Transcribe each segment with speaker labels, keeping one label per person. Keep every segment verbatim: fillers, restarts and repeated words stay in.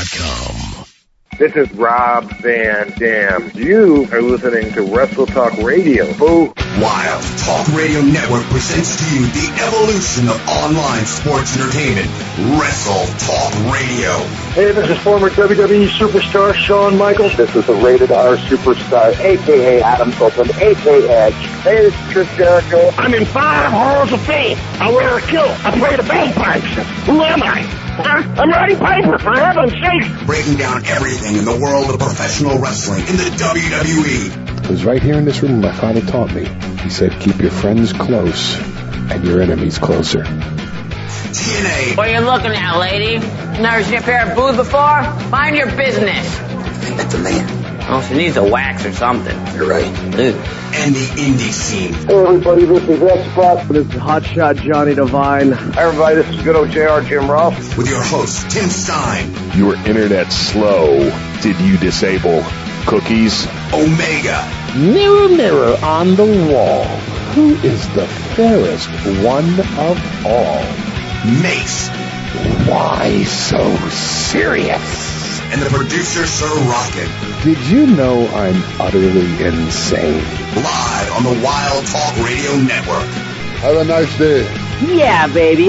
Speaker 1: dot com.
Speaker 2: This is Rob Van Dam. You are listening to Wrestle Talk Radio. Boo.
Speaker 3: Wild Talk Radio Network presents to you the evolution of online sports entertainment. Wrestle Talk Radio.
Speaker 2: Hey, this is former W W E superstar Shawn Michaels. This is the Rated R superstar, a k a. Adam Copeland, a k a. Edge. Hey, this is Chris Jericho. I'm in five halls of fame. I wear a kilt. I play the bagpipes. Who am I? Huh? I'm Roddy Piper, for heaven's sake.
Speaker 3: Breaking down everything in the world of professional wrestling in the W W E.
Speaker 4: It was right here in this room my father taught me. He said, keep your friends close and your enemies closer.
Speaker 3: T N A.
Speaker 5: What are you looking at, lady? Never seen a pair of boots before? Mind your business.
Speaker 3: I think that's a man.
Speaker 5: Oh, she needs a wax or something.
Speaker 3: You're right.
Speaker 5: Dude.
Speaker 3: And the indie scene.
Speaker 2: Hey, everybody, this is X-Spot.
Speaker 6: This is Hotshot Johnny Devine.
Speaker 2: Hi, everybody, this is good old J R Jim Ross.
Speaker 3: With your host, Tim Stein.
Speaker 4: Your internet's slow. Did you disable cookies?
Speaker 3: Omega.
Speaker 4: Mirror, mirror on the wall. Who is the fairest one of all?
Speaker 3: Mace.
Speaker 4: Why so serious?
Speaker 3: And the producer, Sir Rocket.
Speaker 4: Did you know I'm utterly insane?
Speaker 3: Live on the Wild Talk Radio Network.
Speaker 4: Have a nice day.
Speaker 5: Yeah, baby.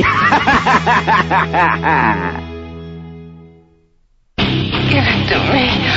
Speaker 7: Give it to me.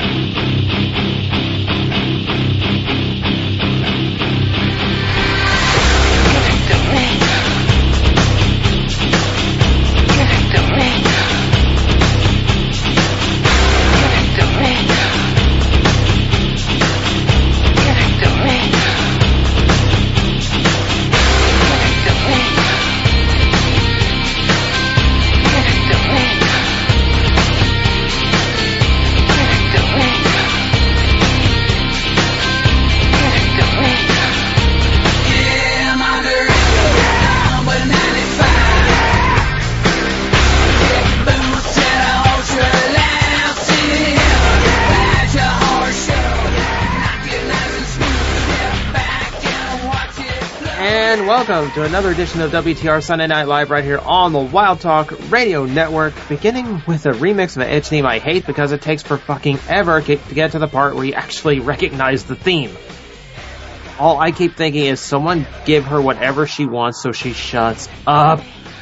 Speaker 8: Welcome to another edition of W T R Sunday Night Live right here on the Wild Talk Radio Network, beginning with a remix of an Edge theme I hate because it takes for fucking ever to get to the part where you actually recognize the theme. All I keep thinking is someone give her whatever she wants so she shuts up.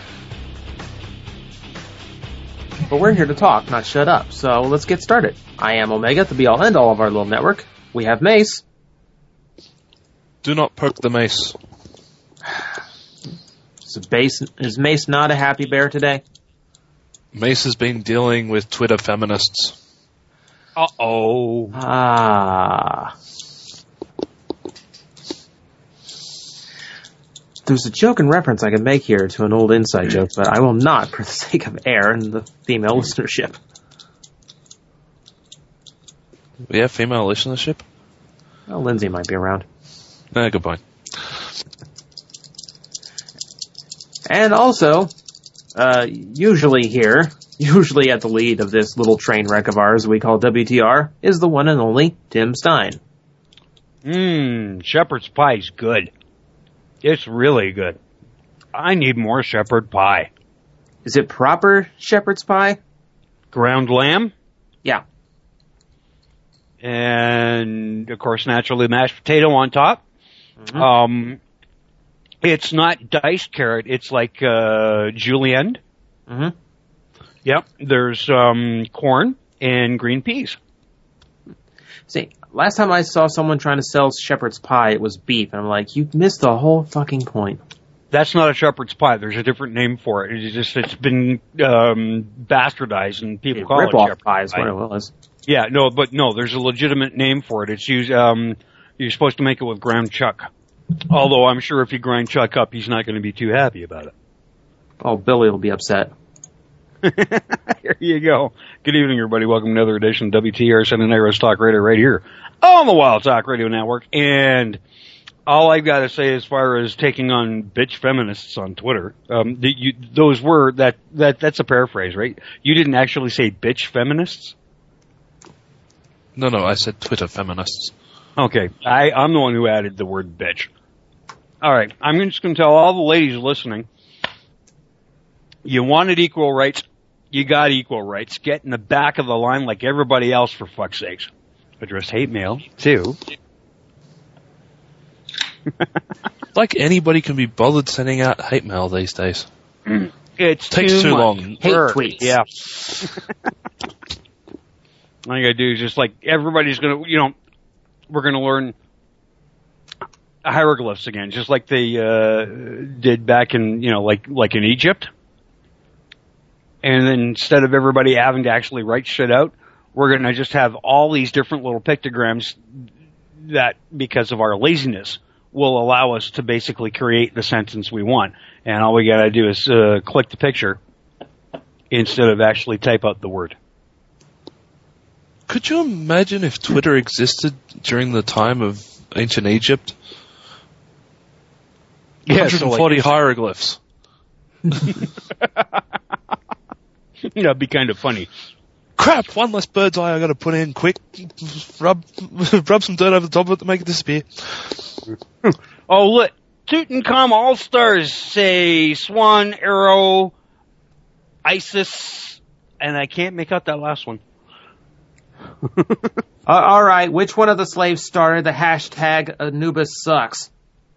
Speaker 8: But we're here to talk, not shut up, so let's get started. I am Omega, the be-all end-all of our little network. We have Mace.
Speaker 9: Do not poke the mace.
Speaker 8: Is, Mace, is Mace not a happy bear today?
Speaker 9: Mace has been dealing with Twitter feminists.
Speaker 8: Uh-oh. Ah. There's a joke and reference I can make here to an old inside joke, but I will not for the sake of air and the female listenership.
Speaker 9: We have female listenership?
Speaker 8: Well, Lindsay might be around.
Speaker 9: Eh, good point.
Speaker 8: And also, uh, usually here, usually at the lead of this little train wreck of ours we call W T R, is the one and only Tim Stein.
Speaker 6: Mmm, shepherd's pie's good. It's really good. I need more shepherd pie.
Speaker 8: Is it proper shepherd's pie?
Speaker 6: Ground lamb?
Speaker 8: Yeah.
Speaker 6: And, of course, naturally mashed potato on top. Mm-hmm. Um... It's not diced carrot. It's like uh, julienne.
Speaker 8: Mm-hmm.
Speaker 6: Yep. There's um, corn and green peas.
Speaker 8: See, last time I saw someone trying to sell shepherd's pie, it was beef. And I'm like, you missed the whole fucking point.
Speaker 6: That's not a shepherd's pie. There's a different name for it. It's just it's been um, bastardized and people
Speaker 8: yeah,
Speaker 6: call it shepherd's
Speaker 8: pie. Is what it was.
Speaker 6: Yeah, no, but no, there's a legitimate name for it. It's used. Um, you're supposed to make it with ground chuck. Although I'm sure if you grind Chuck up, he's not going to be too happy about it.
Speaker 8: Oh, Billy will be upset.
Speaker 6: Here you go. Good evening, everybody. Welcome to another edition of W T R Sunday Night Wrestling Talk Radio right here on the Wild Talk Radio Network. And all I've got to say as far as taking on bitch feminists on Twitter, um, the, you, those were, that, that that's a paraphrase, right? You didn't actually say bitch feminists?
Speaker 9: No, no, I said Twitter feminists.
Speaker 6: Okay, I, I'm the one who added the word bitch. All right, I'm just going to tell all the ladies listening, you wanted equal rights, You got equal rights. Get in the back of the line like everybody else, for fuck's sakes. Address hate mail, too.
Speaker 9: Like anybody can be bothered sending out hate mail these days.
Speaker 6: It
Speaker 9: takes too, too long.
Speaker 8: Hate tweets.
Speaker 6: Yeah. All you gotta do is just like, everybody's gonna, you know, we're gonna learn hieroglyphs again, just like they, uh, did back in, you know, like, like in Egypt. And then instead of everybody having to actually write shit out, we're gonna just have all these different little pictograms that, because of our laziness, will allow us to basically create the sentence we want. And all we gotta do is, uh, click the picture instead of actually type out the word.
Speaker 9: Could you imagine if Twitter existed during the time of ancient Egypt?
Speaker 6: Yeah,
Speaker 9: one hundred forty
Speaker 6: so like,
Speaker 9: hieroglyphs.
Speaker 6: That'd be kind of funny.
Speaker 9: Crap, one less bird's eye I gotta put in quick. Rub, rub some dirt over the top of it to make it disappear.
Speaker 6: Oh, look. Tutankhamun All-Stars say Swan, Arrow, Isis, and I can't make out that last one.
Speaker 8: uh, all right, which one of the slaves started the hashtag Anubis sucks?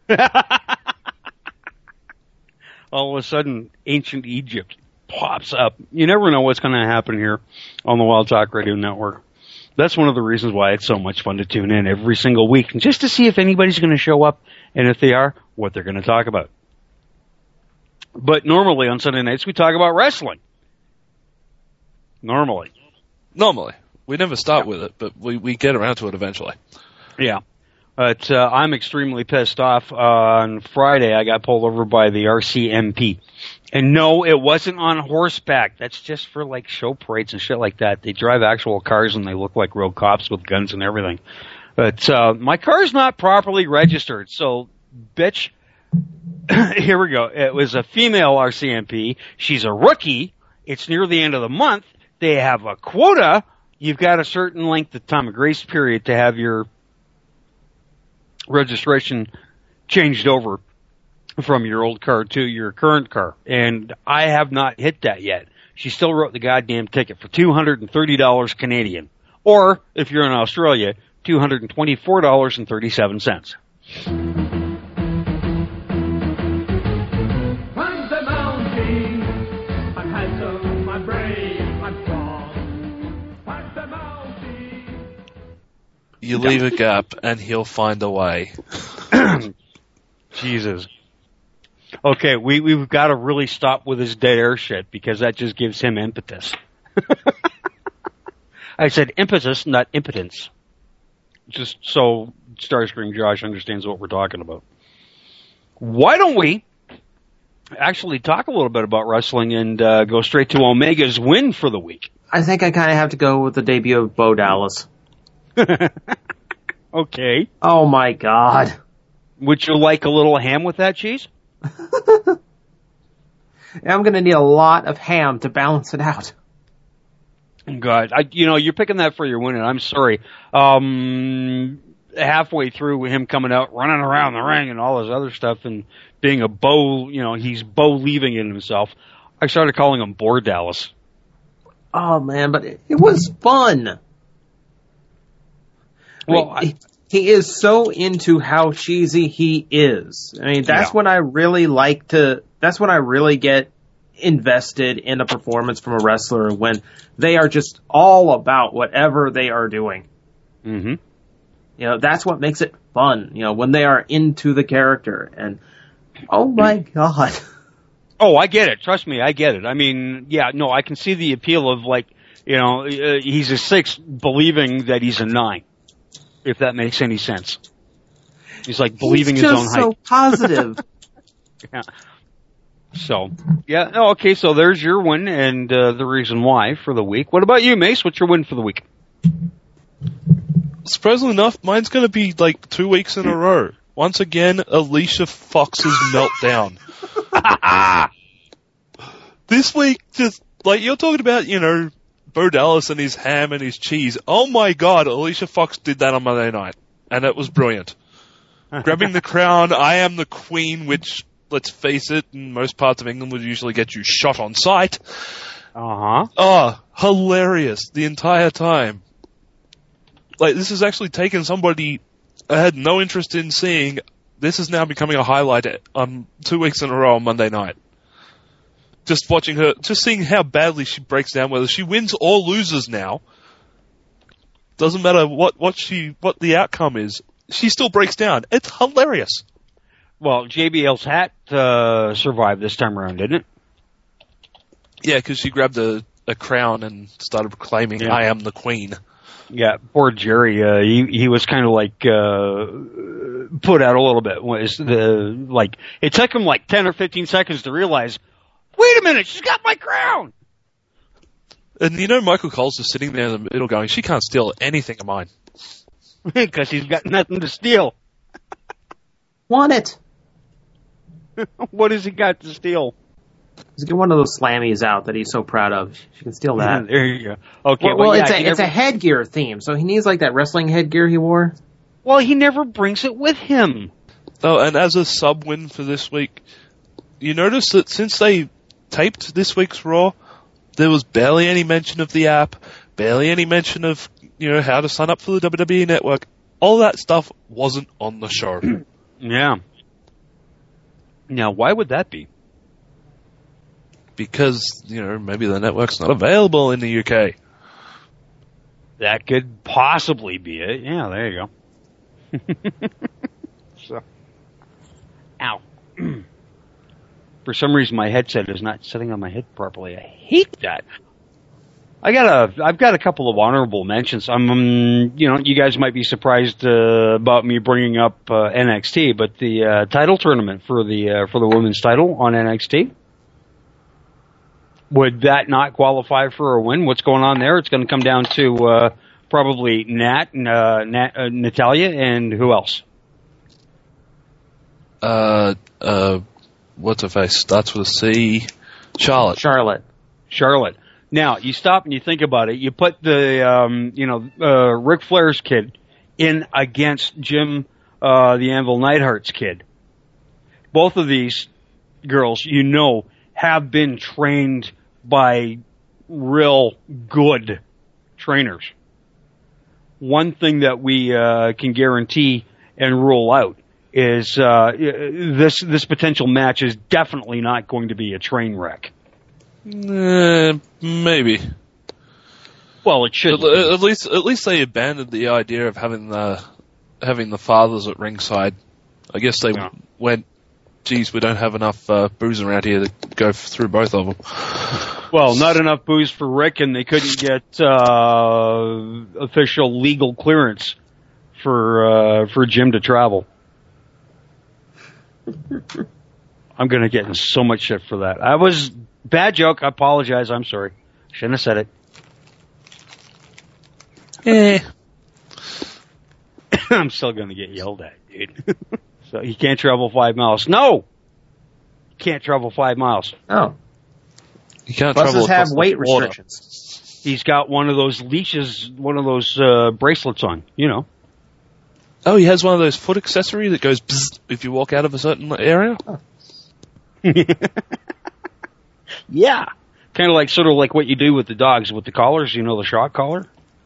Speaker 6: All of a sudden, ancient Egypt pops up. You never know what's going to happen here on the Wild Talk Radio Network. That's one of the reasons why it's so much fun to tune in every single week, just to see if anybody's going to show up, and if they are, what they're going to talk about. But normally on Sunday nights, we talk about wrestling. Normally.
Speaker 9: Normally. We never start
Speaker 6: yeah.
Speaker 9: with it, but we, we get around to it eventually.
Speaker 6: Yeah. But uh, I'm extremely pissed off. Uh, on Friday, I got pulled over by the R C M P. And no, it wasn't on horseback. That's just for, like, show parades and shit like that. They drive actual cars and they look like real cops with guns and everything. But uh, my car's not properly registered. So, bitch, here we go. It was a female R C M P. She's a rookie. It's near the end of the month. They have a quota. You've got a certain length of time, a grace period, to have your registration changed over from your old car to your current car. And I have not hit that yet. She still wrote the goddamn ticket for two hundred thirty dollars Canadian. Or, if you're in Australia, two hundred twenty-four dollars and thirty-seven cents.
Speaker 9: You leave a gap and he'll find a way.
Speaker 6: Jesus. Okay, we, we've got to really stop with his dead air shit, because that just gives him impetus. I said impetus, not impotence. Just so Starscream Josh understands what we're talking about. Why don't we actually talk a little bit about wrestling and uh, go straight to Omega's win for the week?
Speaker 8: I think I kind of have to go with the debut of Bo Dallas.
Speaker 6: Okay.
Speaker 8: Oh my God.
Speaker 6: Would you like a little ham with that cheese?
Speaker 8: I'm going to need a lot of ham to balance it out.
Speaker 6: God, I, you know, you're picking that for your win, and I'm sorry. Um, halfway through him coming out, running around the ring and all this other stuff, and being a Bo, you know, he's Bo leaving in himself, I started calling him Boar Dallas.
Speaker 8: Oh man, but it, it was fun.
Speaker 6: Well,
Speaker 8: I mean, he, he is so into how cheesy he is. I mean, that's
Speaker 6: yeah.
Speaker 8: when I really like to, that's when I really get invested in a performance from a wrestler, when they are just all about whatever they are doing.
Speaker 6: Mm-hmm.
Speaker 8: You know, that's what makes it fun, you know, when they are into the character. And, oh my God.
Speaker 6: Oh, I get it. Trust me, I get it. I mean, yeah, no, I can see the appeal of, like, you know, uh, he's a six believing that he's a nine. If that makes any sense. He's like believing
Speaker 8: He's
Speaker 6: his
Speaker 8: just
Speaker 6: own
Speaker 8: so
Speaker 6: hype.
Speaker 8: positive.
Speaker 6: Yeah. So, yeah, no, okay, so there's your win and uh, the reason why for the week. What about you, Mace? What's your win for the week?
Speaker 9: Surprisingly enough, mine's going to be like two weeks in a row. Once again, Alicia Fox's meltdown. This week, just like you're talking about, you know, Bo Dallas and his ham and his cheese. Oh my God, Alicia Fox did that on Monday night, and it was brilliant. Grabbing the crown, I am the queen, which, let's face it, in most parts of England would usually get you shot on sight.
Speaker 6: Uh-huh.
Speaker 9: Oh, hilarious the entire time. Like, this has actually taken somebody I had no interest in seeing. This is now becoming a highlight um, two weeks in a row on Monday night. Just watching her, just seeing how badly she breaks down, whether she wins or loses now. Doesn't matter what, what she, what the outcome is. She still breaks down. It's hilarious.
Speaker 6: Well, J B L's hat uh, survived this time around, didn't it?
Speaker 9: Yeah, because she grabbed a, a crown and started proclaiming,
Speaker 6: yeah.
Speaker 9: I am the queen.
Speaker 6: Yeah, poor Jerry. Uh, he he was kind of like uh, put out a little bit. Was the like it took him like ten or fifteen seconds to realize, wait a minute, she's got my crown.
Speaker 9: And you know, Michael Cole's just sitting there in the middle, going, "She can't steal anything of mine
Speaker 6: because he's got nothing to steal."
Speaker 8: Want it?
Speaker 6: What has he got to steal?
Speaker 8: He's got one of those slammies out that he's so proud of. She can steal that.
Speaker 6: There you go. Okay.
Speaker 8: Well,
Speaker 6: well,
Speaker 8: well
Speaker 6: yeah,
Speaker 8: it's a it's
Speaker 6: never...
Speaker 8: a headgear theme, so he needs like that wrestling headgear he wore.
Speaker 6: Well, he never brings it with him.
Speaker 9: Oh, and as a sub win for this week, you notice that since they taped this week's Raw, there was barely any mention of the app, barely any mention of, you know, how to sign up for the W W E Network. All that stuff wasn't on the show.
Speaker 6: Yeah. Now, why would that be?
Speaker 9: Because, you know, maybe the network's not available in the U K.
Speaker 6: That could possibly be it. Yeah, there you go. So, ow. For some reason, my headset is not sitting on my head properly. I hate that. I got a, I've got a couple of honorable mentions. I'm, um, you know, you guys might be surprised uh, about me bringing up uh, N X T, but the uh, title tournament for the uh, for the women's title on N X T. Would that not qualify for a win? What's going on there? It's going to come down to uh, probably Nat, uh, Nat uh, Natalia, and who else?
Speaker 9: Uh, uh, what's her face? Starts with a C. Charlotte.
Speaker 8: Charlotte.
Speaker 6: Charlotte. Now, you stop and you think about it. You put the, um, you know, uh, Ric Flair's kid in against Jim, uh, the Anvil Neidhart's kid. Both of these girls, you know, have been trained by real good trainers. One thing that we uh, can guarantee and rule out is uh, this this potential match is definitely not going to be a train wreck.
Speaker 9: Uh, maybe.
Speaker 6: Well, it should.
Speaker 9: At, at least, at least they abandoned the idea of having the having the fathers at ringside. I guess they yeah. went, geez, we don't have enough uh, booze around here to go through both of them.
Speaker 6: Well, not enough booze for Rick, and they couldn't get uh, official legal clearance for uh, for Jim to travel. I'm going to get in so much shit for that. I was bad joke. I apologize. I'm sorry. Shouldn't have said it.
Speaker 9: Eh.
Speaker 6: I'm still going to get yelled at, dude. So he can't travel five miles. No! Can't travel five miles.
Speaker 8: Oh.
Speaker 9: You can't
Speaker 8: Buses
Speaker 9: travel
Speaker 8: have weight
Speaker 9: water.
Speaker 8: restrictions.
Speaker 6: He's got one of those leashes, one of those uh, bracelets on, you know.
Speaker 9: Oh, he has one of those foot accessory that goes bzzz if you walk out of a certain area?
Speaker 8: Oh.
Speaker 6: Yeah. Kind of like, sort of like what you do with the dogs with the collars, you know, the shock collar.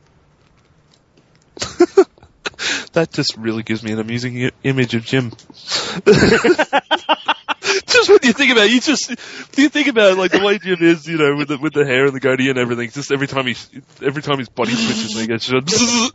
Speaker 9: That just really gives me an amusing I- image of Jim. Just when you think about it, you just, you think about like the way Jim is, you know, with the, with the hair and the goatee and everything, just every time he, every time his body switches, he gets just,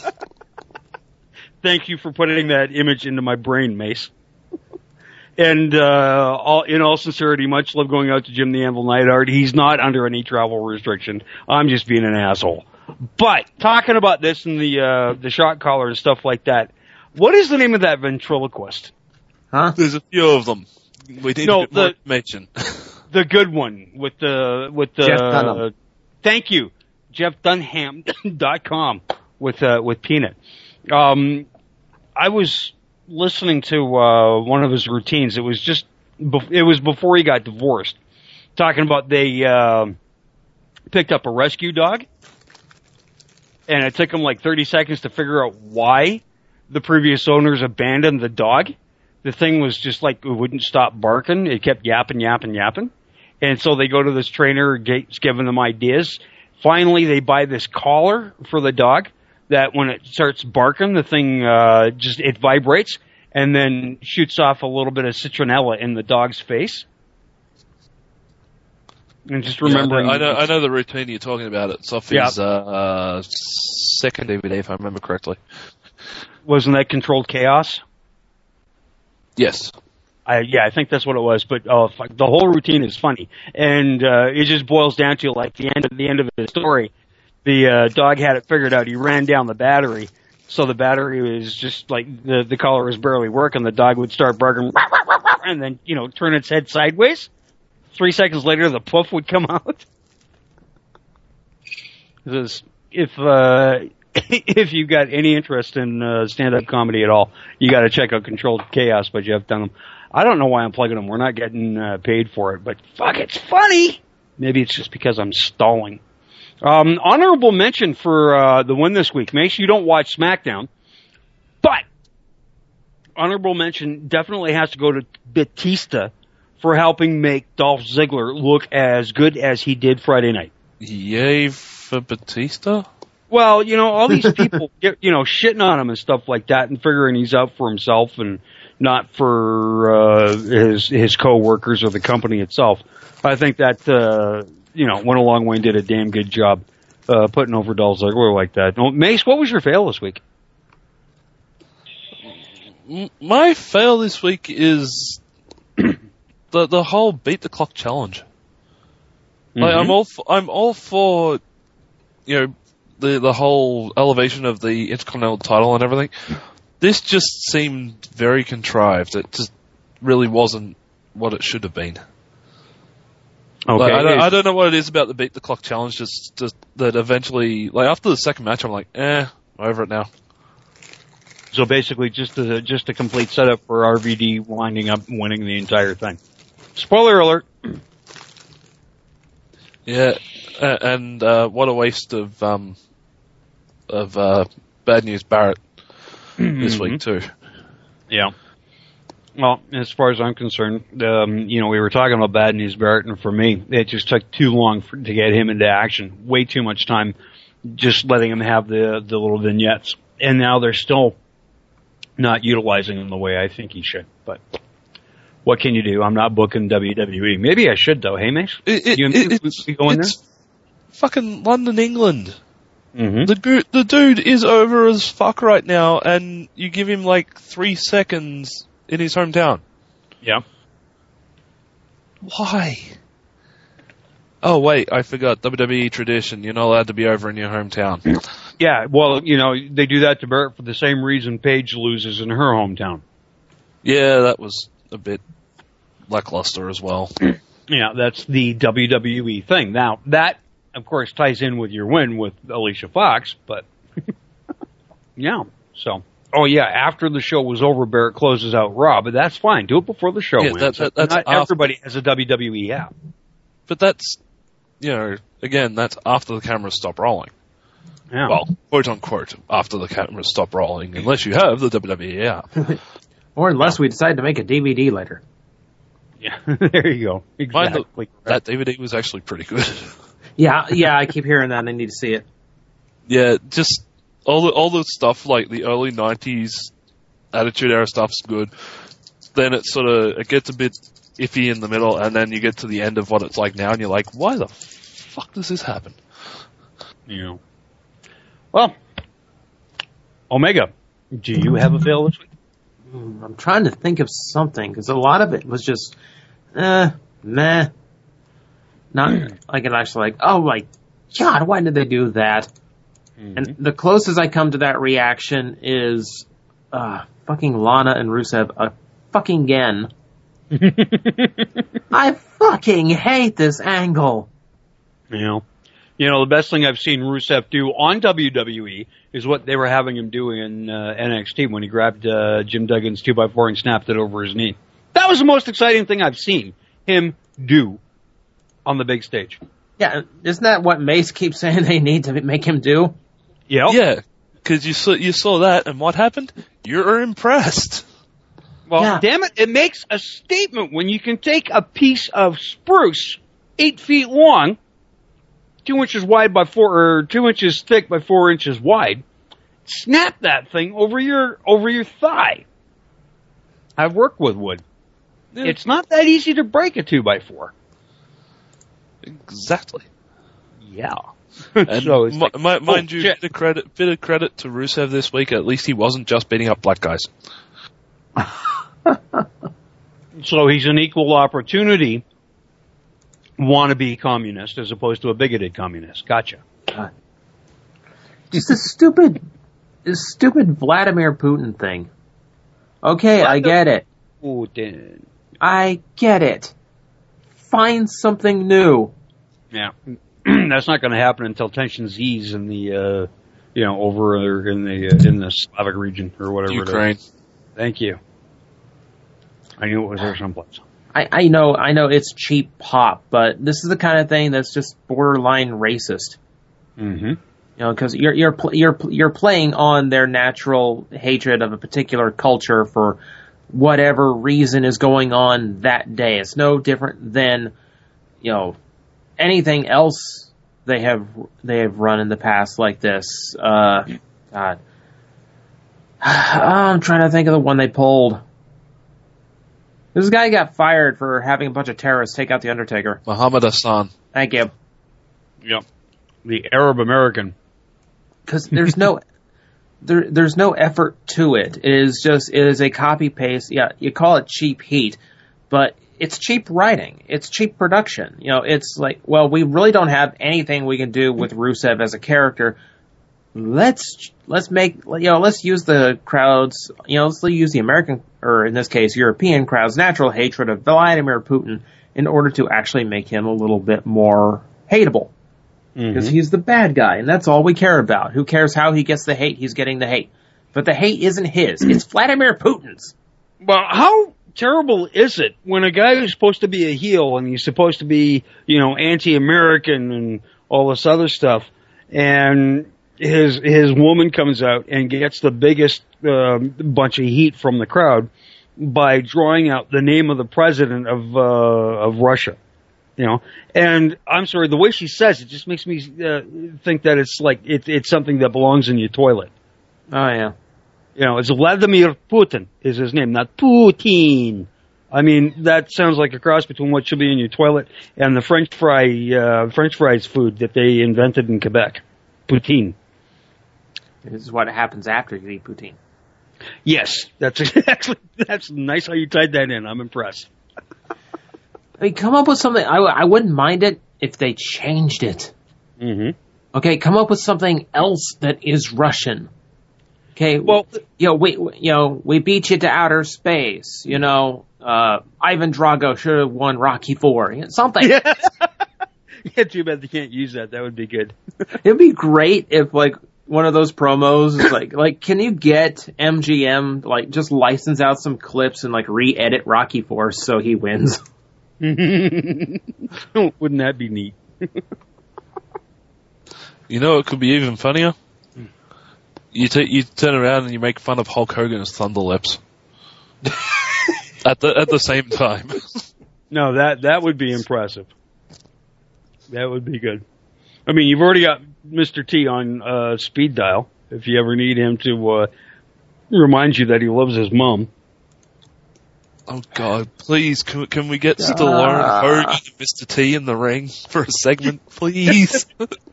Speaker 6: Thank you for putting that image into my brain, Mace. And, uh, all, in all sincerity, much love going out to Jim the Anvil Neidhart. He's not under any travel restriction. I'm just being an asshole. But, talking about this and the, uh, the shot collar and stuff like that, what is the name of that ventriloquist?
Speaker 8: Huh?
Speaker 9: There's a few of them. We need
Speaker 6: No,
Speaker 9: a bit more
Speaker 6: the-
Speaker 9: information.
Speaker 6: The good one with the, with the,
Speaker 8: Jeff Dunham.
Speaker 6: thank you, Jeff Dunham dot com with, uh, with Peanut. Um, I was listening to, uh, one of his routines. It was just, bef- it was before he got divorced. Talking about they, uh, picked up a rescue dog. And it took him like thirty seconds to figure out why the previous owners abandoned the dog. The thing was just like, it wouldn't stop barking. It kept yapping, yapping, yapping. And so they go to this trainer, Gates giving them ideas. Finally, they buy this collar for the dog that when it starts barking, the thing uh, just, it vibrates and then shoots off a little bit of citronella in the dog's face. And just remembering...
Speaker 9: Yeah, I, know, I, know, I know the routine you're talking about. It's off
Speaker 6: yeah.
Speaker 9: his uh, second D V D, if I remember correctly.
Speaker 6: Wasn't that Controlled Chaos?
Speaker 9: Yes.
Speaker 6: I, yeah, I think that's what it was. But uh, the whole routine is funny, and uh, it just boils down to like the end of the end of the story. The uh, dog had it figured out. He ran down the battery, so the battery was just like the the collar was barely working. The dog would start barking, and then you know turn its head sideways. Three seconds later, the poof would come out. This, if uh, if you've got any interest in uh, stand-up comedy at all, you got to check out Controlled Chaos by Jeff Dunham. I don't know why I'm plugging them. We're not getting uh, paid for it, but fuck, it's funny. Maybe it's just because I'm stalling. Um, honorable mention for uh, the win this week. Make sure you don't watch SmackDown, but honorable mention definitely has to go to Batista for helping make Dolph Ziggler look as good as he did Friday night.
Speaker 9: Yay for Batista?
Speaker 6: Well, you know, all these people, get, you know, shitting on him and stuff like that and figuring he's out for himself and not for uh, his his co-workers or the company itself. I think that, uh, you know, went a long way and did a damn good job uh, putting over Dolph Ziggler like that. Mace, what was your fail this week?
Speaker 9: My fail this week is the the whole beat the clock challenge. Mm-hmm. Like, I'm all for, I'm all for, you know, the the whole elevation of the Intercontinental title and everything. This just seemed very contrived. It just really wasn't what it should have been.
Speaker 6: Okay.
Speaker 9: Like, I, don't, I don't know what it is about the beat the clock challenge. Just, just that eventually, like after the second match, I'm like, eh, over it now.
Speaker 6: So basically, just a just a complete setup for R V D winding up winning the entire thing. Spoiler alert.
Speaker 9: Yeah, and uh, what a waste of um of uh, Bad News Barrett this week too.
Speaker 6: Yeah. Well, as far as I'm concerned, um, you know, we were talking about Bad News Barrett, and for me, it just took too long for, to get him into action. Way too much time just letting him have the the little vignettes, and now they're still not utilizing him the way I think he should. But what can you do? I'm not booking W W E. Maybe I should, though. Hey, Mace?
Speaker 9: It, it,
Speaker 6: you
Speaker 9: it, it's,
Speaker 6: we going
Speaker 9: it's
Speaker 6: there?
Speaker 9: Fucking London, England.
Speaker 6: Mm-hmm.
Speaker 9: The, gu- the dude is over as fuck right now, and you give him like three seconds in his hometown.
Speaker 6: Yeah.
Speaker 9: Why? Oh, wait, I forgot. W W E tradition. You're not allowed to be over in your hometown.
Speaker 6: Yeah, well, you know, they do that to Barrett for the same reason Paige loses in her hometown.
Speaker 9: Yeah, that was a bit lackluster as well.
Speaker 6: Yeah, that's the W W E thing. Now, that, of course, ties in with your win with Alicia Fox, but yeah, so. Oh, yeah, after the show was over, Barrett closes out Raw, but that's fine. Do it before the show
Speaker 9: yeah,
Speaker 6: ends.
Speaker 9: That, that, that's
Speaker 6: Not
Speaker 9: after,
Speaker 6: everybody has a W W E app.
Speaker 9: But that's, you know, again, that's after the cameras stop rolling.
Speaker 6: Yeah.
Speaker 9: Well, quote unquote, after the cameras stop rolling, unless you have the W W E app.
Speaker 8: Or unless we decide to make a D V D later.
Speaker 6: Yeah, there you go. Exactly.
Speaker 9: Mind the, that D V D was actually pretty good.
Speaker 8: Yeah, yeah, I keep hearing that. I need to see it.
Speaker 9: Yeah, just all the all the stuff like the early nineties Attitude Era stuff's good. Then it sort of it gets a bit iffy in the middle, and then you get to the end of what it's like now, and you're like, why the fuck does this happen?
Speaker 6: Yeah. Well, Omega, do you have a fail this week?
Speaker 8: I'm trying to think of something, because a lot of it was just, eh, meh. Not like it actually like, oh my god, why did they do that? Mm-hmm. And the closest I come to that reaction is, uh, fucking Lana and Rusev, uh, fucking again. I fucking hate this angle.
Speaker 6: You know, you know, the best thing I've seen Rusev do on W W E is what they were having him do in uh, N X T when he grabbed uh, Jim Duggan's two by four and snapped it over his knee. That was the most exciting thing I've seen him do on the big stage.
Speaker 8: Yeah, isn't that what Mace keeps saying they need to make him do?
Speaker 6: Yep.
Speaker 9: Yeah, because you saw you saw that, and what happened? You're impressed.
Speaker 6: Well,
Speaker 8: yeah.
Speaker 6: damn it, it makes a statement when you can take a piece of spruce eight feet long, two inches wide by four, or two inches thick by four inches wide. Snap that thing over your over your thigh. I've worked with wood. Yeah. It's not that easy to break a two by four.
Speaker 9: Exactly.
Speaker 6: Yeah.
Speaker 9: And
Speaker 6: so
Speaker 9: m-
Speaker 6: like,
Speaker 9: m- mind
Speaker 6: oh,
Speaker 9: you,
Speaker 6: shit.
Speaker 9: bit of credit, bit of credit to Rusev this week. At least he wasn't just beating up black guys.
Speaker 6: So he's an equal opportunity wannabe communist as opposed to a bigoted communist. Gotcha.
Speaker 8: God. Just this stupid, this stupid Vladimir Putin thing. Okay, I get it.
Speaker 6: Putin.
Speaker 8: I get it. Find something new.
Speaker 6: Yeah. That's not going to happen until tensions ease in the, uh, you know, over in the uh, in the Slavic region or whatever
Speaker 9: Ukraine.
Speaker 6: it is. Thank you. I knew it was there someplace.
Speaker 8: I, I know, I know it's cheap pop, but this is the kind of thing that's just borderline racist.
Speaker 6: Mm-hmm.
Speaker 8: You know, because you're you're pl- you're pl- you're playing on their natural hatred of a particular culture for whatever reason is going on that day. It's no different than, you know, anything else they have they have run in the past like this. Uh, God, I'm trying to think of the one they pulled. This guy got fired for having a bunch of terrorists take out the Undertaker.
Speaker 9: Muhammad Hassan.
Speaker 8: Thank you.
Speaker 6: Yep. The Arab American.
Speaker 8: Because there's no, there, there's no effort to it. It is just, it is a copy paste. Yeah, you call it cheap heat, but it's cheap writing. It's cheap production. You know, it's like, well, we really don't have anything we can do with Rusev as a character. Let's, let's make, you know, let's use the crowd's, you know, let's use the American, or in this case, European crowd's natural hatred of Vladimir Putin in order to actually make him a little bit more hateable. Because mm-hmm. he's the bad guy, and that's all we care about. Who cares how he gets the hate? He's getting the hate. But the hate isn't his. It's Vladimir Putin's.
Speaker 6: Well, how terrible is it when a guy who's supposed to be a heel and he's supposed to be, you know, anti-American and all this other stuff, and his his woman comes out and gets the biggest uh, bunch of heat from the crowd by drawing out the name of the president of uh, of Russia. You know, and I'm sorry, the way she says it just makes me uh, think that it's like it, it's something that belongs in your toilet.
Speaker 8: Oh yeah,
Speaker 6: you know, it's Vladimir Putin is his name, not Putin. I mean, that sounds like a cross between what should be in your toilet and the French fry, uh, French fries food that they invented in Quebec. Poutine.
Speaker 8: This is what happens after you eat poutine.
Speaker 6: Yes, that's actually that's nice how you tied that in. I'm impressed.
Speaker 8: I mean, come up with something. I, I wouldn't mind it if they changed it.
Speaker 6: Mm-hmm.
Speaker 8: Okay, come up with something else that is Russian. Okay, well, you know, we you know we beat you to outer space. You know, uh, Ivan Drago should have won Rocky Four. You know, something.
Speaker 6: Yeah. Yeah, too bad they can't use that. That would be good.
Speaker 8: It'd be great if like one of those promos is like like can you get M G M like just license out some clips and like re-edit Rocky Four so he wins.
Speaker 6: Wouldn't that be neat?
Speaker 9: You know it could be even funnier? You t- you turn around and you make fun of Hulk Hogan's Thunder Lips. at the at the same time.
Speaker 6: No, that that would be impressive. That would be good. I mean, you've already got Mister T on uh, speed dial if you ever need him to uh, remind you that he loves his mom.
Speaker 9: Oh God! Please, can, can we get Stallone, uh, Hogan, and Mister T in the ring for a segment, please?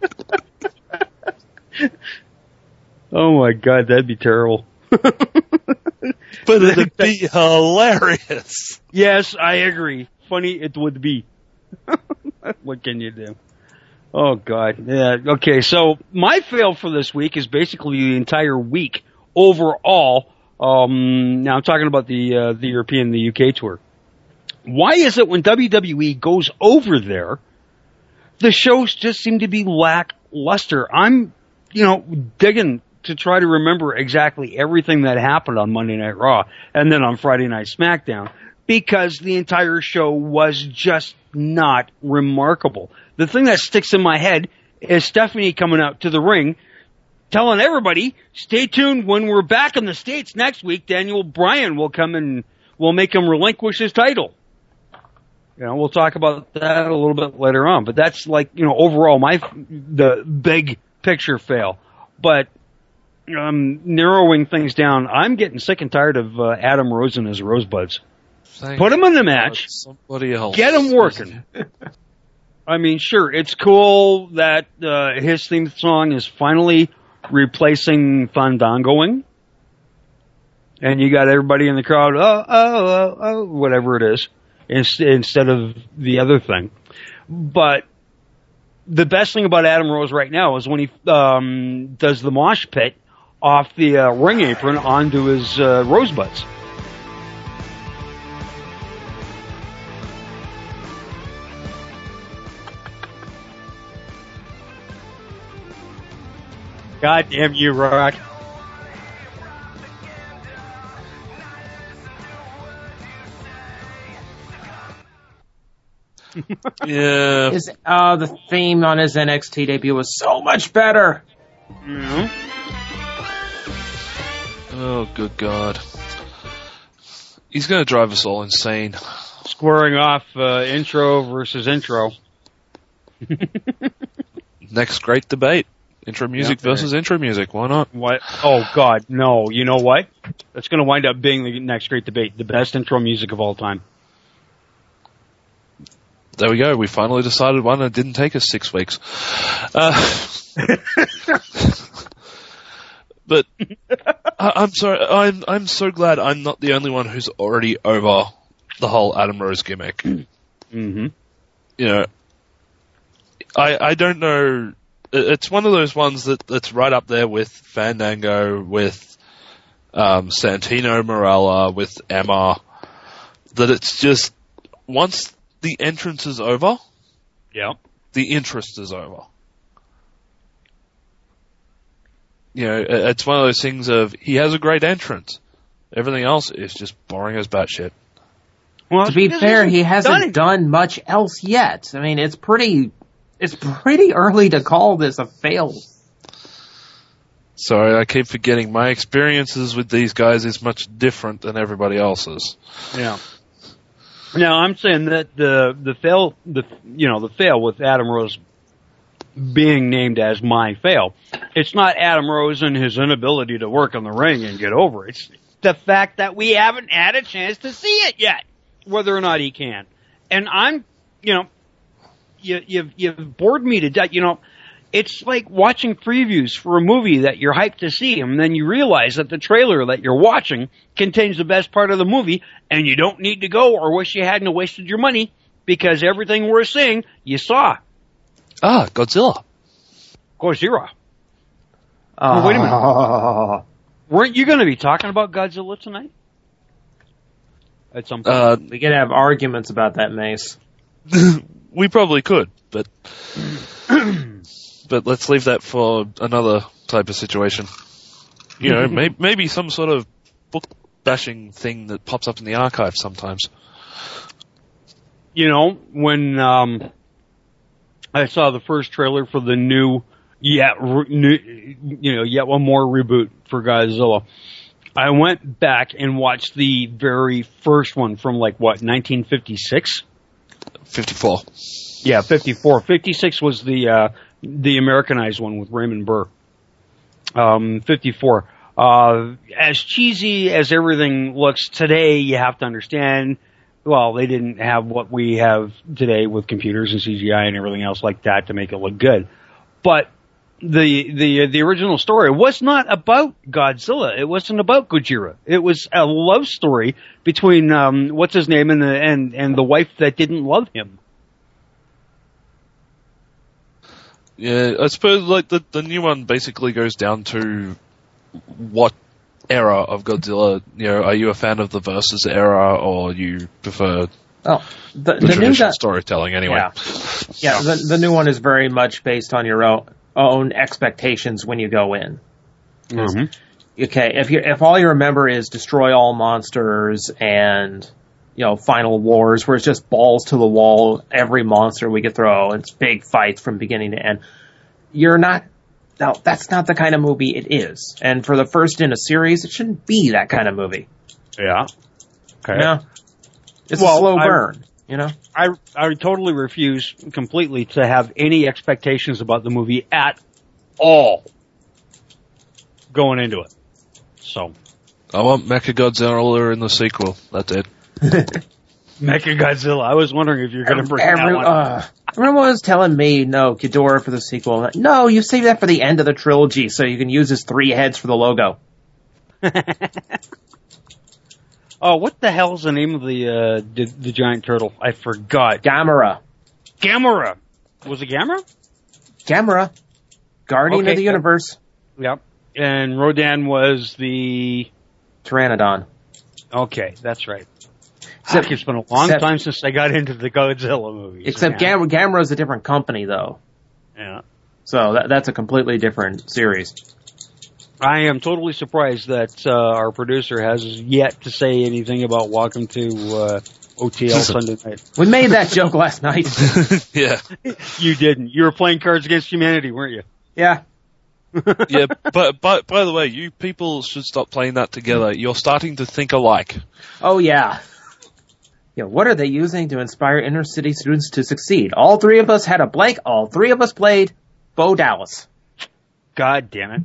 Speaker 6: Oh my God, that'd be terrible.
Speaker 9: But it'd be hilarious.
Speaker 6: Yes, I agree. Funny it would be. What can you do? Oh God, yeah. Okay, so my fail for this week is basically the entire week overall. Um, now I'm talking about the, uh, the European, the U K tour. Why is it when W W E goes over there, the shows just seem to be lackluster? I'm, you know, digging to try to remember exactly everything that happened on Monday Night Raw and then on Friday Night SmackDown because the entire show was just not remarkable. The thing that sticks in my head is Stephanie coming out to the ring telling everybody, stay tuned when we're back in the States next week, Daniel Bryan will come and will make him relinquish his title. You know, we'll talk about that a little bit later on. But that's like, you know, overall my the big picture fail. But um, narrowing things down, I'm getting sick and tired of uh, Adam Rose and his Rosebuds.
Speaker 9: Thank
Speaker 6: Put him in the match.
Speaker 9: Somebody else.
Speaker 6: Get him working. I mean, sure, it's cool that uh, his theme song is finally replacing Fandangoing. And you got everybody in the crowd, oh, oh, oh, oh, whatever it is, instead of the other thing. But the best thing about Adam Rose right now is when he um, does the mosh pit off the uh, ring apron onto his uh, Rosebuds. God damn you, Rock.
Speaker 9: Yeah.
Speaker 8: His, uh, the theme on his N X T debut was so much better.
Speaker 6: Mm-hmm.
Speaker 9: Oh, good God. He's going to drive us all insane.
Speaker 6: Squaring off uh, intro versus intro.
Speaker 9: Next great debate. Intro music
Speaker 6: Yeah,
Speaker 9: versus intro music. Why not?
Speaker 6: What? Oh, God, no. You know what? That's going to wind up being the next great debate. The best intro music of all time.
Speaker 9: There we go. We finally decided one. It didn't take us six weeks. Uh, but I, I'm sorry. I'm I'm so glad I'm not the only one who's already over the whole Adam Rose gimmick.
Speaker 6: Mm-hmm.
Speaker 9: You know, I I don't know. It's one of those ones that that's right up there with Fandango, with um, Santino Marella, with Emma. That it's just once the entrance is over,
Speaker 6: yeah,
Speaker 9: the interest is over. You know, it's one of those things of, he has a great entrance. Everything else is just boring as batshit.
Speaker 8: Well, to be fair, he hasn't done much else yet. I mean, it's pretty, it's pretty early to call this a fail.
Speaker 9: Sorry, I keep forgetting. My experiences with these guys is much different than everybody else's.
Speaker 6: Yeah. Now, I'm saying that the the fail, the you know, the fail with Adam Rose being named as my fail, it's not Adam Rose and his inability to work on the ring and get over. It's the fact that we haven't had a chance to see it yet, whether or not he can. And I'm, you know, you, you've you've bored me to death. You know, it's like watching previews for a movie that you're hyped to see, and then you realize that the trailer that you're watching contains the best part of the movie, and you don't need to go or wish you hadn't wasted your money, because everything we're seeing, you saw.
Speaker 9: Ah, Godzilla.
Speaker 6: Godzilla.
Speaker 8: Uh,
Speaker 6: oh, wait a minute. Weren't you going to be talking about Godzilla tonight? At some point.
Speaker 9: Uh,
Speaker 8: we could have arguments about that, Mace.
Speaker 9: We probably could, but... But let's leave that for another type of situation. You know, may, maybe some sort of book bashing thing that pops up in the archive sometimes.
Speaker 6: You know, when um, I saw the first trailer for the new, yet re- new, you know, yet one more reboot for Godzilla, I went back and watched the very first one from like what, nineteen fifty-six?
Speaker 9: fifty-four.
Speaker 6: Yeah, fifty-four. fifty-six was the uh, the Americanized one with Raymond Burr. Um, fifty-four. Uh, as cheesy as everything looks today, you have to understand, well, they didn't have what we have today with computers and C G I and everything else like that to make it look good. But the the the original story was not about Godzilla. It wasn't about Gojira. It was a love story between um, what's his name and the and and the wife that didn't love him.
Speaker 9: Yeah, I suppose like the the new one basically goes down to what era of Godzilla. You know, are you a fan of the Versus era, or you prefer
Speaker 8: oh, the,
Speaker 9: the,
Speaker 8: the
Speaker 9: traditional
Speaker 8: new
Speaker 9: storytelling? Anyway,
Speaker 8: yeah, yeah. The, the new one is very much based on your own, own expectations when you go in. Mm-hmm. Okay, if you if all you remember is destroy all monsters and, you know, Final Wars, where it's just balls to the wall, every monster we could throw, and it's big fights from beginning to end. You're not, no, that's not the kind of movie it is. And for the first in a series, it shouldn't be that kind of movie.
Speaker 6: Yeah. Okay.
Speaker 8: Yeah. It's
Speaker 6: well,
Speaker 8: a slow
Speaker 6: I,
Speaker 8: burn. You know?
Speaker 6: I, I totally refuse completely to have any expectations about the movie at all going into it. So.
Speaker 9: I want Mechagodzilla in the sequel. That's it.
Speaker 6: Mechagodzilla. I was wondering if you're going to bring
Speaker 8: Every,
Speaker 6: that one.
Speaker 8: Uh, everyone was telling me, no, Ghidorah for the sequel. No, you save that for the end of the trilogy so you can use his three heads for the logo.
Speaker 6: Oh, what the hell's the name of the, uh, the, the giant turtle? I forgot.
Speaker 8: Gamera.
Speaker 6: Gamera. Was it Gamera?
Speaker 8: Gamera. Guardian
Speaker 6: Okay.
Speaker 8: of the Universe.
Speaker 6: Yep. And Rodan was the...
Speaker 8: Pteranodon.
Speaker 6: Okay, that's right.
Speaker 8: Except,
Speaker 6: Fuck, it's been a long
Speaker 8: except,
Speaker 6: time since I got into the Godzilla movies.
Speaker 8: Except
Speaker 6: yeah.
Speaker 8: Gam- Gamera's a different company, though.
Speaker 6: Yeah.
Speaker 8: So that, that's a completely different series.
Speaker 6: I am totally surprised that uh, our producer has yet to say anything about Welcome to uh, O T L Sunday Night.
Speaker 8: We made that joke last night.
Speaker 9: Yeah.
Speaker 6: You didn't. You were playing Cards Against Humanity, weren't you?
Speaker 8: Yeah.
Speaker 9: Yeah, but, but by the way, you people should stop playing that together. You're starting to think alike.
Speaker 8: Oh, yeah. Yeah, what are they using to inspire inner city students to succeed? All three of us had a blank. All three of us played Bo Dallas.
Speaker 6: God damn it.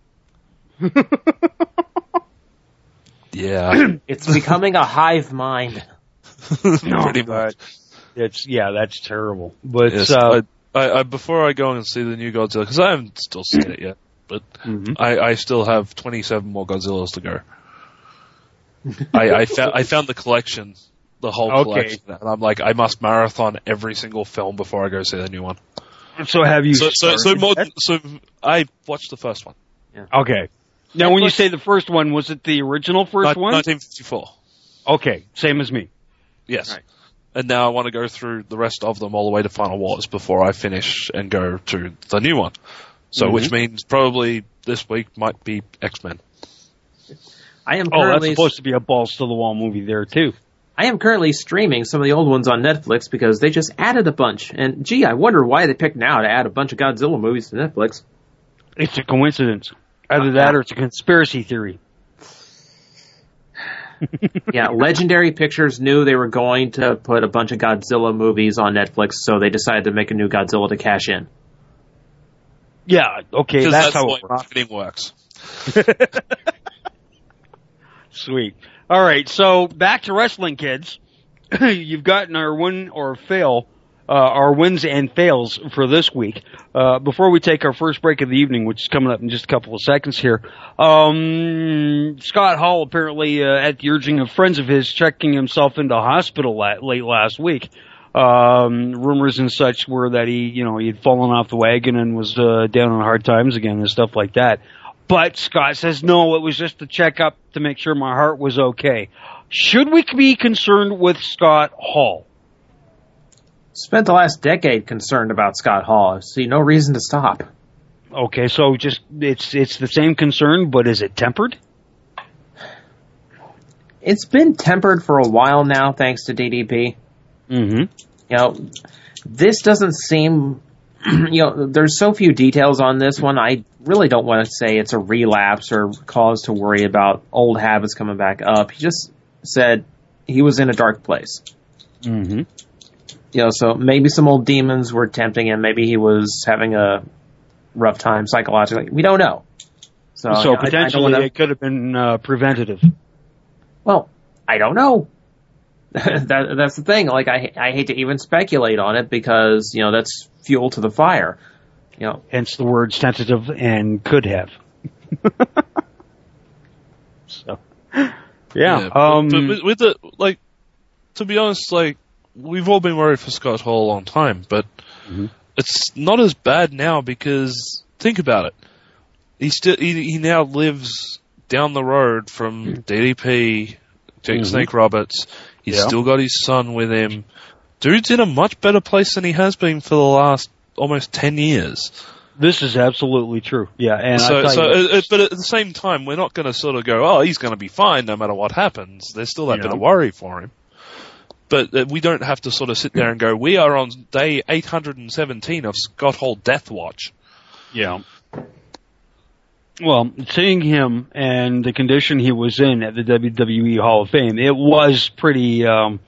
Speaker 9: Yeah.
Speaker 8: It's becoming a hive mind.
Speaker 9: Pretty much.
Speaker 6: It's, yeah, that's terrible. But,
Speaker 9: Yes,
Speaker 6: uh,
Speaker 9: I, I, I, before I go and see the new Godzilla, because I haven't still seen it yet, but
Speaker 6: mm-hmm.
Speaker 9: I, I still have twenty-seven more Godzillas to go. I, I, found, I found the collection, the whole
Speaker 6: Okay.
Speaker 9: collection, and I'm like, I must marathon every single film before I go see the new one.
Speaker 6: so have you
Speaker 9: So, so, so,
Speaker 6: started
Speaker 9: more,
Speaker 6: yet?
Speaker 9: so I watched the first one.
Speaker 6: Okay. Now, when you say the first one, was it the original first
Speaker 9: Ni-
Speaker 6: one?
Speaker 9: nineteen fifty-four.
Speaker 6: Okay, same as me.
Speaker 9: Yes.
Speaker 8: Right.
Speaker 9: And now I want to go through the rest of them all the way to Final Wars before I finish and go to the new one. So,
Speaker 6: Mm-hmm.
Speaker 9: which means probably this week might be X-Men.
Speaker 8: I am
Speaker 6: Oh, that's
Speaker 8: currently
Speaker 6: supposed to be a balls to the wall movie there too.
Speaker 8: I am currently streaming some of the old ones on Netflix because they just added a bunch. And gee, I wonder why they picked now to add a bunch of Godzilla movies to Netflix.
Speaker 6: It's a coincidence. Either that or it's a conspiracy theory.
Speaker 8: Yeah, Legendary Pictures knew they were going to put a bunch of Godzilla movies on Netflix, so they decided to make a new Godzilla to cash in.
Speaker 6: Yeah, okay,
Speaker 9: Because
Speaker 6: that's,
Speaker 9: that's,
Speaker 6: how
Speaker 9: the
Speaker 6: it
Speaker 9: way
Speaker 6: works.
Speaker 9: marketing works.
Speaker 6: Sweet. All right, so back to wrestling, kids. You've gotten our win or fail, uh, our wins and fails for this week. Uh, before we take our first break of the evening, which is coming up in just a couple of seconds here, um, Scott Hall apparently, uh, at the urging of friends of his, checking himself into hospital la- late last week. Um, rumors and such were that he, you know, he had fallen off the wagon and was, uh, down on hard times again and stuff like that. But Scott says, no, it was just a checkup to make sure my heart was okay. Should we be concerned with Scott Hall?
Speaker 8: Spent the last decade concerned about Scott Hall. I see no reason to stop.
Speaker 6: Okay, so just, it's, it's the same concern, but is it tempered?
Speaker 8: It's been tempered for a while now, thanks to D D P.
Speaker 6: Mm-hmm.
Speaker 8: You know, this doesn't seem, you know, there's so few details on this one. I really don't want to say it's a relapse or cause to worry about old habits coming back up. He just said he was in a dark place.
Speaker 6: Mm-hmm.
Speaker 8: You know, so maybe some old demons were tempting him. Maybe he was having a rough time psychologically. We don't know. So,
Speaker 6: So
Speaker 8: you know, I- I don't
Speaker 6: potentially
Speaker 8: wanna-
Speaker 6: it could have been uh, preventative.
Speaker 8: Well, I don't know. that, that's the thing. Like, I, I hate to even speculate on it because, you know, that's fuel to the fire. You know,
Speaker 6: Hence the word sensitive and could have. So, yeah.
Speaker 9: Yeah, but-
Speaker 6: um,
Speaker 9: but with, with the, like, to be honest, like, we've all been worried for Scott Hall a long time, but
Speaker 6: Mhm.
Speaker 9: it's not as bad now because, think about it. He still, he, he now lives down the road from D D P, Jake
Speaker 6: Mhm.
Speaker 9: Snake Roberts. He's
Speaker 6: Yeah.
Speaker 9: still got his son with him. Dude's in a much better place than he has been for the last almost ten years.
Speaker 6: this is absolutely true. Yeah, and I
Speaker 9: So,
Speaker 6: tell
Speaker 9: so,
Speaker 6: you,
Speaker 9: uh, uh, but at the same time, we're not going to sort of go, oh, he's going to be fine no matter what happens. There's still that
Speaker 6: Yeah.
Speaker 9: bit of worry for him. But uh, we don't have to sort of sit there and go, we are on day eight hundred seventeen of Scott Hall Death Watch.
Speaker 6: yeah. Well, seeing him and the condition he was in at the W W E Hall of Fame, it was pretty um,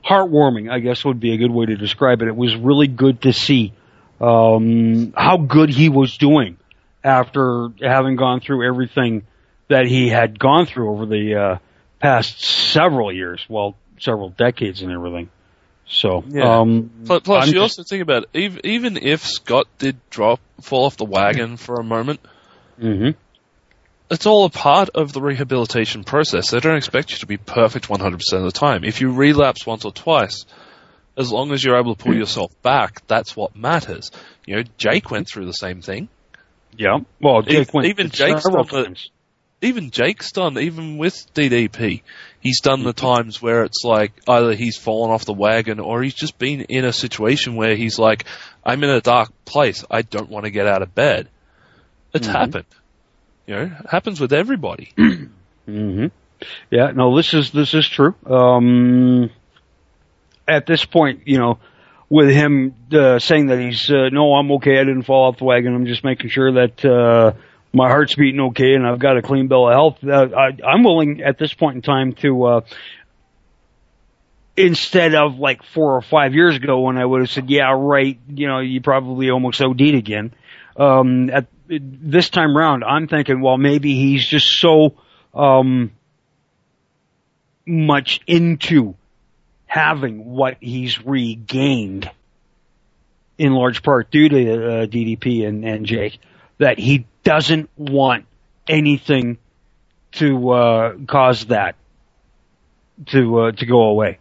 Speaker 6: heartwarming, I guess would be a good way to describe it. It was really good to see um, how good he was doing after having gone through everything that he had gone through over the uh, past several years, well, several decades and everything. So,
Speaker 9: yeah.
Speaker 6: um,
Speaker 9: plus, plus you
Speaker 6: just,
Speaker 9: also think about it, even, even if Scott did drop, fall off the wagon for a moment,
Speaker 6: mm-hmm.
Speaker 9: it's all a part of the rehabilitation process. They don't expect you to be perfect one hundred percent of the time. If you relapse once or twice, as long as you're able to pull yourself back, that's what matters. You know, Jake went through the same thing.
Speaker 6: Yeah. Well, Jake went
Speaker 9: even Jake's done the, even Jake's done, even with D D P, he's done the times where it's like either he's fallen off the wagon or he's just been in a situation where he's like, I'm in a dark place. I don't want to get out of bed. It's mm-hmm. happened. You know, it happens with everybody.
Speaker 6: mm-hmm. Yeah, no, this is, this is true. Um, at this point, you know, with him, uh, saying that he's, uh, no, I'm okay. I didn't fall off the wagon. I'm just making sure that, uh, my heart's beating okay and I've got a clean bill of health. Uh, I, I'm willing at this point in time to, uh, instead of like four or five years ago when I would have said, yeah, right, you know, you probably almost O D'd again. Um, at this time round, I'm thinking, well, maybe he's just so, um, much into having what he's regained in large part due to, uh, D D P and, and Jake, that he doesn't want anything to uh, cause that to uh, to go away.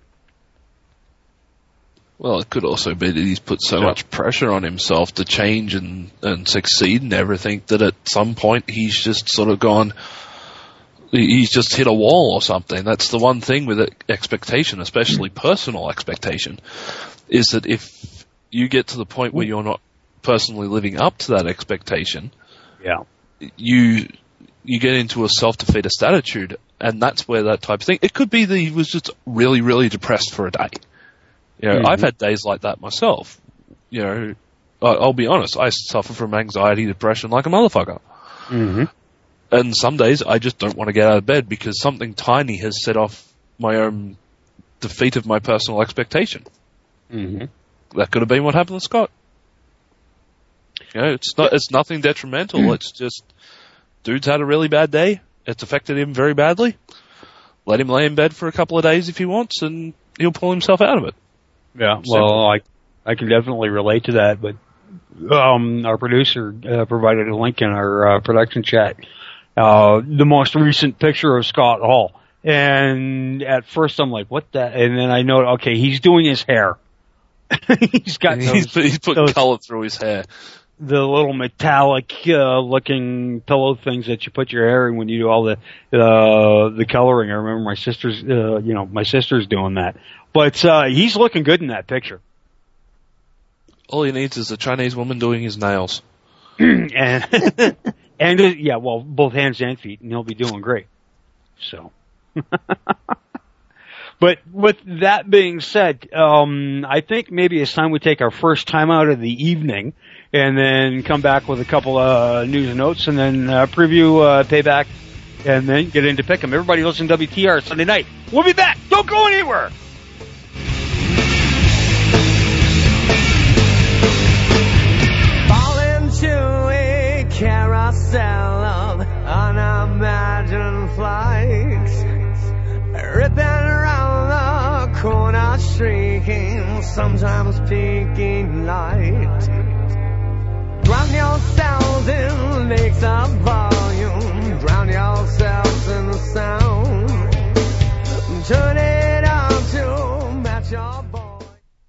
Speaker 9: Well, it could also be that he's put so
Speaker 6: yeah.
Speaker 9: much pressure on himself to change and, and succeed and everything that at some point he's just sort of gone, he's just hit a wall or something. That's the one thing with expectation, especially personal expectation, is that if you get to the point where you're not personally living up to that expectation,
Speaker 6: yeah,
Speaker 9: you you get into a self-defeatist attitude, and that's where that type of thing. It could be that he was just really, really depressed for a day. You know, mm-hmm. I've had days like that myself. You know, I'll be honest, I suffer from anxiety, depression like a motherfucker.
Speaker 6: Mm-hmm.
Speaker 9: And some days I just don't want to get out of bed because something tiny has set off my own defeat of my personal expectation.
Speaker 6: Mm-hmm.
Speaker 9: That could have been what happened to Scott. You know, it's not, it's nothing detrimental. It's just, dude's had a really bad day. It's affected him very badly. Let him lay in bed for a couple of days if he wants, and he'll pull himself out of it.
Speaker 6: Yeah, well, I, I can definitely relate to that, but, um, our producer, uh, provided a link in our, uh, production chat, uh, the most recent picture of Scott Hall. And at first I'm like, what the, and then I know, okay, he's doing his hair. he's got, those,
Speaker 9: he's, he's put those, color through his hair.
Speaker 6: The little metallic, uh, looking pillow things that you put your hair in when you do all the, uh, the coloring. I remember my sister's, uh, you know, my sister's doing that. But, uh, he's looking good in that picture.
Speaker 9: All he needs is a Chinese woman doing his nails.
Speaker 6: and, and, uh, yeah, well, both hands and feet, and he'll be doing great. So. But with that being said, um, I think maybe it's time we take our first time out of the evening and then come back with a couple of uh, news and notes and then uh, preview uh, Payback and then get into Pick'em. Everybody listen to W T R Sunday night. We'll be back. Don't go anywhere.
Speaker 1: Fall into a carousel of unimagined flights, ripping around the corner, shrieking, sometimes peeking light. Drown yourselves in lakes of volume, drown yourselves in the sound, turn it up to match your voice.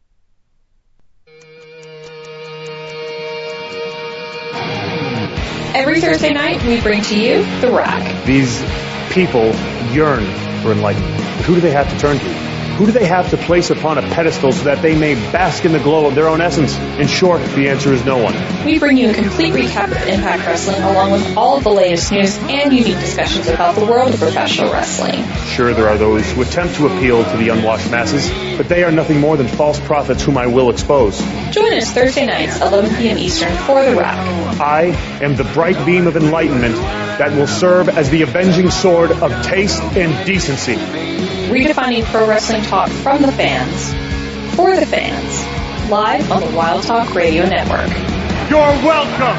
Speaker 10: Every Thursday night, we bring to you The Rack.
Speaker 11: These people yearn for enlightenment. Who do they have to turn to? Who do they have to place upon a pedestal so that they may bask in the glow of their own essence? In short, the answer is no one.
Speaker 10: We bring you a complete recap of Impact Wrestling along with all of the latest news and unique discussions about the world of professional wrestling.
Speaker 11: Sure, there are those who attempt to appeal to the unwashed masses, but they are nothing more than false prophets whom I will expose.
Speaker 10: Join us Thursday nights, eleven p.m. Eastern, for The Rack.
Speaker 11: I am the bright beam of enlightenment that will serve as the avenging sword of taste and decency.
Speaker 10: redefining pro wrestling talk from the fans, for the fans, live on the Wild Talk Radio Network.
Speaker 2: You're welcome!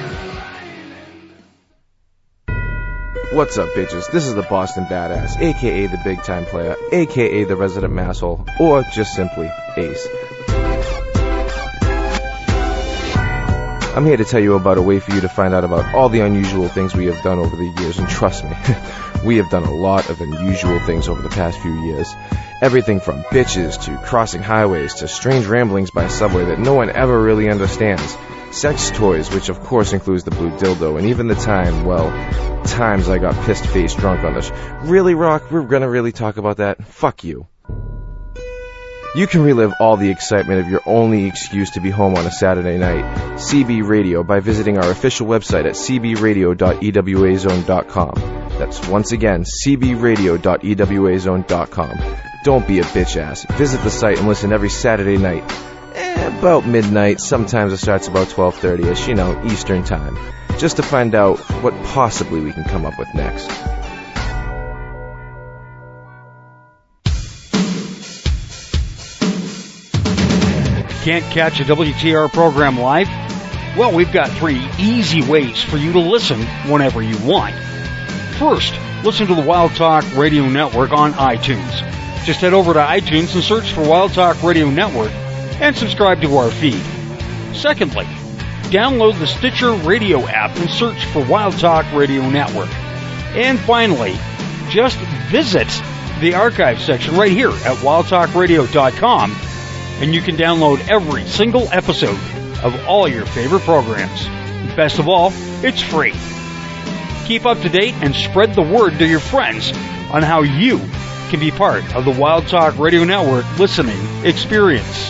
Speaker 12: What's up, bitches? This is the Boston Badass, aka the Big Time Player, aka the Resident Masshole, or just simply Ace. I'm here to tell you about a way for you to find out about all the unusual things we have done over the years, and trust me, we have done a lot of unusual things over the past few years. Everything from bitches to crossing highways to strange ramblings by subway that no one ever really understands. Sex toys, which of course includes the blue dildo, and even the time, well, times I got pissed-faced drunk on this. Really, Rock? We're gonna really talk about that? Fuck you. You can relive all the excitement of your only excuse to be home on a Saturday night, C B Radio, by visiting our official website at c b radio dot e w a zone dot com. That's once again, c b radio dot e w a zone dot com. Don't be a bitch ass. Visit the site and listen every Saturday night. Eh, about midnight, sometimes it starts about twelve thirty-ish, you know, Eastern time, just to find out what possibly we can come up with next.
Speaker 6: Can't catch a W T R program live? Well, we've got three easy ways for you to listen whenever you want. First, listen to the Wild Talk Radio Network on iTunes. Just head over to iTunes and search for Wild Talk Radio Network and subscribe to our feed. Secondly, download the Stitcher Radio app and search for Wild Talk Radio Network. And finally, just visit the archive section right here at wild talk radio dot com, and you can download every single episode of all your favorite programs. Best of all, it's free. Keep up to date and spread the word to your friends on how you can be part of the Wild Talk Radio Network listening experience.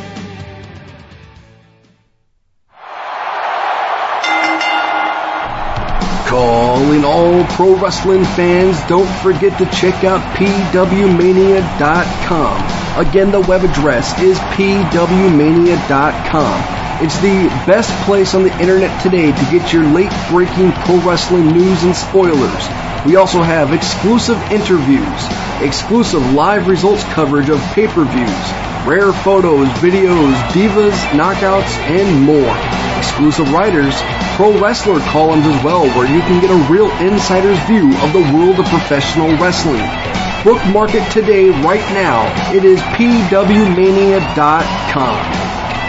Speaker 13: Calling all pro wrestling fans, don't forget to check out p w mania dot com. Again, the web address is p w mania dot com. It's the best place on the internet today to get your late-breaking pro wrestling news and spoilers. We also have exclusive interviews, exclusive live results coverage of pay-per-views, rare photos, videos, divas, knockouts, and more. Exclusive writers, pro wrestler columns as well, where you can get a real insider's view of the world of professional wrestling. Bookmark it today, right now. It is p w mania dot com.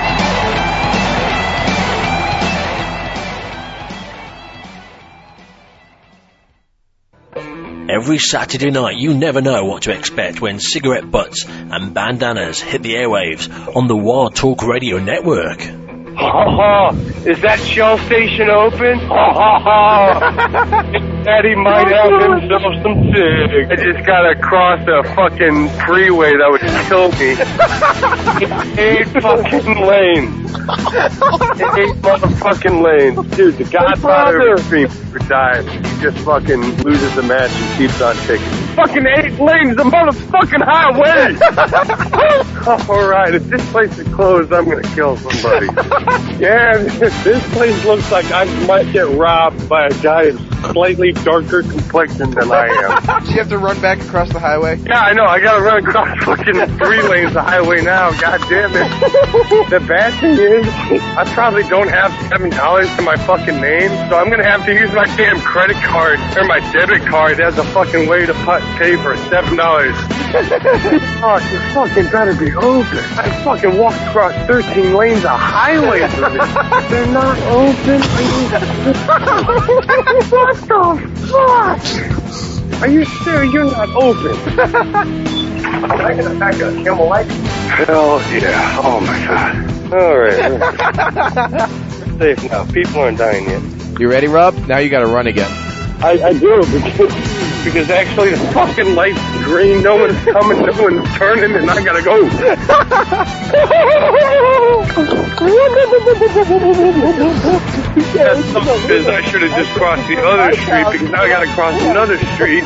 Speaker 14: Every Saturday night, you never know what to expect when cigarette butts and bandanas hit the airwaves on the Wild Talk Radio Network.
Speaker 2: Ha ha! Is that Shell station open? Ha ha ha! Daddy might have himself some cigs. I just gotta cross a fucking freeway that would kill me. Eight fucking lanes. Eight motherfucking lanes. Dude, the godfather of extreme dies. He just fucking loses the match and keeps on ticking. Fucking eight lanes, the motherfucking highway! Alright, if this place is closed, I'm gonna kill somebody. Yeah, this place looks like I might get robbed by a guy of slightly darker complexion than I am.
Speaker 15: Do you have to run back across the highway?
Speaker 2: Yeah, I know. I gotta run across fucking three lanes of highway now. God damn it. The bad thing is, I probably don't have seven dollars to my fucking name, so I'm gonna have to use my damn credit card or my debit card as a fucking way to pay for seven dollars. Oh, it's fucking better be open. I fucking walked across thirteen lanes of highway. They're not open. What the fuck? Are you serious? You're not open. I got a pack of Camel Light. Hell yeah. Oh my god. Alright. Safe now. People aren't dying yet.
Speaker 15: You ready, Rob? Now you gotta run again.
Speaker 2: I, I do, because, because actually the fucking light's green, no one's coming, no one's turning, and I gotta go. That's something is I should have just crossed the other street, because now I gotta cross another street.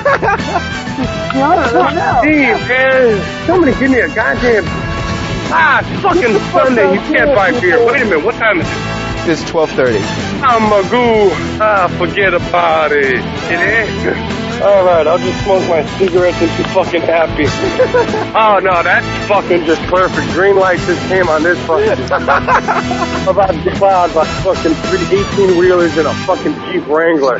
Speaker 2: Steve, man, somebody give me a goddamn... Ah, it's fucking Sunday, you can't buy beer. Wait a minute, what time is it?
Speaker 15: It's twelve thirty.
Speaker 2: I'm a goo. Ah, forget about it. It is. All right, I'll just smoke my cigarettes and be fucking happy. Oh, no, that's fucking just perfect. Green light just came on this fucking... about the cloud by fucking eighteen-wheelers and a fucking Jeep Wrangler.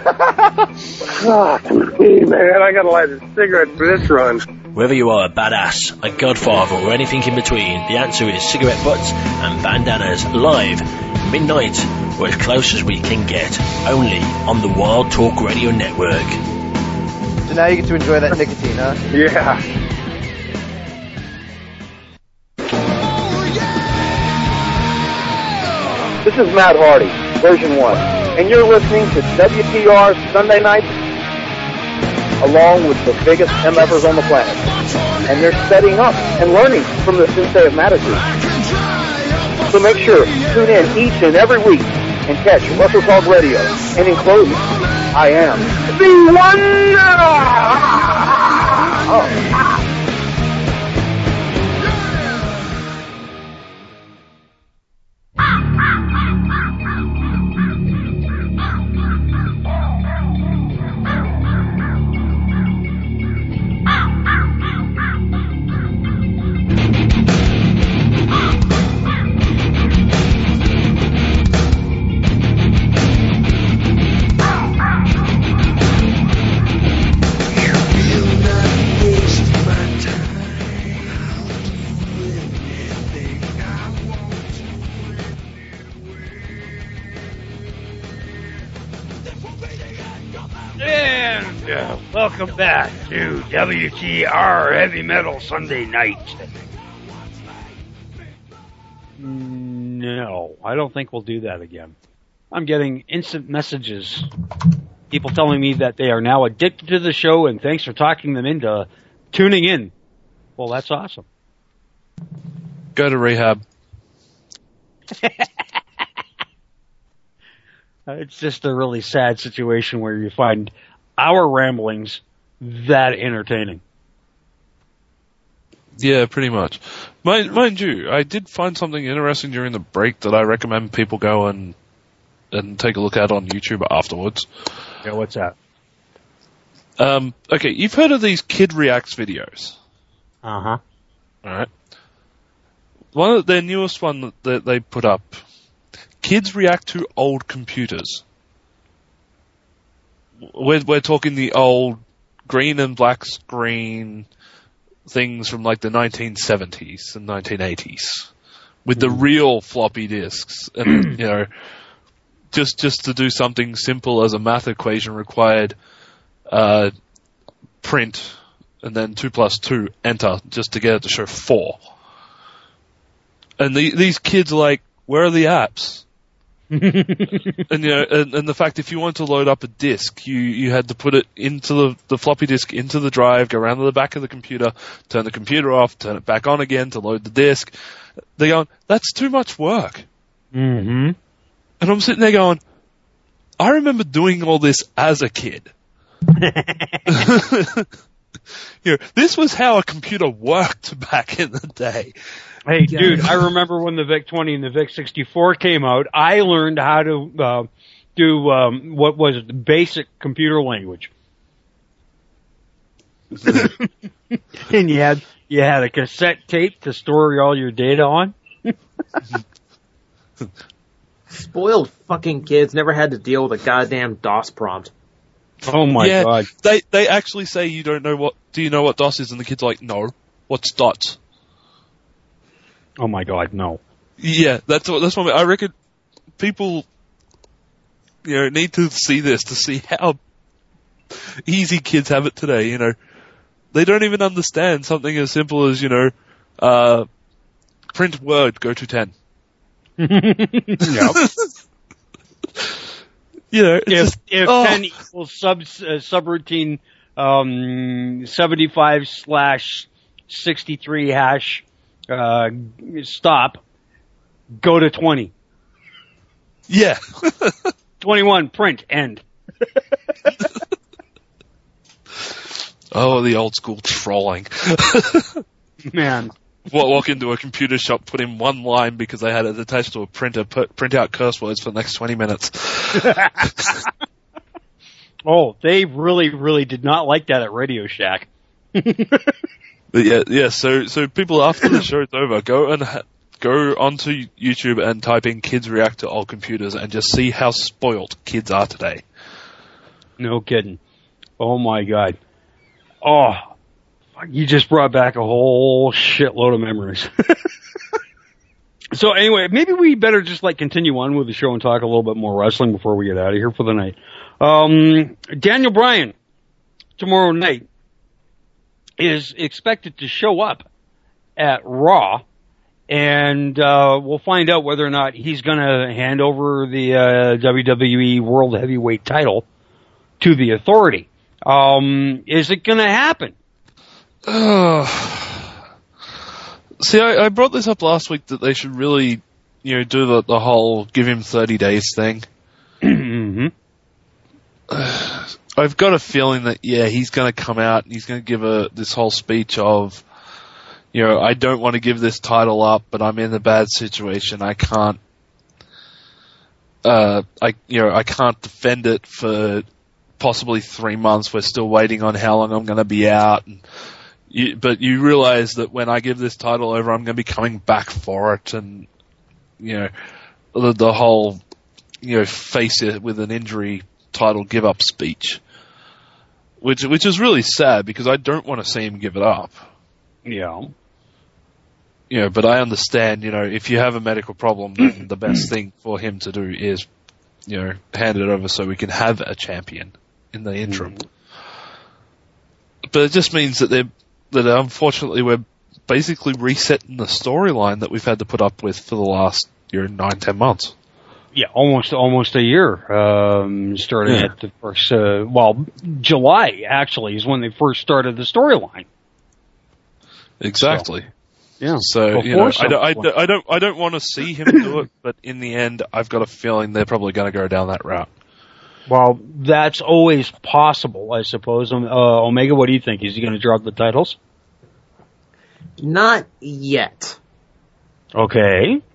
Speaker 2: God, man, I gotta light a cigarette for this run.
Speaker 14: Whether you are a badass, a godfather, or anything in between, the answer is cigarette butts and bandanas live, midnight, or as close as we can get, only on the Wild Talk Radio Network.
Speaker 15: So now you get to enjoy that nicotine, huh?
Speaker 2: Yeah. This is Matt Hardy, version one, and you're listening to W T R Sunday Nights, along with the biggest M F'ers on the planet. And they're studying up and learning from the Sensei of Mattitude. So make sure, tune in each and every week and catch Wrestle Talk Radio. And in closing, I am the one. Oh.
Speaker 6: Welcome back to W T R Heavy Metal Sunday Night. No, I don't think we'll do that again. I'm getting instant messages. People telling me that they are now addicted to the show and thanks for talking them into tuning in. Well, that's awesome.
Speaker 9: Go to rehab.
Speaker 6: It's just a really sad situation where you find our ramblings that entertaining.
Speaker 9: Yeah, pretty much. Mind, mind you, I did find something interesting during the break that I recommend people go and and take a look at on YouTube afterwards.
Speaker 6: Yeah, what's that?
Speaker 9: Um, okay, you've heard of these Kid Reacts videos.
Speaker 6: Uh-huh.
Speaker 9: Alright. One of their newest one that they put up, kids react to old computers. We're, we're talking the old green and black screen things from like the nineteen seventies and nineteen eighties with the real floppy disks. And, you know, just, just to do something simple as a math equation required, uh, print and then two plus two, enter, just to get it to show four. And the, these kids are like, where are the apps? and you know, and, and the fact if you want to load up a disk, you, you had to put it into the, the floppy disk into the drive, go around to the back of the computer, turn the computer off, turn it back on again to load the disk. They're going, that's too much work.
Speaker 6: Mm-hmm.
Speaker 9: And I'm sitting there going, I remember doing all this as a kid. You know, this was how a computer worked back in the day.
Speaker 6: Hey, dude, I remember when the VIC twenty and the VIC sixty-four came out, I learned how to uh, do um, what was the basic computer language. And you had you had a cassette tape to store all your data on.
Speaker 8: Spoiled fucking kids never had to deal with a goddamn DOS prompt.
Speaker 6: Oh my
Speaker 9: yeah,
Speaker 6: god.
Speaker 9: They they actually say you don't know what do you know what DOS is, and the kid's like, no. What's dots?
Speaker 6: Oh my god, no.
Speaker 9: Yeah, that's what that's what I reckon people you know need to see this to see how easy kids have it today, you know. They don't even understand something as simple as, you know, uh print Word, go to ten.
Speaker 6: Yep.
Speaker 9: You know,
Speaker 6: if
Speaker 9: just,
Speaker 6: if
Speaker 9: oh.
Speaker 6: ten equals sub uh, subroutine um seventy-five slash sixty-three hash uh stop, go to twenty.
Speaker 9: Yeah.
Speaker 6: twenty-one print end.
Speaker 9: Oh, the old school trolling.
Speaker 6: Man.
Speaker 9: Walk, walk into a computer shop, put in one line because they had it attached to a printer, put, print out curse words for the next twenty minutes.
Speaker 6: Oh, they really, really did not like that at Radio Shack.
Speaker 9: But yeah, yeah. So, so people after the show's over, go and ha- go onto YouTube and type in "kids react to old computers" and just see how spoilt kids are today.
Speaker 6: No kidding. Oh my God. Oh, you just brought back a whole shitload of memories. So anyway, maybe we better just like continue on with the show and talk a little bit more wrestling before we get out of here for the night. Um, Daniel Bryan tomorrow night is expected to show up at Raw, and uh, we'll find out whether or not he's going to hand over the uh, W W E World Heavyweight title to the Authority. Um, is it going to happen?
Speaker 9: Uh, see, I, I brought this up last week that they should really, you know, do the, the whole give him thirty days thing.
Speaker 6: Mm-hmm.
Speaker 9: I've got a feeling that, yeah, he's going to come out and he's going to give a this whole speech of, you know, I don't want to give this title up, but I'm in a bad situation. I can't, uh, I, you know, I can't defend it for possibly three months. We're still waiting on how long I'm going to be out. And you, but you realize that when I give this title over, I'm going to be coming back for it. And, you know, the, the whole, you know, face it with an injury title give up speech, which which is really sad because I don't want to see him give it up.
Speaker 6: Yeah.
Speaker 9: You know, but I understand, you know, if you have a medical problem, then the best thing for him to do is, you know, hand it over so we can have a champion in the interim. Mm. But it just means that they're, that unfortunately we're basically resetting the storyline that we've had to put up with for the last, you know, nine, ten months.
Speaker 6: Yeah, almost almost a year. Um, starting
Speaker 9: Yeah.
Speaker 6: at the first, uh, well, July actually is when they first started the storyline.
Speaker 9: Exactly.
Speaker 6: So, yeah.
Speaker 9: So you know, I don't, I, don't, I don't, I don't want to see him do it, but in the end, I've got a feeling they're probably going to go down that route.
Speaker 6: Well, that's always possible, I suppose. Um, uh, Omega, what do you think? Is he going to drop the titles?
Speaker 8: Not yet.
Speaker 6: Okay.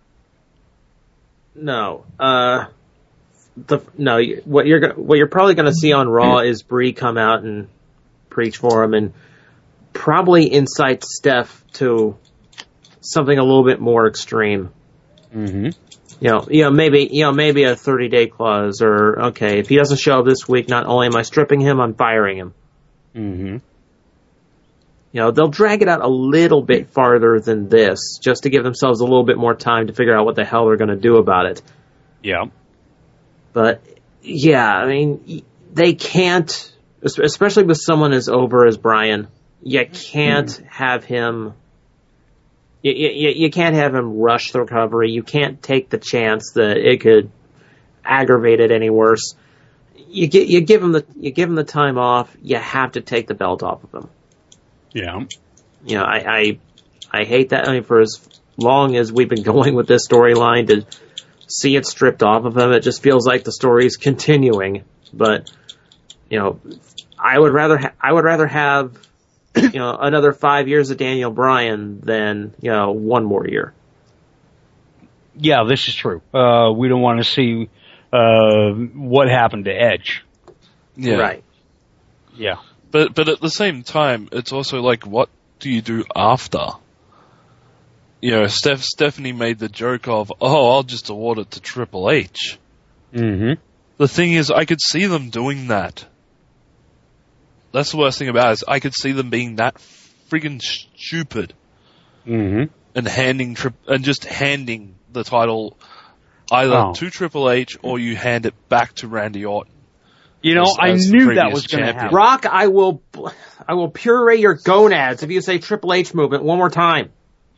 Speaker 8: No. Uh, the no. What you're what you're probably going to see on Raw is Bree come out and preach for him, and probably incite Steph to something a little bit more extreme.
Speaker 6: Mm-hmm.
Speaker 8: You know, you know, maybe you know, maybe a thirty day clause, or okay, if he doesn't show up this week, not only am I stripping him, I'm firing him.
Speaker 6: Mm-hmm.
Speaker 8: You know, they'll drag it out a little bit farther than this, just to give themselves a little bit more time to figure out what the hell they're going to do about it.
Speaker 6: Yeah.
Speaker 8: But, yeah, I mean, they can't, especially with someone as over as Bryan, you can't mm. have him, you, you, you can't have him rush the recovery. You can't take the chance that it could aggravate it any worse. You get, you give him the, you give him the time off. You have to take the belt off of him.
Speaker 6: Yeah.
Speaker 8: You know, I, I, I hate that. I mean, for as long as we've been going with this storyline, to see it stripped off of him, it just feels like the story is continuing. But, you know, I would rather, ha- I would rather have, you know, another five years of Daniel Bryan than, you know, one more year.
Speaker 6: Yeah, this is true. Uh, we don't want to see, uh, what happened to Edge.
Speaker 9: Yeah.
Speaker 8: Right.
Speaker 6: Yeah.
Speaker 9: But but at the same time, it's also like, what do you do after? You know, Steph, Stephanie made the joke of, oh, I'll just award it to Triple H.
Speaker 6: Mm-hmm.
Speaker 9: The thing is, I could see them doing that. That's the worst thing about it, is I could see them being that friggin' stupid.
Speaker 6: Mm-hmm.
Speaker 9: And handing, tri- and just handing the title either
Speaker 6: oh.
Speaker 9: to Triple H or you hand it back to Randy Orton.
Speaker 6: You know,
Speaker 9: as,
Speaker 6: I
Speaker 9: as
Speaker 6: knew that was going to happen.
Speaker 8: Brock, I will, I will puree your gonads if you say Triple H movement one more time.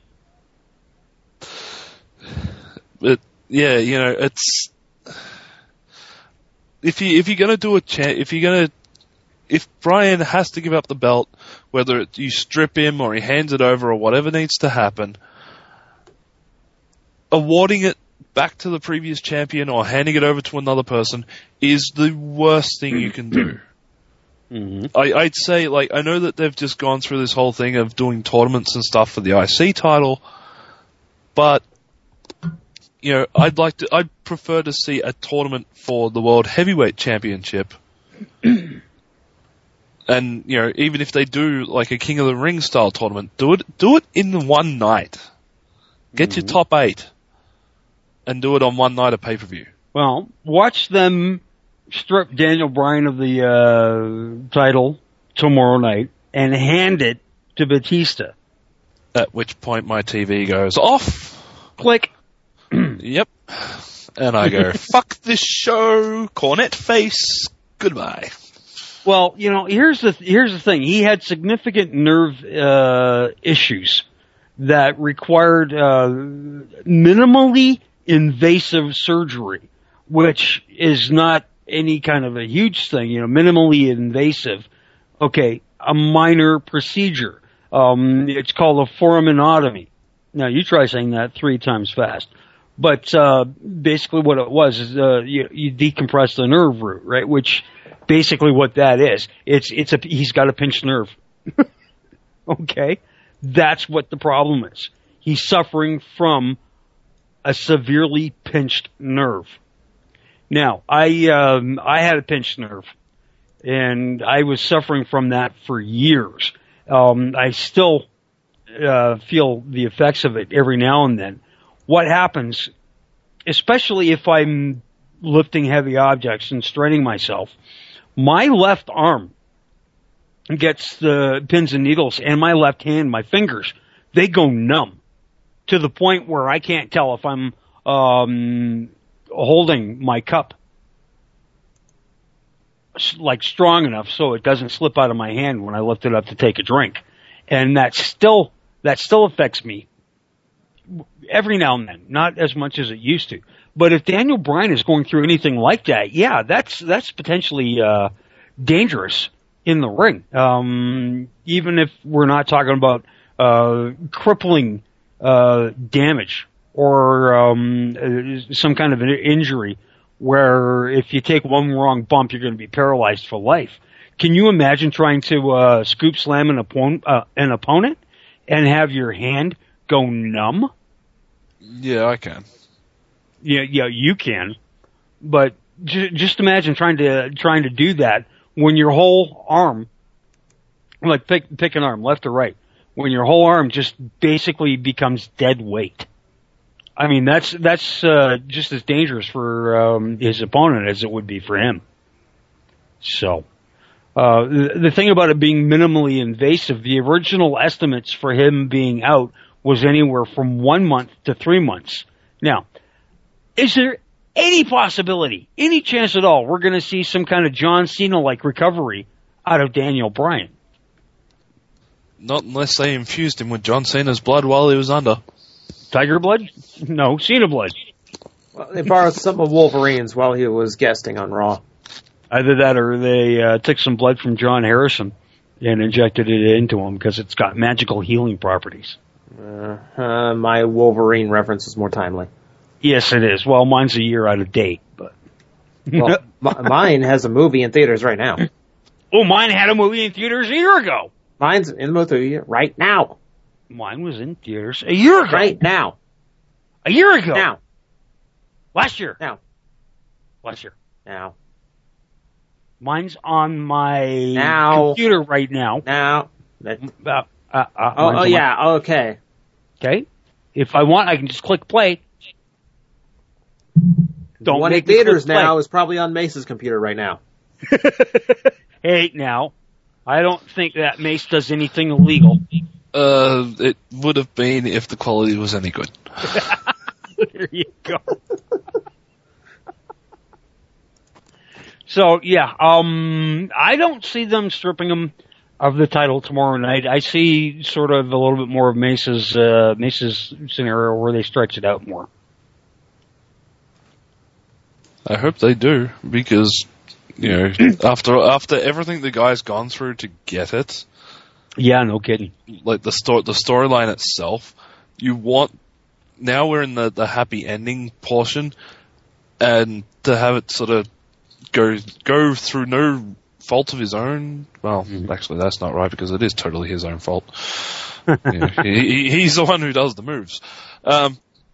Speaker 9: But yeah, you know, it's if you if you're gonna do a cha- if you're gonna if Bryan has to give up the belt, whether it, you strip him or he hands it over or whatever needs to happen, awarding it back to the previous champion or handing it over to another person is the worst thing you can do.
Speaker 6: Mm-hmm.
Speaker 9: I, I'd say, like, I know that they've just gone through this whole thing of doing tournaments and stuff for the I C title, but, you know, I'd like to, I'd prefer to see a tournament for the World Heavyweight Championship And, you know, even if they do like a King of the Ring style tournament, do it, do it in one night. Get mm-hmm. your top eight and do it on one night of pay-per-view.
Speaker 6: Well, watch them strip Daniel Bryan of the, uh, title tomorrow night and hand it to Batista.
Speaker 9: At which point my T V goes off.
Speaker 6: Click.
Speaker 9: Yep. And I go, fuck this show, cornet face, goodbye.
Speaker 6: Well, you know, here's the here's the thing. He had significant nerve uh issues that required uh minimally invasive surgery, which is not any kind of a huge thing, you know, minimally invasive. Okay, a minor procedure. Um it's called a foraminotomy. Now, you try saying that three times fast. But uh basically what it was is uh you, you decompress the nerve root, right? Which basically what that is. It's, it's a, he's got a pinched nerve. Okay? That's what the problem is. He's suffering from a severely pinched nerve. Now, I, um, I had a pinched nerve. And I was suffering from that for years. Um, I still, uh, feel the effects of it every now and then. What happens, especially if I'm lifting heavy objects and straining myself, my left arm gets the pins and needles, and my left hand, my fingers, they go numb to the point where I can't tell if I'm um holding my cup like strong enough so it doesn't slip out of my hand when I lift it up to take a drink. And that still that still affects me every now and then, not as much as it used to. But if Daniel Bryan is going through anything like that, yeah, that's that's potentially uh dangerous in the ring. Um even if we're not talking about uh crippling uh damage or um some kind of an injury where if you take one wrong bump you're going to be paralyzed for life. Can you imagine trying to uh scoop slam an opponent uh, an opponent and have your hand go numb?
Speaker 9: Yeah, I can.
Speaker 6: Yeah, yeah, you can, but j- just imagine trying to trying to do that when your whole arm, like pick pick an arm, left or right, when your whole arm just basically becomes dead weight. I mean, that's that's uh, just as dangerous for um, his opponent as it would be for him. So, uh, the, the thing about it being minimally invasive, the original estimates for him being out was anywhere from one month to three months. Now, is there any possibility, any chance at all, we're going to see some kind of John Cena-like recovery out of Daniel Bryan?
Speaker 9: Not unless they infused him with John Cena's blood while he was under.
Speaker 6: Tiger blood? No, Cena blood.
Speaker 8: Well, they borrowed some of Wolverine's while he was guesting on Raw.
Speaker 6: Either that or they uh, took some blood from John Harrison and injected it into him because it's got magical healing properties.
Speaker 8: Uh, uh, my Wolverine reference is more timely.
Speaker 6: Yes, it is. Well, mine's a year out of date, but
Speaker 8: well, m- mine has a movie in theaters right now.
Speaker 6: Oh, mine had a movie in theaters a year ago.
Speaker 8: Mine's in the movie right now.
Speaker 6: Mine was in theaters a year ago.
Speaker 8: Right now.
Speaker 6: A year ago.
Speaker 8: Now.
Speaker 6: Last year.
Speaker 8: Now.
Speaker 6: Last year.
Speaker 8: Now.
Speaker 6: Mine's on my
Speaker 8: now.
Speaker 6: computer right now.
Speaker 8: Now. That,
Speaker 6: uh, uh, uh,
Speaker 8: oh, oh yeah. My... Okay.
Speaker 6: Okay. If I want, I can just click play. Don't
Speaker 8: one
Speaker 6: make
Speaker 8: in theaters
Speaker 6: play.
Speaker 8: now is probably on Mace's computer right now.
Speaker 6: Hey, now, I don't think that Mace does anything illegal.
Speaker 9: Uh, it would have been if the quality was any good.
Speaker 6: There you go. So, yeah, um, I don't see them stripping him of the title tomorrow night. I see sort of a little bit more of Mace's, uh, Mace's scenario where they stretch it out more.
Speaker 9: I hope they do, because, you know, after after everything the guy's gone through to get it,
Speaker 6: yeah, no kidding.
Speaker 9: Like the sto- the storyline itself, you want. Now we're in the, the happy ending portion, and to have it sort of go go through no fault of his own. Well, mm-hmm. actually, that's not right because it is totally his own fault. Yeah, he, he's the one who does the moves. Um,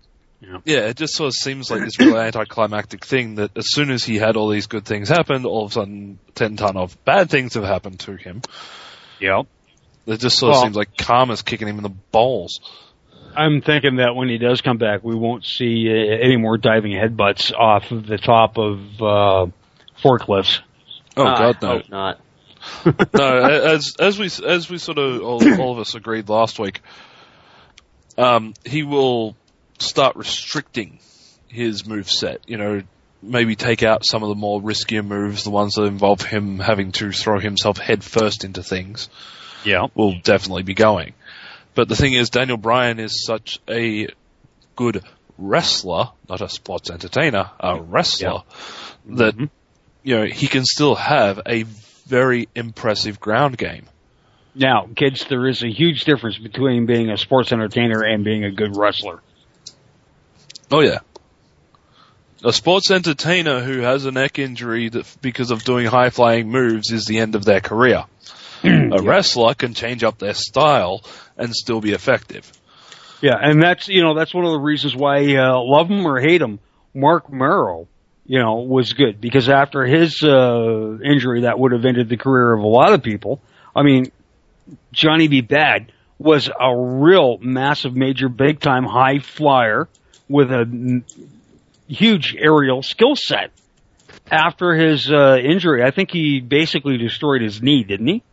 Speaker 6: Yeah.
Speaker 9: yeah, it just sort of seems like this really anticlimactic thing that as soon as he had all these good things happen, all of a sudden ten ton of bad things have happened to him.
Speaker 6: Yeah.
Speaker 9: It just sort of
Speaker 6: well,
Speaker 9: seems like karma's kicking him in the balls.
Speaker 6: I'm thinking that when he does come back, we won't see uh, any more diving headbutts off of the top of uh, forklifts.
Speaker 9: Oh
Speaker 8: uh,
Speaker 9: God, no!
Speaker 8: I hope not.
Speaker 9: No, as as we as we sort of all, all of us agreed last week, um, he will start restricting his moveset. You know, maybe take out some of the more riskier moves, the ones that involve him having to throw himself head first into things.
Speaker 6: Yeah, will
Speaker 9: definitely be going. But the thing is, Daniel Bryan is such a good wrestler, not a sports entertainer, a wrestler, yeah. that, mm-hmm. you know, he can still have a very impressive ground game.
Speaker 6: Now, kids, there is a huge difference between being a sports entertainer and being a good wrestler.
Speaker 9: Oh, yeah. A sports entertainer who has a neck injury that because of doing high-flying moves is the end of their career. A yeah. wrestler can change up their style and still be effective.
Speaker 6: Yeah, and that's, you know, that's one of the reasons why, uh, love him or hate him, Mark Merrow, you know, was good. Because after his, uh, injury that would have ended the career of a lot of people, I mean, Johnny B. Bad was a real massive, major, big-time high flyer with a m- huge aerial skill set. After his, uh, injury, I think he basically destroyed his knee, didn't he?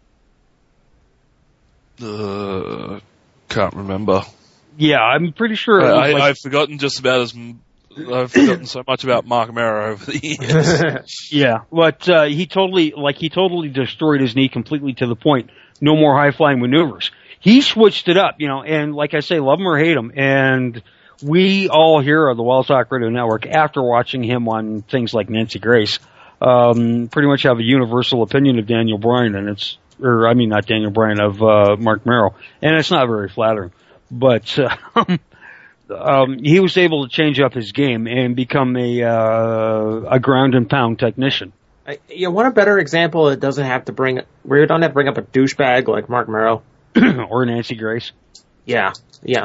Speaker 9: Uh, can't remember.
Speaker 6: Yeah, I'm pretty sure.
Speaker 9: I, I,
Speaker 6: like...
Speaker 9: I've forgotten just about as I've forgotten so much about Mark Merrow over the years.
Speaker 6: Yeah, but uh, he totally, like, he totally destroyed his knee completely to the point. No more high flying maneuvers. He switched it up, you know, and like I say, love him or hate him, and we all here on the Wild Talk Radio Network, after watching him on things like Nancy Grace, um, pretty much have a universal opinion of Daniel Bryan, and it's. Or, I mean, not Daniel Bryan, of uh, Mark Merrow. And it's not very flattering. But uh, um, he was able to change up his game and become a uh, a ground and pound technician.
Speaker 8: I, you want a better example that doesn't have to bring, where you don't have to bring up a douchebag like Mark Merrow?
Speaker 6: Or Nancy Grace.
Speaker 8: Yeah, yeah.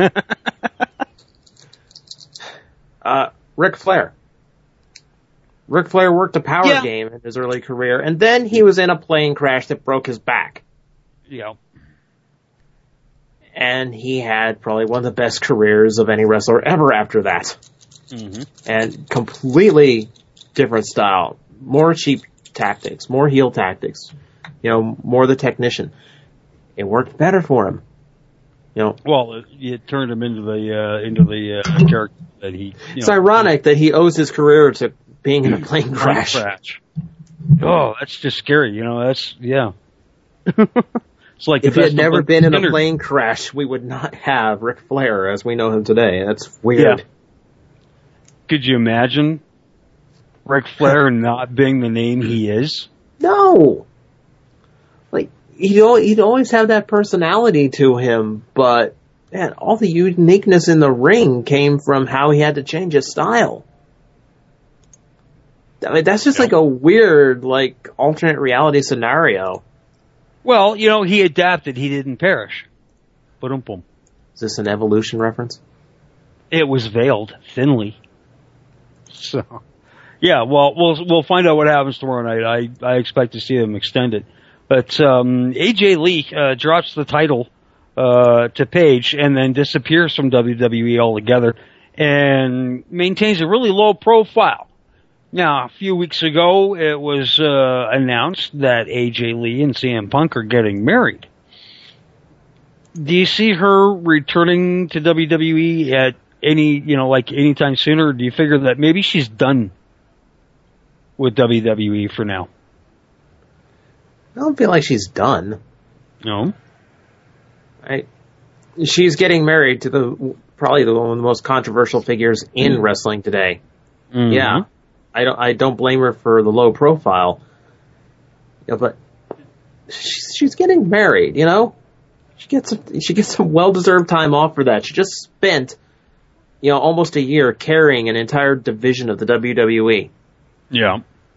Speaker 8: uh, Ric Flair. Ric Flair worked a power yeah. game in his early career, and then he was in a plane crash that broke his back.
Speaker 6: Yeah.
Speaker 8: And he had probably one of the best careers of any wrestler ever after that.
Speaker 6: Mm-hmm.
Speaker 8: And completely different style. More cheap tactics, more heel tactics. You know, more the technician. It worked better for him. You know,
Speaker 6: well, it, it turned him into the uh, into the uh, character that he. You
Speaker 8: it's
Speaker 6: know,
Speaker 8: ironic that he owes his career to being in a plane crash.
Speaker 6: crash. Oh, that's just scary. You know, that's yeah. It's like
Speaker 8: if he had never been in a plane crash, we would not have Ric Flair as we know him today. That's weird.
Speaker 6: Yeah. Could you imagine Ric Flair not being the name he is?
Speaker 8: No. Like he'd he'd always have that personality to him, but man, all the uniqueness in the ring came from how he had to change his style. I mean, that's just yeah. like a weird, like, alternate reality scenario.
Speaker 6: Well, you know, he adapted. He didn't perish. Boom, boom.
Speaker 8: Is this an Evolution reference?
Speaker 6: It was veiled thinly. So, yeah. Well, we'll we'll find out what happens tomorrow night. I I expect to see them extend it. But um, A J Lee uh, drops the title uh, to Paige and then disappears from W W E altogether and maintains a really low profile. Now, a few weeks ago, it was uh, announced that A J Lee and C M Punk are getting married. Do you see her returning to W W E at any, you know, like anytime sooner? Or do you figure that maybe she's done with W W E for now?
Speaker 8: I don't feel like she's done.
Speaker 6: No.
Speaker 8: I, she's getting married to the probably the, one of the most controversial figures in mm. wrestling today.
Speaker 6: Mm-hmm.
Speaker 8: Yeah. I don't. I don't blame her for the low profile, you know, but she's, she's getting married. You know, she gets some, she gets some well-deserved time off for that. She just spent, you know, almost a year carrying an entire division of the W W E.
Speaker 6: Yeah.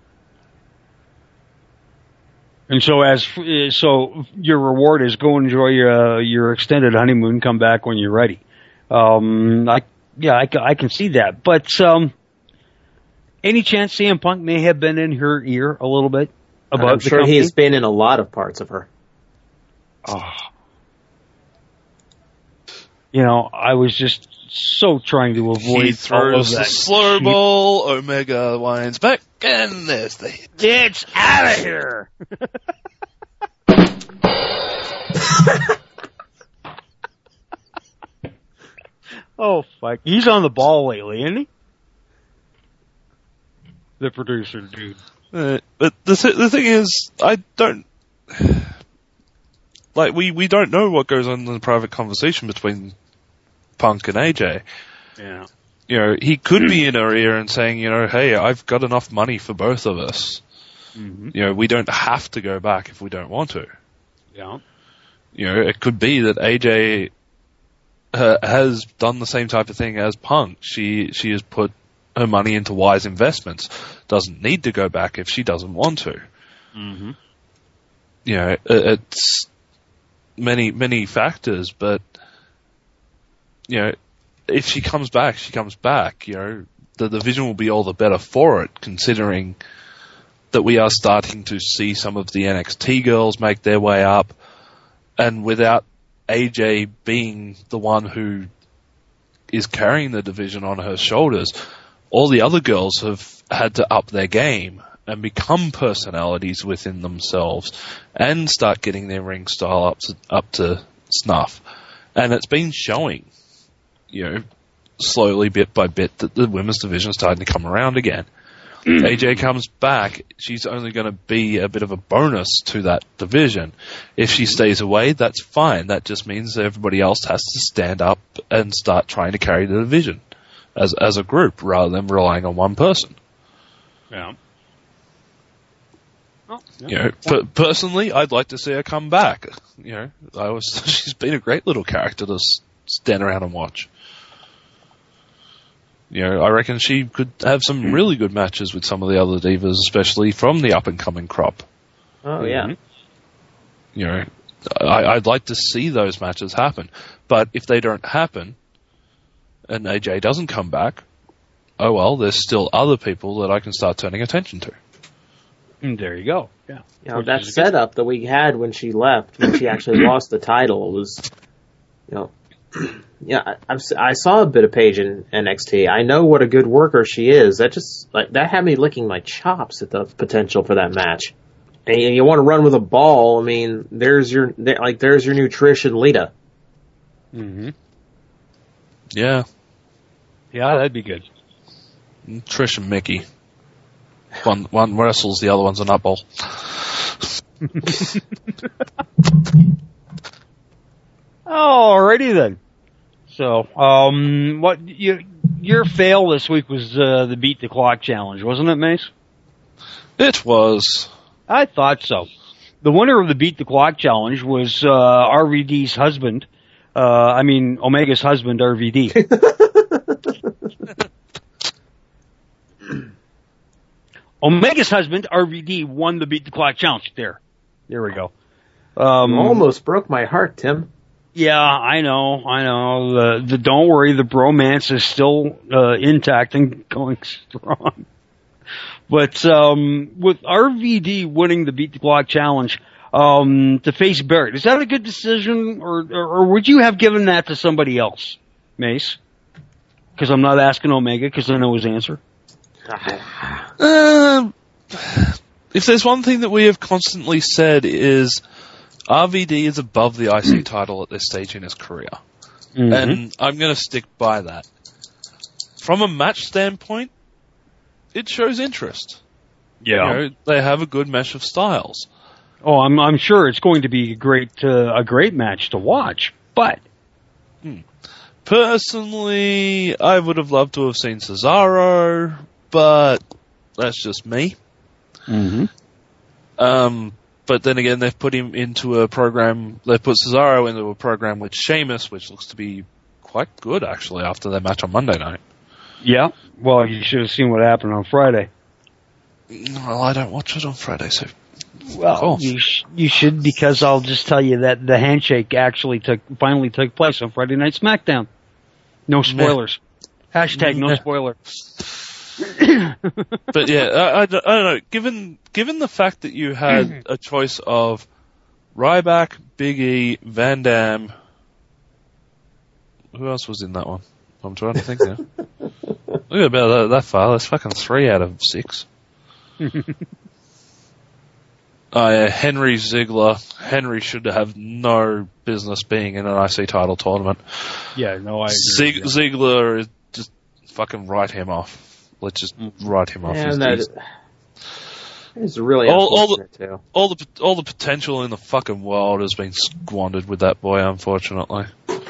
Speaker 6: And so, as so, your reward is go enjoy your uh, your extended honeymoon. Come back when you're ready. Um, I yeah, I, ca- I can see that. But um, any chance C M Punk may have been in her ear a little bit about
Speaker 8: I'm
Speaker 6: the
Speaker 8: sure
Speaker 6: company?
Speaker 8: he's been in a lot of parts of her.
Speaker 6: Oh. You know, I was just so trying to avoid
Speaker 9: He
Speaker 6: all
Speaker 9: throws
Speaker 6: of
Speaker 9: the
Speaker 6: that
Speaker 9: slow
Speaker 6: shit.
Speaker 9: ball, Omega winds back, and there's the hit.
Speaker 6: It's out of here! Oh, fuck. He's on the ball lately, isn't he? The producer, dude.
Speaker 9: Uh, but the th- the thing is, I don't like we we don't know what goes on in the private conversation between Punk and A J.
Speaker 6: Yeah.
Speaker 9: You know, he could be in her ear and saying, you know, hey, I've got enough money for both of us.
Speaker 6: Mm-hmm.
Speaker 9: You know, we don't have to go back if we don't want to.
Speaker 6: Yeah.
Speaker 9: You know, it could be that A J uh, has done the same type of thing as Punk. She she has put her money into wise investments. Doesn't need to go back if she doesn't want to.
Speaker 6: Mm-hmm.
Speaker 9: You know, it, it's many many factors, but you know, if she comes back, she comes back. You know, the division will be all the better for it, considering that we are starting to see some of the N X T girls make their way up, and without A J being the one who is carrying the division on her shoulders, all the other girls have had to up their game and become personalities within themselves and start getting their ring style up to, up to snuff. And it's been showing, you know, slowly, bit by bit, that the women's division is starting to come around again. A J comes back, she's only going to be a bit of a bonus to that division. If she stays away, that's fine. That just means that everybody else has to stand up and start trying to carry the division as as a group rather than relying on one person.
Speaker 6: Yeah. Oh, yeah.
Speaker 9: You know, per- personally, I'd like to see her come back. You know, I was she's been a great little character to s- stand around and watch. You know, I reckon she could have some really good matches with some of the other divas, especially from the up-and-coming crop.
Speaker 8: Oh, yeah.
Speaker 9: Mm-hmm. You know, I, I'd like to see those matches happen. But if they don't happen, and A J doesn't come back, oh well, there's still other people that I can start turning attention to.
Speaker 6: And there you go. Yeah.
Speaker 8: You know, that setup that we had when she left, when she actually lost the title, was, you know, yeah, I, I saw a bit of Paige in N X T. I know what a good worker she is. That just, like, that had me licking my chops at the potential for that match. And you, you want to run with a ball, I mean, there's your, there, like, there's your new Trish and Lita.
Speaker 6: Mm-hmm.
Speaker 9: Yeah.
Speaker 6: Yeah, that'd be good.
Speaker 9: Trish and Mickey. One one wrestles, the other one's a nutball.
Speaker 6: Alrighty then. So, um, what you, your fail this week was uh, the Beat the Clock challenge, wasn't it, Mace?
Speaker 9: It was.
Speaker 6: I thought so. The winner of the Beat the Clock challenge was uh, R V D's husband. Uh, I mean, Omega's husband, R V D. Omega's husband, R V D, won the Beat the Clock challenge. There. There we go. Um,
Speaker 8: you almost broke my heart, Tim.
Speaker 6: Yeah, I know, I know. The, the don't worry, the bromance is still uh, intact and going strong. But um, with R V D winning the Beat the Clock challenge um, to face Barrett, is that a good decision, or, or, or would you have given that to somebody else, Mace? Because I'm not asking Omega, because I know his answer.
Speaker 9: Uh, if there's one thing that we have constantly said is R V D is above the I C title at this stage in his career. Mm-hmm. And I'm going to stick by that. From a match standpoint, it shows interest.
Speaker 6: Yeah.
Speaker 9: You know, they have a good mesh of styles.
Speaker 6: Oh, I'm I'm sure it's going to be a great uh, a great match to watch, but
Speaker 9: hmm. Personally, I would have loved to have seen Cesaro, but that's just me.
Speaker 6: Mm-hmm.
Speaker 9: Um, but then again, they've put him into a program, they've put Cesaro into a program with Sheamus, which looks to be quite good, actually, after their match on Monday night.
Speaker 6: Yeah, well, you should have seen what happened on Friday.
Speaker 9: Well, I don't watch it on Friday, so...
Speaker 6: Well, cool. you sh- you should, because I'll just tell you that the handshake actually took finally took place on Friday Night SmackDown. No spoilers. Hashtag no spoiler.
Speaker 9: But yeah, I, I, I don't know. Given given the fact that you had a choice of Ryback, Big E, Van Dam, who else was in that one? I'm trying to think now. Look at about that, that far. That's fucking three out of six. Oh yeah, Henry Ziegler. Henry should have no business being in an I C title tournament.
Speaker 6: Yeah, no, I agree.
Speaker 9: Zieg- Ziegler is just fucking write him off. Let's just write him off.
Speaker 8: And that is really
Speaker 9: all, all the
Speaker 8: too.
Speaker 9: all the all the potential in the fucking world has been squandered with that boy, unfortunately.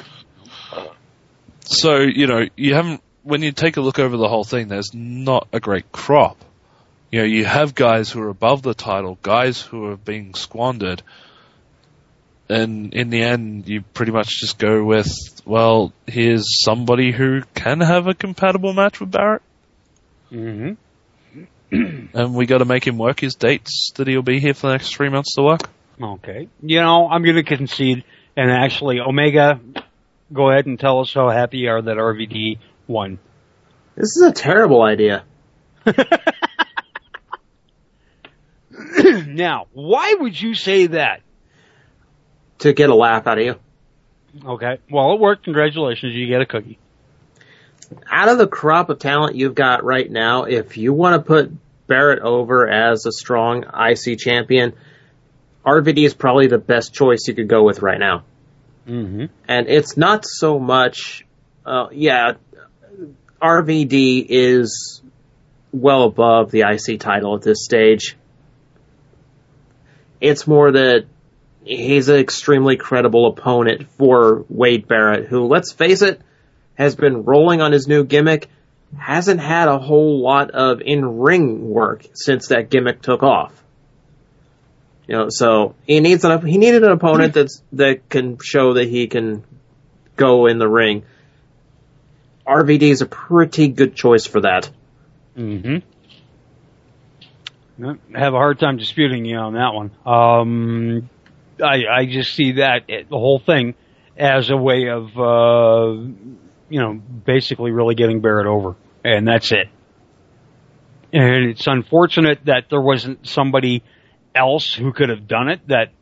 Speaker 9: So you know, you haven't. When you take a look over the whole thing, there's not a great crop. You know, you have guys who are above the title, guys who are being squandered, and in the end, you pretty much just go with, well, here's somebody who can have a compatible match with Barrett.
Speaker 6: Mm-hmm.
Speaker 9: And we got to make him work his dates that he'll be here for the next three months to work.
Speaker 6: Okay. You know, I'm going to concede, and actually, Omega, go ahead and tell us how happy you are that R V D won.
Speaker 8: This is a terrible idea.
Speaker 6: Now, why would you say that?
Speaker 8: To get a laugh out of you.
Speaker 6: Okay. Well, it worked. Congratulations. You get a cookie.
Speaker 8: Out of the crop of talent you've got right now, if you want to put Barrett over as a strong I C champion, R V D is probably the best choice you could go with right now.
Speaker 6: Mm-hmm.
Speaker 8: And it's not so much, uh, yeah, R V D is well above the I C title at this stage. It's more that he's an extremely credible opponent for Wade Barrett, who, let's face it, has been rolling on his new gimmick, hasn't had a whole lot of in-ring work since that gimmick took off. You know, so he needs an, he needed an opponent that's, that can show that he can go in the ring. R V D is a pretty good choice for that.
Speaker 6: Mm-hmm. I have a hard time disputing you on that one. Um, I, I just see that, the whole thing, as a way of, uh, you know, basically really getting Barrett over. And that's it. And it's unfortunate that there wasn't somebody else who could have done it that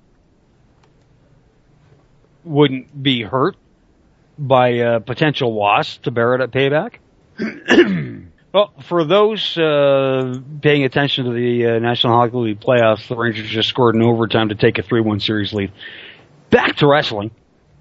Speaker 6: wouldn't be hurt by a potential loss to Barrett at Payback. Well, for those uh, paying attention to the uh, National Hockey League playoffs, the Rangers just scored in overtime to take a three one series lead. Back to wrestling.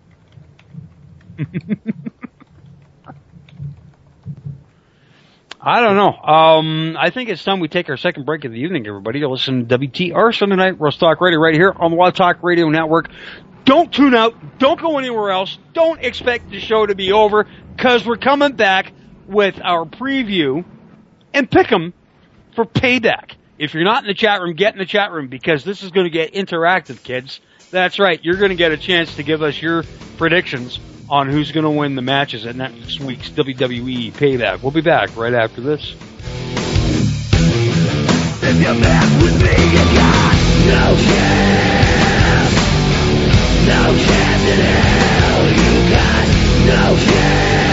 Speaker 6: I don't know. Um, I think it's time we take our second break of the evening, everybody. You're listening to W T R Sunday Night Wrestle Talk Radio right here on the Wild Talk Radio Network. Don't tune out. Don't go anywhere else. Don't expect the show to be over, because we're coming back with our preview and pick 'em for Payback. If you're not in the chat room, get in the chat room, because this is going to get interactive, kids. That's right. You're going to get a chance to give us your predictions on who's going to win the matches at next week's W W E Payback. We'll be back right after this.
Speaker 1: If you're back with me, you got no chance. No chance in hell. You got no chance.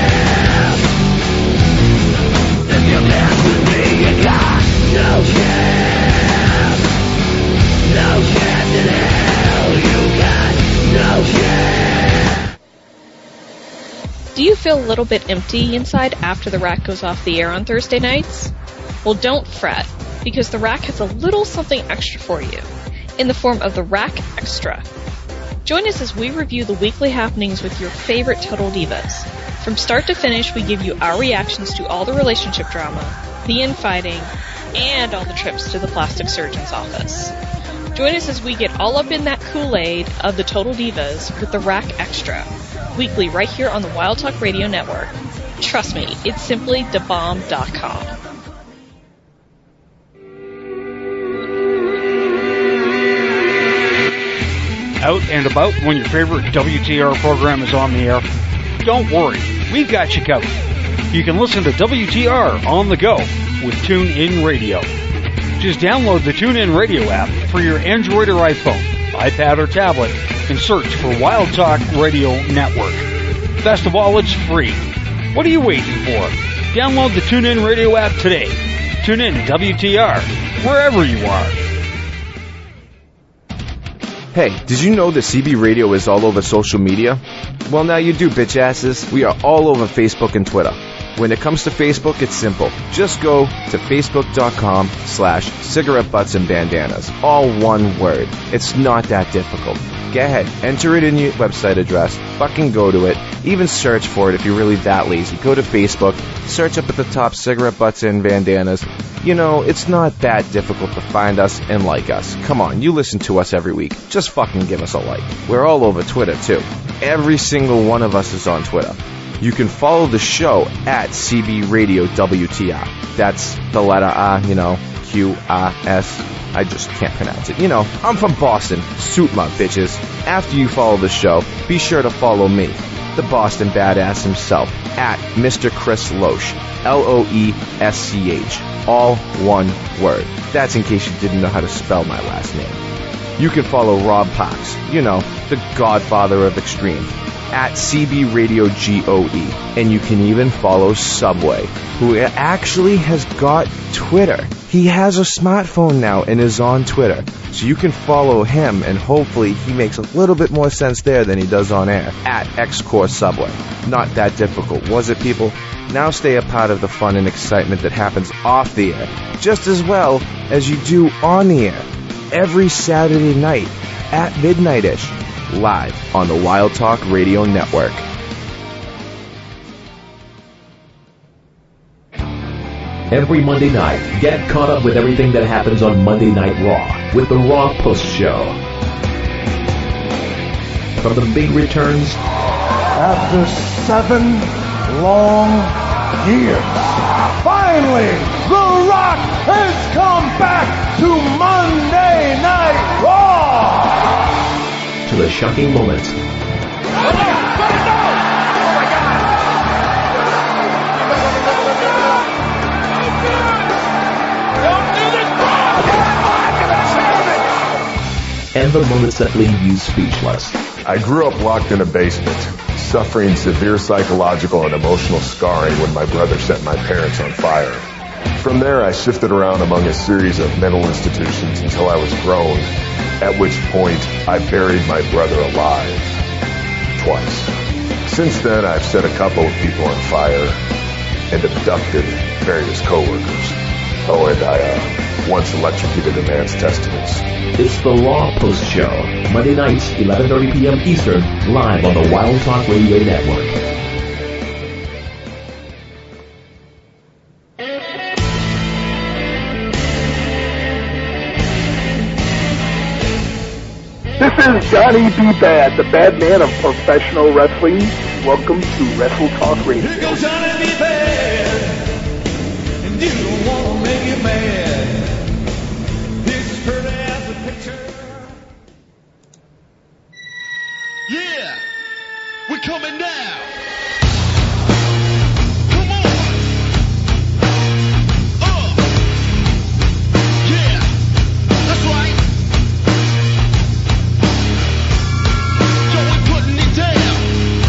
Speaker 1: If you're back with me, you got no chance. No chance in hell. You got no chance.
Speaker 10: Do you feel a little bit empty inside after the Rack goes off the air on Thursday nights? Well, don't fret, because the Rack has a little something extra for you, in the form of the Rack Extra. Join us as we review the weekly happenings with your favorite Total Divas. From start to finish, we give you our reactions to all the relationship drama, the infighting, and all the trips to the plastic surgeon's office. Join us as we get all up in that Kool-Aid of the Total Divas with the Rack Extra, weekly right here on the Wild Talk Radio Network. Trust me, it's simply da bomb dot com.
Speaker 6: Out and about when your favorite W T R program is on the air? Don't worry, we've got you covered. You can listen to W T R on the go with TuneIn Radio. Just download the TuneIn Radio app for your Android or iPhone, iPad or tablet, and search for Wild Talk Radio Network. Best of all, it's free. What are you waiting for? Download the TuneIn Radio app today. Tune in to W T R, wherever you are.
Speaker 12: Hey, did you know that C B Radio is all over social media? Well, now you do, bitch asses. We are all over Facebook and Twitter. When it comes to Facebook, it's simple. Just go to facebook.com slash cigarette butts and bandanas. All one word. It's not that difficult. Go ahead, enter it in your website address, fucking go to it, even search for it if you're really that lazy. Go to Facebook, search up at the top cigarette butts and bandanas. You know, it's not that difficult to find us and like us. Come on, you listen to us every week. Just fucking give us a like. We're all over Twitter, too. Every single one of us is on Twitter. You can follow the show at C B Radio W T R. That's the letter R, you know, Q R S. I just can't pronounce it. You know, I'm from Boston. Suit my bitches. After you follow the show, be sure to follow me, the Boston badass himself, at Mister Chris Loesch. L O E S C H. All one word. That's in case you didn't know how to spell my last name. You can follow Rob Parks, you know, the godfather of extreme, at C B Radio G O E. And you can even follow Subway, who actually has got Twitter. He has a smartphone now and is on Twitter. So you can follow him, and hopefully he makes a little bit more sense there than he does on air, at X-Core Subway. Not that difficult, was it, people? Now stay a part of the fun and excitement that happens off the air, just as well as you do on the air, every Saturday night at midnight-ish, live on the Wild Talk Radio Network.
Speaker 16: Every Monday night, get caught up with everything that happens on Monday Night Raw with the Raw Post Show. From the big returns,
Speaker 17: after seven long years, finally, The Rock has come back to Monday Night Raw!
Speaker 16: To the shocking moments. And the moments that leave you speechless.
Speaker 18: I grew up locked in a basement, suffering severe psychological and emotional scarring when my brother set my parents on fire. From there, I shifted around among a series of mental institutions until I was grown, at which point I buried my brother alive. Twice. Since then, I've set a couple of people on fire and abducted various coworkers. Oh, and I uh, once electrocuted a man's testicles.
Speaker 16: It's the Raw Post Show, Monday nights, eleven thirty p.m. Eastern, live on the Wild Talk Radio Network.
Speaker 2: This is Johnny B. Bad, the bad man of professional wrestling. Welcome to Wrestle Talk Radio.
Speaker 1: Here goes Johnny B. Bad, and you don't want to make it mad. This pretty as a picture. Yeah, we're coming down. Come on. Uh. Yeah, that's right. Joey putting it down.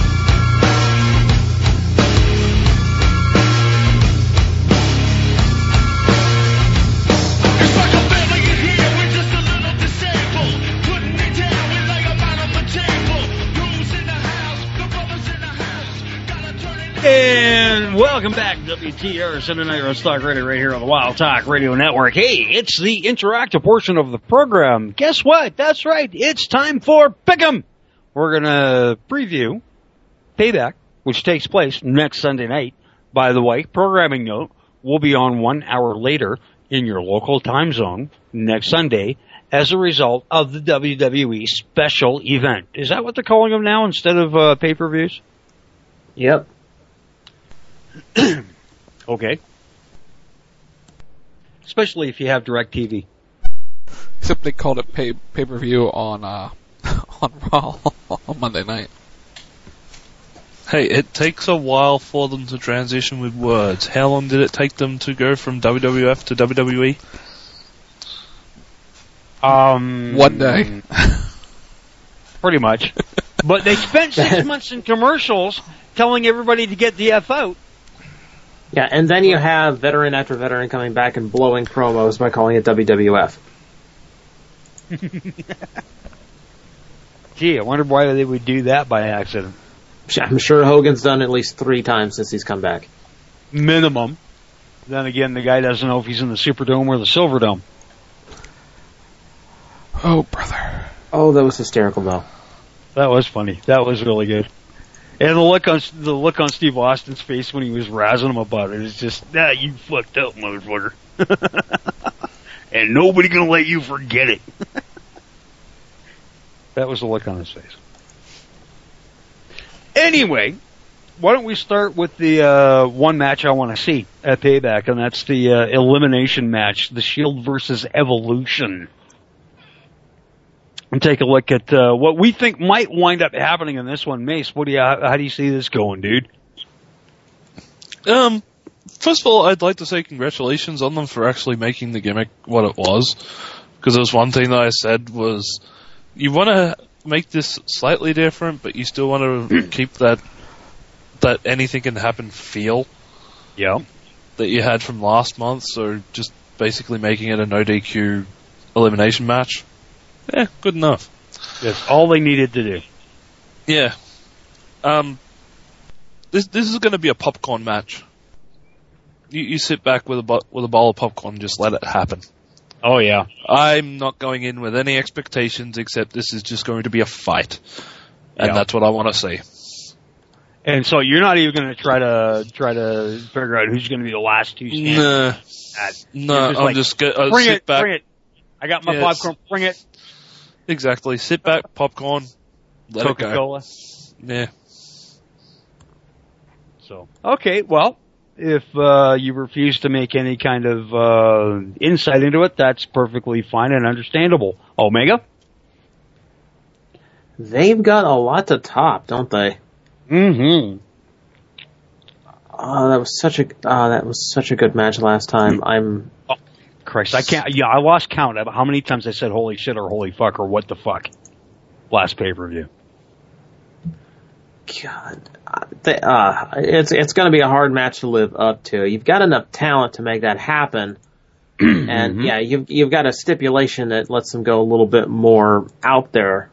Speaker 1: It's like a family in here, we're just a little disabled. Putting it down, we lay them out on the table. Who's in the house? The brothers in the house. Gotta turn it.
Speaker 6: And welcome back, W T R Sunday Night Roast Talk Radio, right here on the Wild Talk Radio Network. Hey, it's the interactive portion of the program. Guess what? That's right. It's time for Pick'em. We're gonna preview Payback, which takes place next Sunday night. By the way, programming note, we'll be on one hour later in your local time zone next Sunday as a result of the W W E special event. Is that what they're calling them now instead of uh, pay-per-views?
Speaker 8: Yep.
Speaker 6: Okay. Especially if you have DirecTV.
Speaker 19: Except they called it pay pay per view on uh on Raw on Monday night.
Speaker 9: Hey, it takes a while for them to transition with words. How long did it take them to go from W W F to W W E?
Speaker 6: Um,
Speaker 19: One day.
Speaker 6: Pretty much. But they spent six months in commercials telling everybody to get the F out.
Speaker 8: Yeah, and then you have veteran after veteran coming back and blowing promos by calling it W W F.
Speaker 6: Gee, I wonder why they would do that by accident.
Speaker 8: I'm sure Hogan's done at least three times since he's come back.
Speaker 6: Minimum. Then again, the guy doesn't know if he's in the Superdome or the Silverdome.
Speaker 19: Oh, brother.
Speaker 8: Oh, that was hysterical, though.
Speaker 6: That was funny. That was really good. And the look on the look on Steve Austin's face when he was razzing him about it is just, ah, you fucked up, motherfucker. And nobody gonna let you forget it. That was the look on his face. Anyway, why don't we start with the uh, one match I want to see at Payback, and that's the uh, elimination match, the Shield versus Evolution. And take a look at uh, what we think might wind up happening in this one. Mace, what do you? How, how do you see this going, dude?
Speaker 9: Um, first of all, I'd like to say congratulations on them for actually making the gimmick what it was, because there was one thing that I said was you want to make this slightly different, but you still want to keep that that anything can happen feel.
Speaker 6: Yeah.
Speaker 9: That you had from last month, so just basically making it a no D Q elimination match. Yeah, good enough.
Speaker 6: That's all they needed to do.
Speaker 9: Yeah. Um, this this is going to be a popcorn match. You, you sit back with a bo- with a bowl of popcorn and just let it happen.
Speaker 6: Oh yeah.
Speaker 9: I'm not going in with any expectations except this is just going to be a fight, and
Speaker 6: Yeah.
Speaker 9: that's what I want to see.
Speaker 6: And so you're not even going to try to try to figure out who's going to be the last two standing.
Speaker 9: Nah,
Speaker 6: That-
Speaker 9: no,
Speaker 6: you're
Speaker 9: I'm
Speaker 6: like,
Speaker 9: just going to
Speaker 6: bring
Speaker 9: sit
Speaker 6: it,
Speaker 9: back.
Speaker 6: bring it. I got my
Speaker 9: Yeah,
Speaker 6: popcorn. Bring it.
Speaker 9: Exactly. Sit back, popcorn, let
Speaker 6: Coca-Cola.
Speaker 9: it go. Yeah.
Speaker 6: So okay, well, if uh, you refuse to make any kind of uh, insight into it, that's perfectly fine and understandable. Omega.
Speaker 8: They've got a lot to top, don't they?
Speaker 6: Mm-hmm.
Speaker 8: Oh, that was such a oh, that was such a good match last time. I'm
Speaker 6: oh, Christ, I can't. Yeah, I lost count of how many times I said "holy shit" or "holy fuck" or "what the fuck" last pay per view.
Speaker 8: God, they, uh, it's it's going to be a hard match to live up to. You've got enough talent to make that happen, and
Speaker 6: Mm-hmm.
Speaker 8: yeah, you've you've got a stipulation that lets them go a little bit more out there.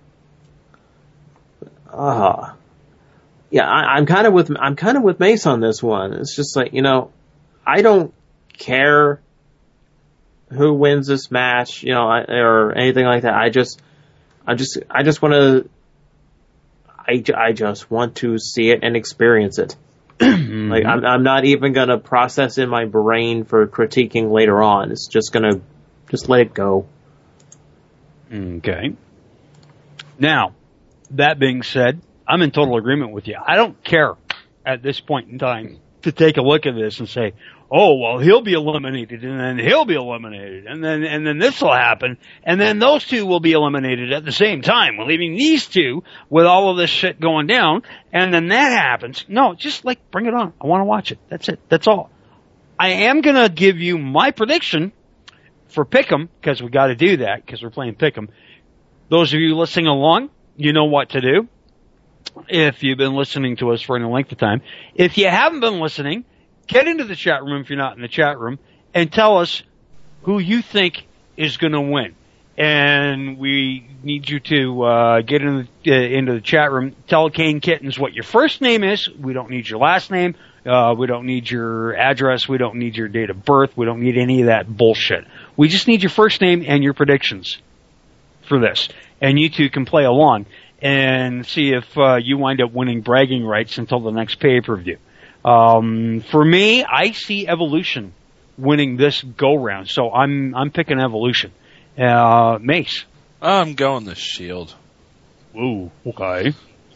Speaker 8: Uh yeah, I, I'm kind of with I'm kind of with Mace on this one. It's just like, you know, I don't care who wins this match, you know, I, or anything like that. I just, I just, I just want to. I, I just want to see it and experience it.
Speaker 6: Mm-hmm.
Speaker 8: Like, I'm, I'm not even going to process in my brain for critiquing later on. It's just going to just let it go.
Speaker 6: Okay. Now, that being said, I'm in total agreement with you. I don't care at this point in time to take a look at this and say, oh, well, he'll be eliminated, and then he'll be eliminated, and then and then this will happen, and then those two will be eliminated at the same time. We're leaving these two with all of this shit going down, and then that happens. No, just like bring it on. I want to watch it. That's it. That's all. I am gonna give you my prediction for Pick'em, because we got to do that because we're playing Pick'em. Those of you listening along, you know what to do. If you've been listening to us for any length of time, if you haven't been listening, get into the chat room if you're not in the chat room and tell us who you think is going to win. And we need you to uh, get in the, uh, into the chat room. Tell Kane Kittens what your first name is. We don't need your last name. Uh, we don't need your address. We don't need your date of birth. We don't need any of that bullshit. We just need your first name and your predictions for this. And you two can play along and see if uh, you wind up winning bragging rights until the next pay-per-view. Um, for me, I see Evolution winning this go-round, so I'm I'm picking Evolution. Uh, Mace.
Speaker 9: I'm going the Shield.
Speaker 6: Ooh, okay.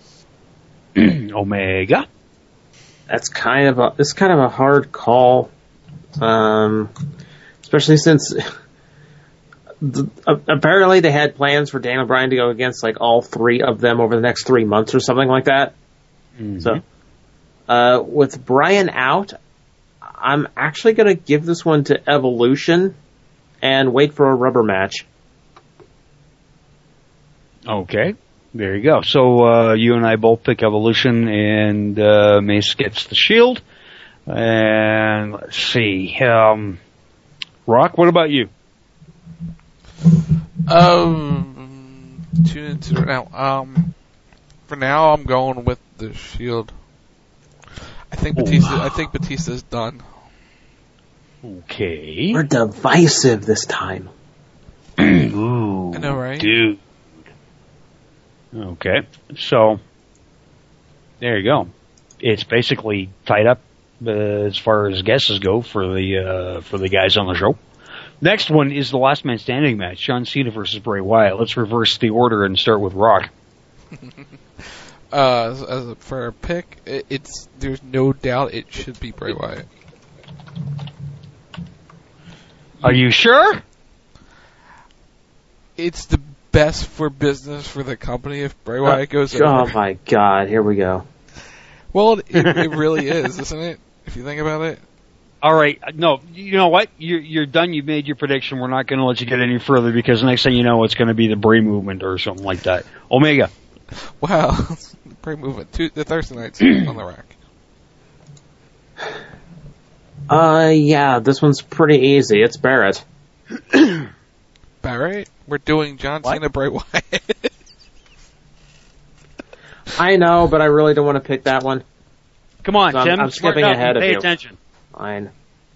Speaker 6: Omega.
Speaker 8: That's kind of a it's kind of a hard call, um, especially since the, uh, apparently they had plans for Daniel Bryan to go against like all three of them over the next three months or something like that.
Speaker 6: Mm-hmm.
Speaker 8: So, uh, with Bryan out, I'm actually going to give this one to Evolution and wait for a rubber match.
Speaker 6: Okay, there you go. So uh, you and I both pick Evolution, and uh, Mace gets the Shield. And let's see. Um, Rock, what about you?
Speaker 19: Um, tune into it now. Um, for now, I'm going with the Shield. I think Batista.
Speaker 6: Oh.
Speaker 19: I think Batista's done.
Speaker 6: Okay.
Speaker 8: We're divisive this time.
Speaker 6: Ooh,
Speaker 19: I know, right?
Speaker 6: Dude. Okay, so there you go. It's basically tied up uh, as far as guesses go for the uh, for the guys on the show. Next one is the last man standing match: John Cena versus Bray Wyatt. Let's reverse the order and start with Rock.
Speaker 19: uh, as, as a, for a pick, it, it's there's no doubt it should be Bray Wyatt.
Speaker 6: Are you sure?
Speaker 19: It's the best for business for the company if Bray Wyatt goes over.
Speaker 8: Oh my God! Here we go.
Speaker 19: Well, it, it really is, isn't it? If you think about it.
Speaker 6: All right, no, you know what? You're, you're done. You made your prediction. We're not going to let you get any further because the next thing you know, it's going to be the Bray movement or something like that. Omega.
Speaker 19: Wow, Bray movement. Two, the Thursday nights on the rack.
Speaker 8: Uh, yeah, this one's pretty easy. It's Barrett.
Speaker 19: Barrett? We're doing John
Speaker 8: What?
Speaker 19: Cena, Bray Wyatt.
Speaker 8: I know, but I really don't want to pick that one.
Speaker 6: Come on,
Speaker 8: So I'm-
Speaker 6: Tim.
Speaker 8: I'm
Speaker 6: smart
Speaker 8: skipping
Speaker 6: enough,
Speaker 8: ahead of
Speaker 6: pay
Speaker 8: you.
Speaker 6: attention.
Speaker 8: Fine.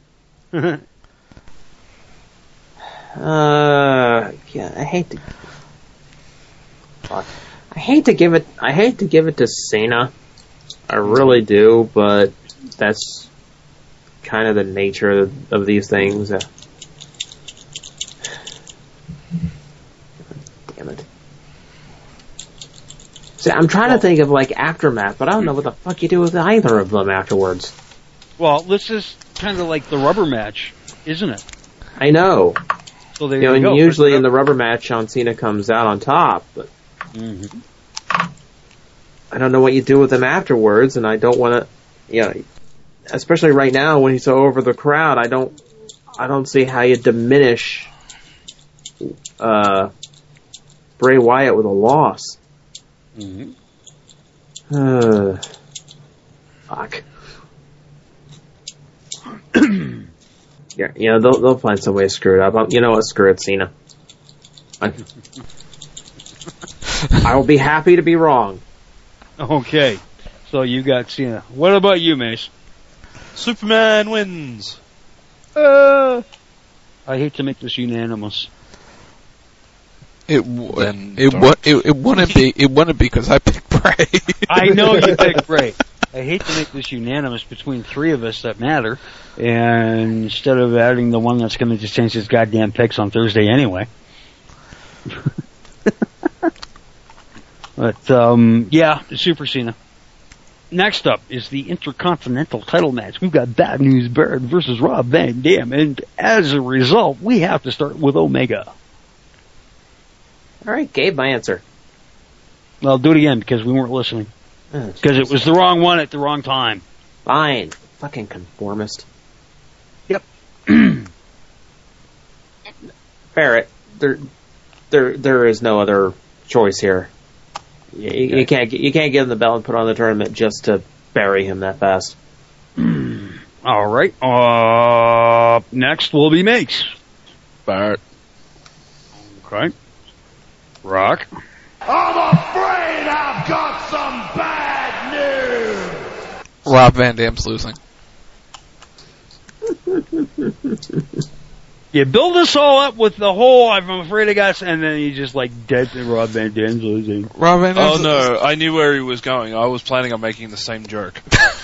Speaker 8: Uh, yeah, I hate to. Fuck. I hate to give it. I hate to give it to Cena. I really do, but that's kind of the nature of, of these things. Uh, damn it. See, I'm trying to think of like aftermath, but I don't know what the fuck you do with either of them afterwards.
Speaker 6: Well, this is kind of like the rubber match, isn't it?
Speaker 8: I know.
Speaker 6: So there
Speaker 8: You know,
Speaker 6: you
Speaker 8: and
Speaker 6: go.
Speaker 8: usually in the rubber match, John Cena comes out on top, but
Speaker 6: Mm-hmm.
Speaker 8: I don't know what you do with him afterwards, and I don't want to, you know, especially right now when he's so over the crowd, I don't, I don't see how you diminish, uh, Bray Wyatt with a loss.
Speaker 6: Mm-hmm.
Speaker 8: Uh, fuck. Yeah, you know, they'll, they'll find some way to screw it up. I'll, you know what, screw it, Cena. I, I will be happy to be wrong.
Speaker 6: Okay, so you got Cena. What about you, Mace?
Speaker 9: Superman wins.
Speaker 6: Uh, I hate to make this unanimous.
Speaker 19: It w-
Speaker 9: Then
Speaker 19: it,
Speaker 9: don't.
Speaker 19: w- it it wouldn't be it wouldn't be because I picked Bray.
Speaker 6: I know you picked Bray. I hate to make this unanimous between three of us that matter, and instead of adding the one that's going to just change his goddamn picks on Thursday anyway. But, um, yeah, Super Cena. Next up is the Intercontinental title match. We've got Bad News Barrett versus Rob Van Dam, and as a result, we have to start with Omega.
Speaker 8: Alright, gave my answer.
Speaker 6: Well, do it again because we weren't listening. Because it was the wrong one at the wrong time.
Speaker 8: Fine. Fucking conformist.
Speaker 6: Yep.
Speaker 8: Barrett, there, there, there is no other choice here. You, you, you can't, you can't give him the belt and put on the tournament just to bury him that fast.
Speaker 6: All right. Uh, next will be Mace.
Speaker 9: Barrett.
Speaker 6: Okay. Rock.
Speaker 17: I'm afraid I've got some bad news.
Speaker 19: Rob Van Dam's losing.
Speaker 6: You build this all up with the whole I'm afraid I got, and then you just like dead to Rob Van Dam's losing.
Speaker 19: Rob Van
Speaker 9: Oh
Speaker 19: Dam's
Speaker 9: no, I knew where he was going. I was planning on making the same joke.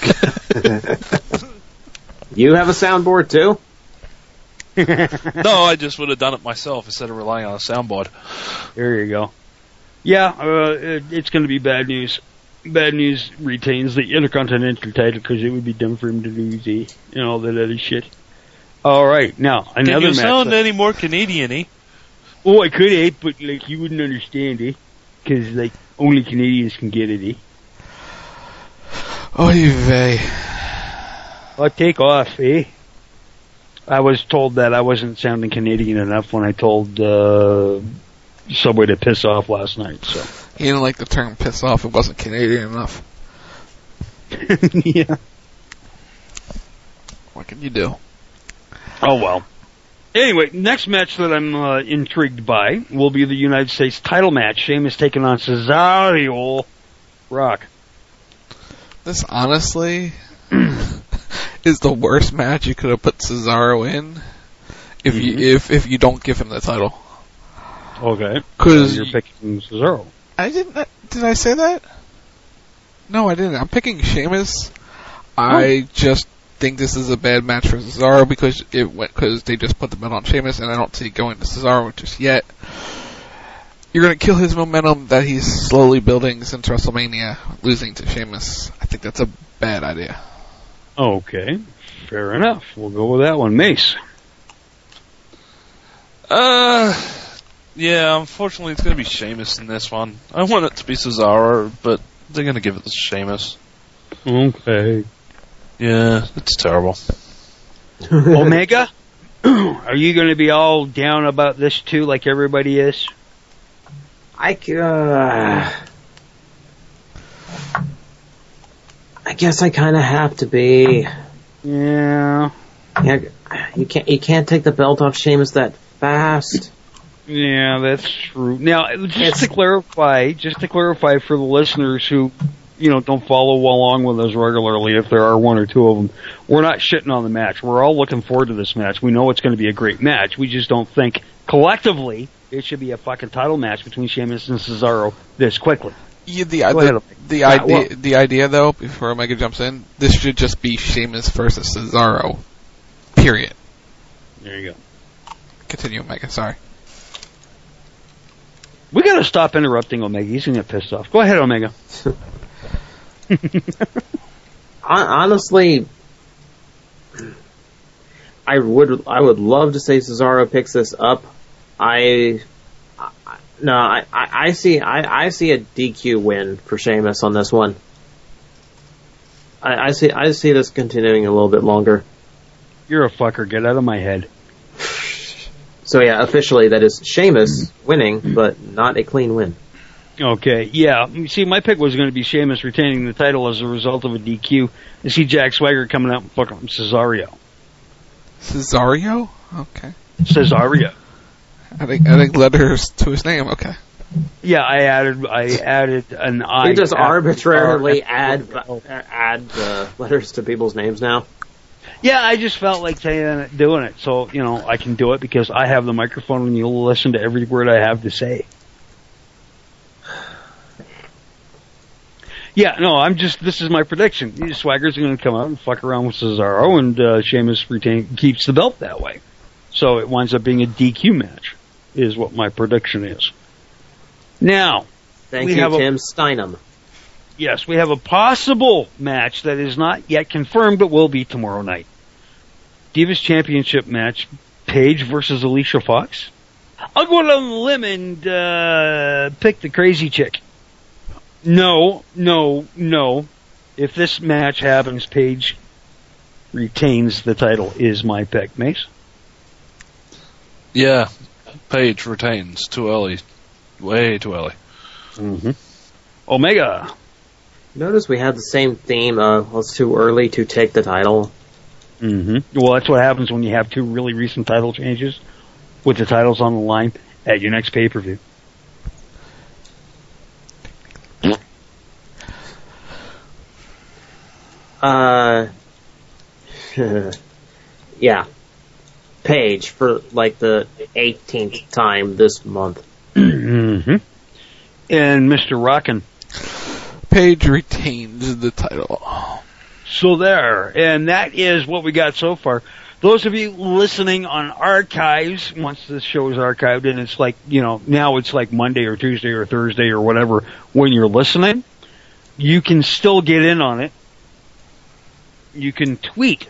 Speaker 8: You have a soundboard too?
Speaker 9: No, I just would have done it myself instead of relying on a soundboard.
Speaker 6: There you go. Yeah, uh, it, it's going to be bad news. Bad news retains the Intercontinental title because it would be dumb for him to lose it and all that other shit. All right, now another
Speaker 9: Can you
Speaker 6: match.
Speaker 9: sound
Speaker 6: that-
Speaker 9: any more Canadian-y?
Speaker 6: Oh, I could, eh? But like you wouldn't understand, eh? Because like only Canadians can get it, eh?
Speaker 19: Oy vey.
Speaker 6: I'll take off, eh? I was told that I wasn't sounding Canadian enough when I told uh, Subway to piss off last night. So
Speaker 19: He didn't like the term piss off. It wasn't Canadian enough.
Speaker 6: yeah.
Speaker 19: What can you do?
Speaker 6: Oh, well. Anyway, next match that I'm uh, intrigued by will be the United States title match. Sheamus taking on Cesaro. Rock.
Speaker 19: This honestly is the worst match you could have put Cesaro in if mm-hmm. you if if you don't give him the title.
Speaker 6: Okay.
Speaker 19: Because
Speaker 6: so you're picking Cesaro.
Speaker 19: I didn't. Did I say that? No, I didn't. I'm picking Sheamus. Oh. I just think this is a bad match for Cesaro because it went because they just put the belt on Sheamus, and I don't see it going to Cesaro just yet. You're going to kill his momentum that he's slowly building since WrestleMania, losing to Sheamus. I think that's a bad idea.
Speaker 6: Okay, fair enough. We'll go with that one. Mace.
Speaker 9: Uh, yeah, unfortunately it's going to be Sheamus in this one. I want it to be Cesaro, but they're going to give it to Sheamus.
Speaker 6: Okay.
Speaker 9: Yeah, it's terrible.
Speaker 6: Omega? Are you going to be all down about this too, like everybody is?
Speaker 8: I, uh, I guess I kind of have to be.
Speaker 6: Yeah.
Speaker 8: Yeah. You can't. You can't take the belt off Sheamus that fast.
Speaker 6: Yeah, that's true. Now, just it's, to clarify, just to clarify for the listeners who, you know, don't follow along with us regularly, if there are one or two of them, we're not shitting on the match. We're all looking forward to this match. We know it's going to be a great match. We just don't think collectively it should be a fucking title match between Sheamus and Cesaro this quickly.
Speaker 19: Yeah, the, the, the, idea, well, the idea, though, before Omega jumps in, this should just be Sheamus versus Cesaro. Period.
Speaker 6: There you go. Continue,
Speaker 19: Omega. Sorry.
Speaker 6: We gotta stop interrupting Omega. He's gonna get pissed off. Go ahead, Omega.
Speaker 8: Honestly, I would I would love to say Cesaro picks this up. I, I no, I, I see I, I see a D Q win for Sheamus on this one. I, I see I see this continuing a little bit longer.
Speaker 6: You're a fucker. Get out of my head.
Speaker 8: So yeah, officially that is Sheamus winning, but not a clean win.
Speaker 6: Okay, yeah. You see, my pick was going to be Sheamus retaining the title as a result of a D Q. You see Jack Swagger coming out and fucking Cesario.
Speaker 19: Cesario? Okay.
Speaker 6: Cesario.
Speaker 19: Adding, adding letters to his name, okay.
Speaker 6: Yeah, I added I added an I.
Speaker 8: You just arbitrarily add add uh, letters to people's names now?
Speaker 6: Yeah, I just felt like saying it, doing it, so, you know, I can do it because I have the microphone and you'll listen to every word I have to say. Yeah, no, I'm just, this is my prediction. Swagger's going to come out and fuck around with Cesaro, and uh, Sheamus retain, keeps the belt that way. So it winds up being a D Q match, is what my prediction is. Now,
Speaker 8: Thank
Speaker 6: we
Speaker 8: you,
Speaker 6: have
Speaker 8: Tim
Speaker 6: a,
Speaker 8: Steinem.
Speaker 6: Yes, we have a possible match that is not yet confirmed, but will be tomorrow night. Divas Championship match, Paige versus Alicia Fox. I'll go on a limb and uh, pick the crazy chick. No, no, no. If this match happens, Paige retains the title, is my pick. Mace?
Speaker 9: Yeah, Paige retains. Too early. Way too early.
Speaker 6: Mm-hmm. Omega.
Speaker 8: Notice we had the same theme of, well, it's too early to take the title.
Speaker 6: Mm-hmm. Well, that's what happens when you have two really recent title changes with the titles on the line at your next pay-per-view.
Speaker 8: Uh, yeah. Paige for like the eighteenth time this month.
Speaker 6: Mm-hmm. And Mister Rockin'.
Speaker 19: Paige retains the title.
Speaker 6: So there, and that is what we got so far. Those of you listening on archives, once this show is archived, and it's like, you know, now it's like Monday or Tuesday or Thursday or whatever, when you're listening, you can still get in on it. You can tweet.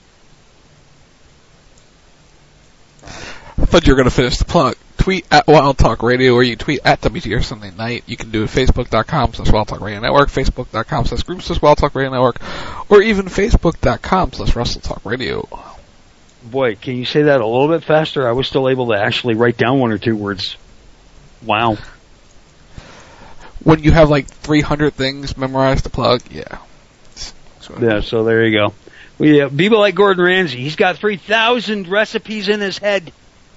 Speaker 19: I thought you were going to finish the plug. Tweet at Wild Talk Radio, or you tweet at W T R Sunday Night. You can do it Facebook.com slash Wild Talk Radio Network, Facebook.com slash groups slash Wild Talk Radio Network, or even Facebook.com slash Wrestle Talk Radio.
Speaker 6: Boy, can you say that a little bit faster? I was still able to actually write down one or two words. Wow.
Speaker 19: When you have like three hundred things memorized to plug, yeah.
Speaker 6: Yeah, so there you go. Yeah, people like Gordon Ramsay. He's got three thousand recipes in his head.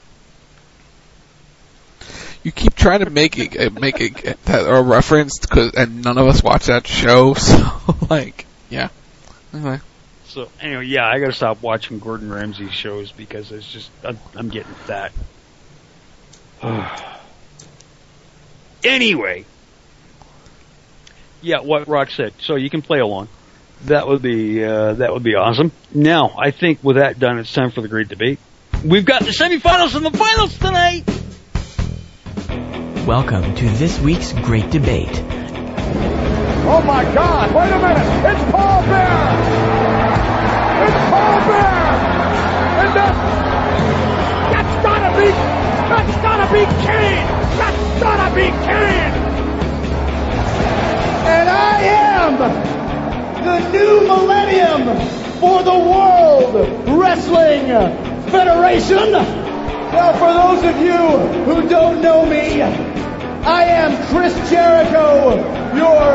Speaker 19: You keep trying to make it make it that a reference, cause, and none of us watch that show. So, like, yeah. Anyway.
Speaker 6: So anyway, yeah, I gotta stop watching Gordon Ramsay shows because it's just I'm, I'm getting fat. Anyway, yeah, what Rock said. So you can play along. That would be uh, that would be awesome. Now, I think with that done, it's time for the great debate. We've got the semifinals and the finals tonight.
Speaker 20: Welcome to this week's Great Debate.
Speaker 17: Oh my God, wait a minute, it's Paul Bearer! It's Paul Bearer! And that, that's gotta be, that's gotta be Kane! That's gotta be Kane! And I am the new millennium for the World Wrestling Federation. Now for those of you who don't know me, I am Chris Jericho, your,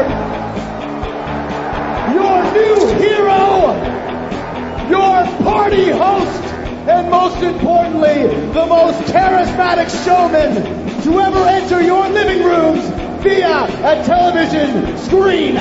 Speaker 17: your new hero, your party host, and most importantly, the most charismatic showman to ever enter your living rooms via a television screen.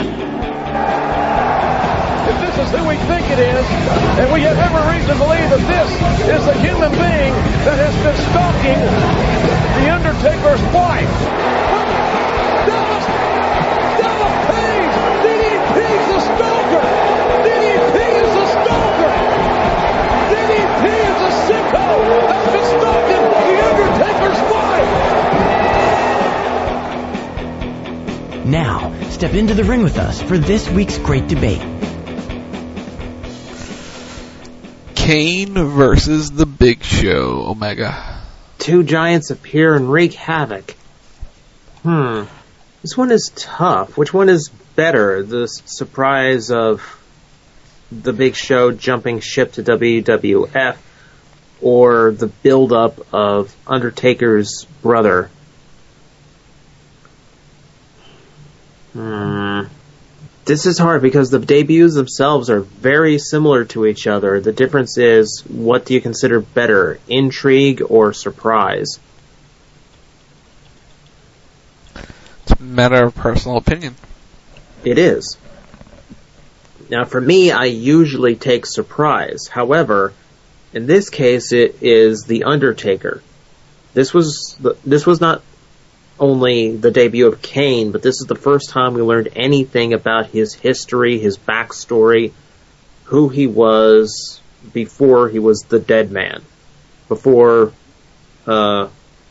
Speaker 17: If this is who we think it is, and we have every reason to believe that this is the human being that has been stalking The Undertaker's wife. Dallas, Dallas Page, D D P's the stalker. D D P is the stalker. D D P is a sicko that's been stalking The Undertaker's wife.
Speaker 20: Now, step into the ring with us for this week's Great Debate.
Speaker 19: Kane versus The Big Show, Omega.
Speaker 8: Two giants appear and wreak havoc. Hmm. This one is tough. Which one is better? The s- surprise of The Big Show jumping ship to W W F, or the build-up of Undertaker's brother? Hmm. This is hard because the debuts themselves are very similar to each other. The difference is, what do you consider better, intrigue or surprise?
Speaker 19: It's a matter of personal opinion.
Speaker 8: It is. Now, for me, I usually take surprise. However, in this case, it is The Undertaker. This was the, this was not only the debut of Kane, but this is the first time we learned anything about his history, his backstory, who he was before he was the dead man, before uh,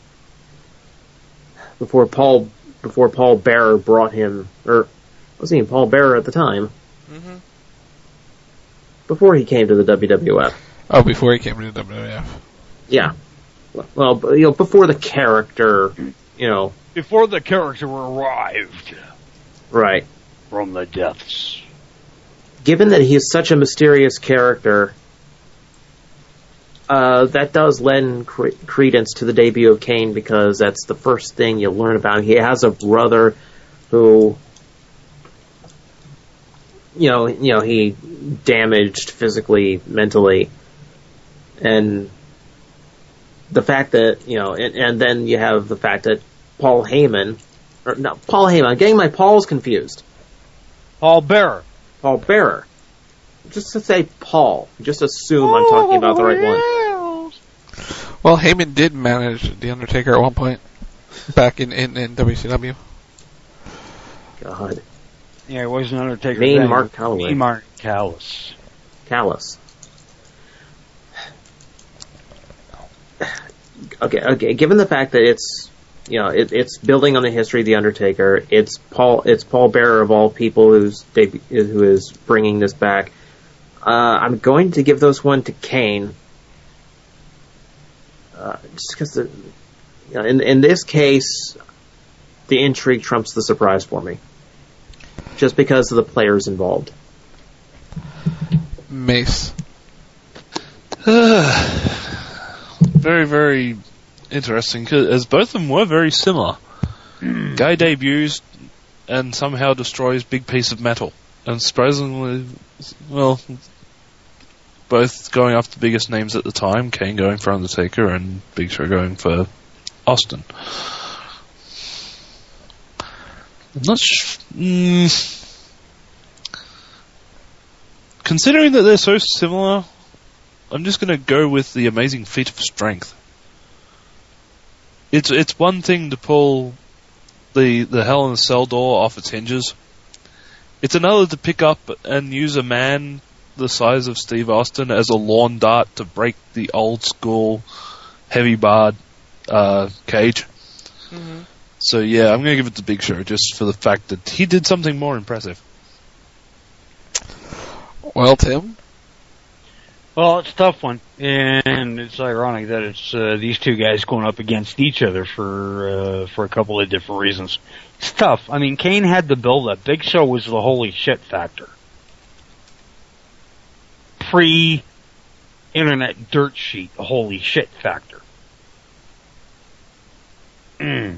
Speaker 8: before Paul before Paul Bearer brought him, or wasn't even Paul Bearer at the time?
Speaker 19: Mm-hmm.
Speaker 8: Before he came to the W W F.
Speaker 19: Oh, before he came to the W W F.
Speaker 8: Yeah. Well, you know, before the character, you know.
Speaker 6: Before the character arrived.
Speaker 8: Right.
Speaker 6: From the depths.
Speaker 8: Given that he is such a mysterious character, uh, that does lend cre- credence to the debut of Kane, because that's the first thing you learn about him. He has a brother who, you know, you know, he damaged physically, mentally, and the fact that, you know, and, and then you have the fact that Paul Heyman, or no, Paul Heyman, I'm getting my Pauls confused.
Speaker 6: Paul Bearer.
Speaker 8: Paul Bearer. Just to say Paul. Just assume oh, I'm talking about the right yes.
Speaker 19: one. Well, Heyman did manage The Undertaker at one point, back in, in, in W C W.
Speaker 8: God.
Speaker 6: Yeah, it wasn't Undertaker.
Speaker 8: Mean
Speaker 6: then.
Speaker 8: Mark Calloway.
Speaker 6: Mean Mark Callis.
Speaker 8: Callis. Okay, okay. Given the fact that it's, you know, it, it's building on the history of the Undertaker, it's Paul, it's Paul Bearer of all people who's debu- who is bringing this back. Uh, I'm going to give this one to Kane, uh, just because, you know, in in this case, the intrigue trumps the surprise for me, just because of the players involved.
Speaker 19: Mace.
Speaker 9: Very, very interesting, cause, as both of them were very similar. Mm. Guy debuts and somehow destroys big piece of metal. And surprisingly, well, both going after the biggest names at the time, Kane going for Undertaker and Big Show going for Austin. I'm not sh- mm, considering that they're so similar, I'm just going to go with the amazing feat of strength. It's it's one thing to pull the the Hell in a Cell door off its hinges. It's another to pick up and use a man the size of Steve Austin as a lawn dart to break the old school heavy barred uh, cage. Mm-hmm. So yeah, I'm going to give it to Big Show just for the fact that he did something more impressive.
Speaker 19: Well, Tim?
Speaker 6: Well, it's a tough one, and it's ironic that it's uh, these two guys going up against each other for uh, for a couple of different reasons. It's tough. I mean, Kane had the build-up. Big Show was the holy shit factor. Pre-internet dirt sheet, holy shit factor. Mm.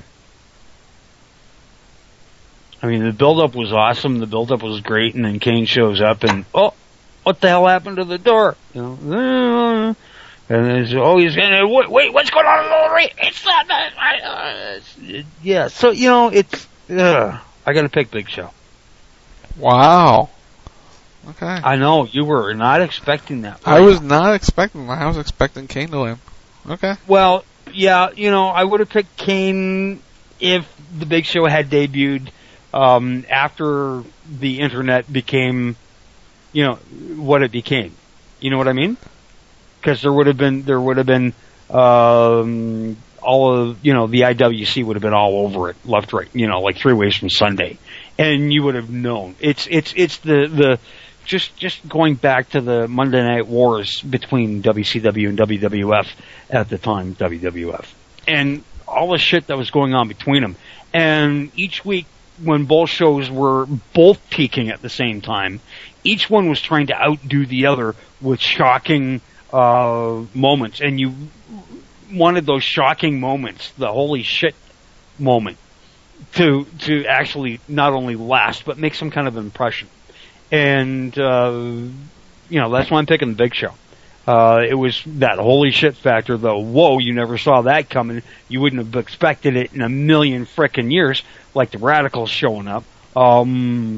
Speaker 6: I mean, the build-up was awesome, the build-up was great, and then Kane shows up and, oh, what the hell happened to the door? You know, and there's, oh, he's gonna, wait, wait, what's going on in the ring? It's not, uh, it's, yeah, so, you know, it's, uh, I gotta pick Big Show.
Speaker 19: Wow. Okay.
Speaker 6: I know, you were not expecting that.
Speaker 19: I was not expecting that. I was expecting Kane to win. Okay.
Speaker 6: Well, yeah, you know, I would have picked Kane if the Big Show had debuted um, after the internet became, you know, what it became. You know what I mean? Because there would have been, there would have been, um, all of, you know, the I W C would have been all over it, left, right, you know, like three ways from Sunday. And you would have known. It's, it's, it's the, the, just, just going back to the Monday Night Wars between W C W and W W F at the time, W W F. And all the shit that was going on between them. And each week, when both shows were both peaking at the same time, each one was trying to outdo the other with shocking, uh, moments. And you wanted those shocking moments, the holy shit moment, to, to actually not only last, but make some kind of impression. And, uh, you know, that's why I'm picking the Big Show. Uh, it was that holy shit factor, though. Whoa, you never saw that coming. You wouldn't have expected it in a million frickin' years, like the Radicals showing up. Um,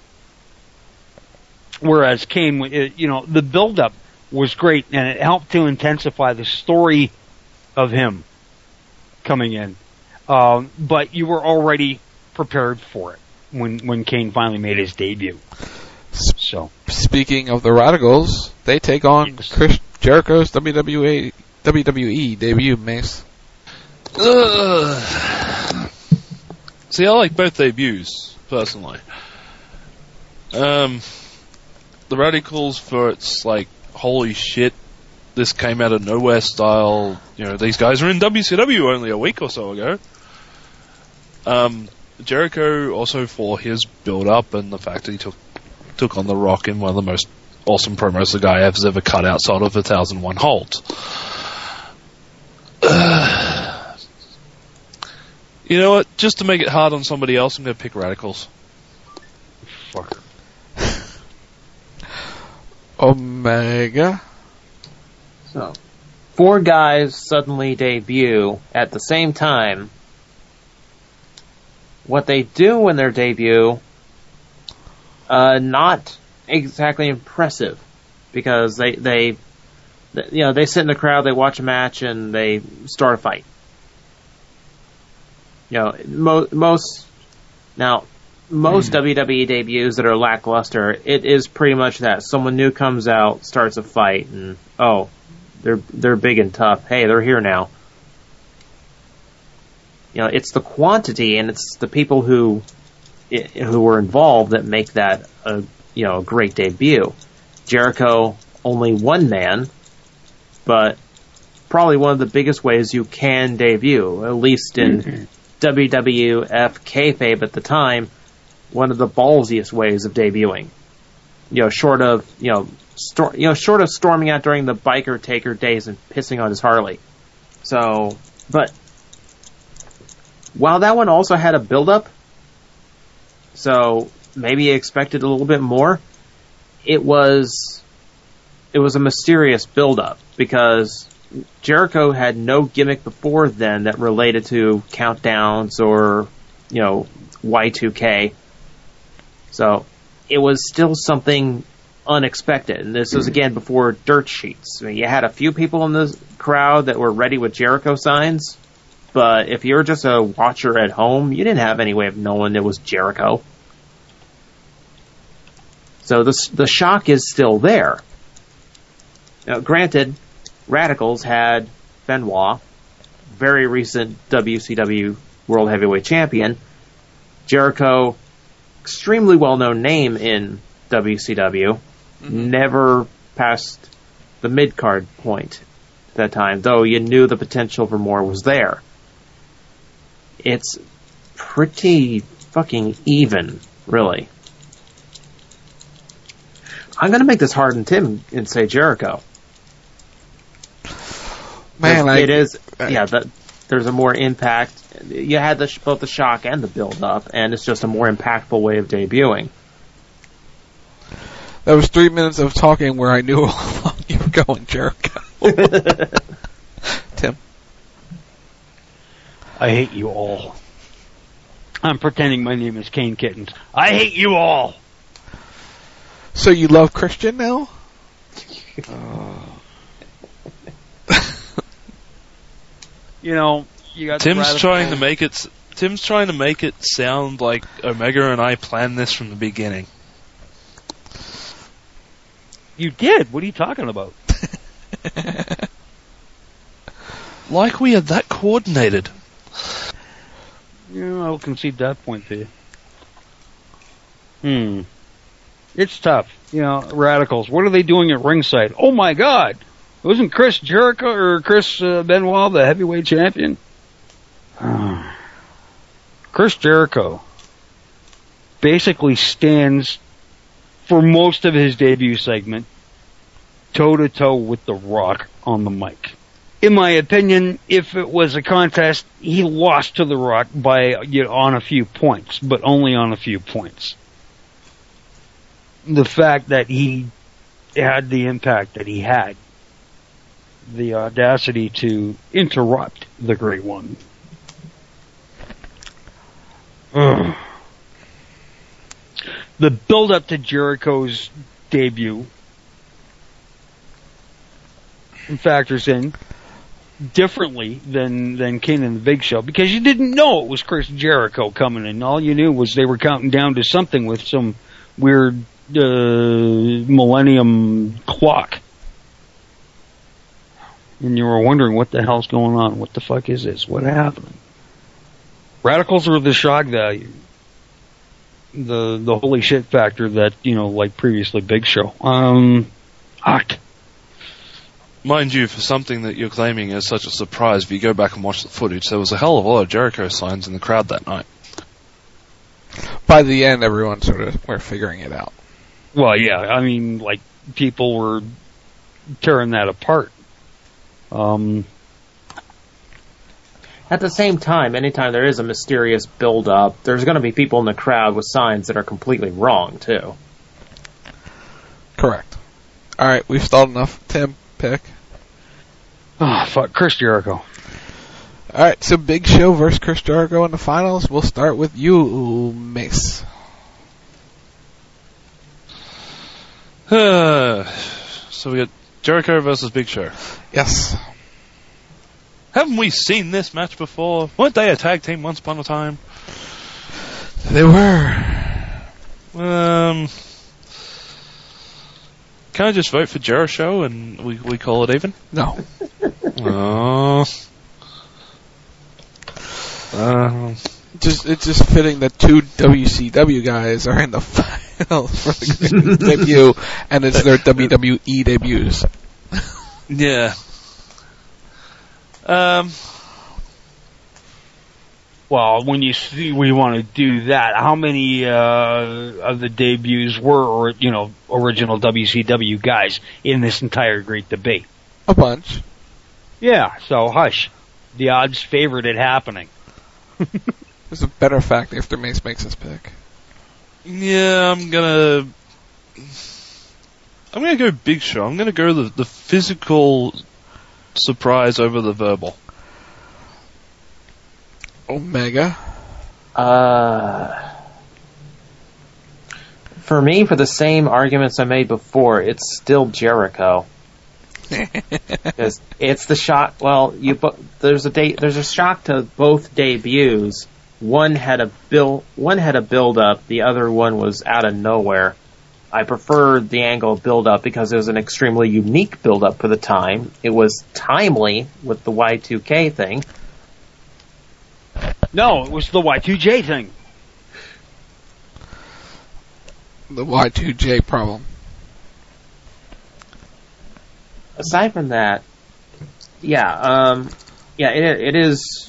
Speaker 6: whereas Kane, it, you know, the build-up was great, and it helped to intensify the story of him coming in. Um, but you were already prepared for it when, when Kane finally made his debut. So,
Speaker 19: speaking of the Radicals, they take on Chris Jericho's W W E W W E debut, Mace.
Speaker 9: Ugh. See, I like both debuts, personally. Um, the Radicals, for its, like, holy shit, this came out of nowhere style, you know, these guys were in W C W only a week or so ago. Um, Jericho also for his build-up and the fact that he took took on The Rock in one of the most awesome promos the guy has ever cut outside of A Thousand One Holds. Uh, you know what? Just to make it hard on somebody else, I'm going to pick Radicals.
Speaker 6: Fucker.
Speaker 19: Omega.
Speaker 8: So, four guys suddenly debut at the same time. What they do in their debut, uh, not exactly impressive, because they, they, you know, they sit in the crowd, they watch a match, and they start a fight. You know, mo- most, now, most mm. W W E debuts that are lackluster, it is pretty much that. Someone new comes out, starts a fight, and, oh, they're, they're big and tough. Hey, they're here now. You know, it's the quantity and it's the people who who were involved that make that a you know a great debut. Jericho, only one man, but probably one of the biggest ways you can debut, at least in mm-hmm. W W F kayfabe at the time, one of the ballsiest ways of debuting. You know, short of you know, stor- you know, short of storming out during the biker taker days and pissing on his Harley. So, but. While that one also had a build-up, so maybe you expected a little bit more, it was it was a mysterious build-up because Jericho had no gimmick before then that related to countdowns or, you know, Y two K. So it was still something unexpected. And this was, again, before dirt sheets. I mean, you had a few people in the crowd that were ready with Jericho signs, but if you were just a watcher at home, you didn't have any way of knowing it was Jericho. So the, the shock is still there. Now, granted, Radicals had Benoit, very recent W C W World Heavyweight Champion. Jericho, extremely well-known name in W C W, mm-hmm. never passed the mid-card point at that time, though you knew the potential for more was there. It's pretty fucking even, really. I'm going to make this hard on Tim and say Jericho.
Speaker 19: Man, I,
Speaker 8: it is, I, yeah, the, there's a more impact. You had the, both the shock and the build-up, and it's just a more impactful way of debuting.
Speaker 19: That was three minutes of talking where I knew how long you were going, Jericho. Tim?
Speaker 6: I hate you all. I'm pretending my name is Kane Kittens. I hate you all!
Speaker 19: So you love Christian now?
Speaker 6: uh. You know, you got
Speaker 9: Tim's trying to make it. Tim's trying to make it sound like Omega and I planned this from the beginning.
Speaker 6: You did. What are you talking about?
Speaker 9: Like we had that coordinated.
Speaker 6: Yeah, I'll concede that point to you. Hmm. It's tough. You know, Radicals. What are they doing at ringside? Oh my God! Wasn't Chris Jericho or Chris uh, Benoit the heavyweight champion? Chris Jericho basically stands for most of his debut segment toe to toe with The Rock on the mic. In my opinion, if it was a contest, he lost to The Rock by, you know, on a few points, but only on a few points. The fact that he had the impact that he had, the audacity to interrupt the Great One. Ugh. The build-up to Jericho's debut factors in differently than than Kane and the Big Show, because you didn't know it was Chris Jericho coming in. All you knew was they were counting down to something with some weird uh, millennium clock. And you were wondering what the hell's going on. What the fuck is this? What happened? Radicals are the shock value. The the holy shit factor that, you know, like previously Big Show. Um, fuck.
Speaker 9: Mind you, for something that you're claiming is such a surprise, if you go back and watch the footage, there was a hell of a lot of Jericho signs in the crowd that night.
Speaker 19: By the end, everyone sort of were figuring it out.
Speaker 6: Well, yeah, I mean, like, people were tearing that apart. Um,
Speaker 8: At the same time, anytime there is a mysterious build-up, there's going to be people in the crowd with signs that are completely wrong, too.
Speaker 19: Correct. Alright, we've stalled enough. Tim, pick.
Speaker 6: Oh, fuck, Chris Jericho.
Speaker 19: Alright, so Big Show versus Chris Jericho in the finals. We'll start with you, Mace.
Speaker 9: Uh, so we got Jericho versus Big Show.
Speaker 19: Yes.
Speaker 9: Haven't we seen this match before? Weren't they a tag team once upon a time?
Speaker 19: They were.
Speaker 9: Um, can I just vote for Jericho and we we call it even?
Speaker 19: No.
Speaker 9: Oh. Uh,
Speaker 19: just it's just fitting that two W C W guys are in the finals for the debut, and it's their W W E debuts.
Speaker 9: Yeah. Um.
Speaker 6: Well, when you see we want to do that, how many uh, of the debuts were, or you know, original W C W guys in this entire great debate?
Speaker 19: A bunch.
Speaker 6: Yeah. So hush. The odds favored it happening.
Speaker 19: There's a better fact after Mace makes his pick.
Speaker 9: Yeah, I'm gonna. I'm going to go Big Show. I'm going to go the, the physical surprise over the verbal.
Speaker 19: Omega?
Speaker 8: Uh, for me, for the same arguments I made before, it's still Jericho. Because it's the shock. Well, you there's a de- there's a shock to both debuts. One had a build, one had a build up. The other one was out of nowhere. I preferred the angle build up because it was an extremely unique build up for the time. It was timely with the Y two K thing.
Speaker 6: No, it was the Y two J thing.
Speaker 19: The Y two J problem.
Speaker 8: Aside from that, yeah, um, yeah, it, it is.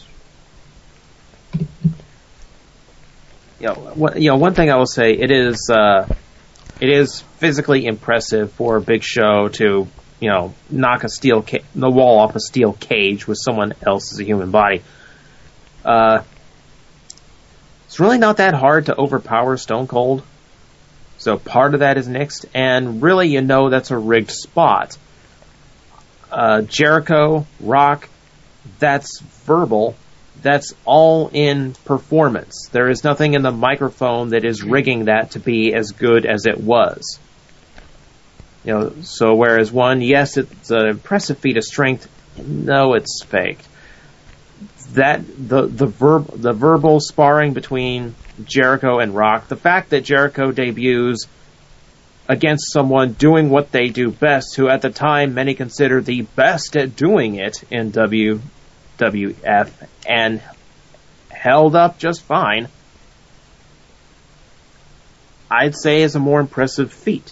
Speaker 8: You know, what, you know, one thing I will say, it is, uh, it is physically impressive for a Big Show to, you know, knock a steel ca- the wall off a steel cage with someone else as a human body. Uh, it's really not that hard to overpower Stone Cold. So part of that is nixed, and really, you know, that's a rigged spot. Uh, Jericho, Rock, that's verbal. That's all in performance. There is nothing in the microphone that is rigging that to be as good as it was. You know, so whereas one, yes, it's an impressive feat of strength. No, it's faked. That the the verb the verbal sparring between Jericho and Rock, the fact that Jericho debuts against someone doing what they do best, who at the time many consider the best at doing it in W W F, and held up just fine, I'd say is a more impressive feat.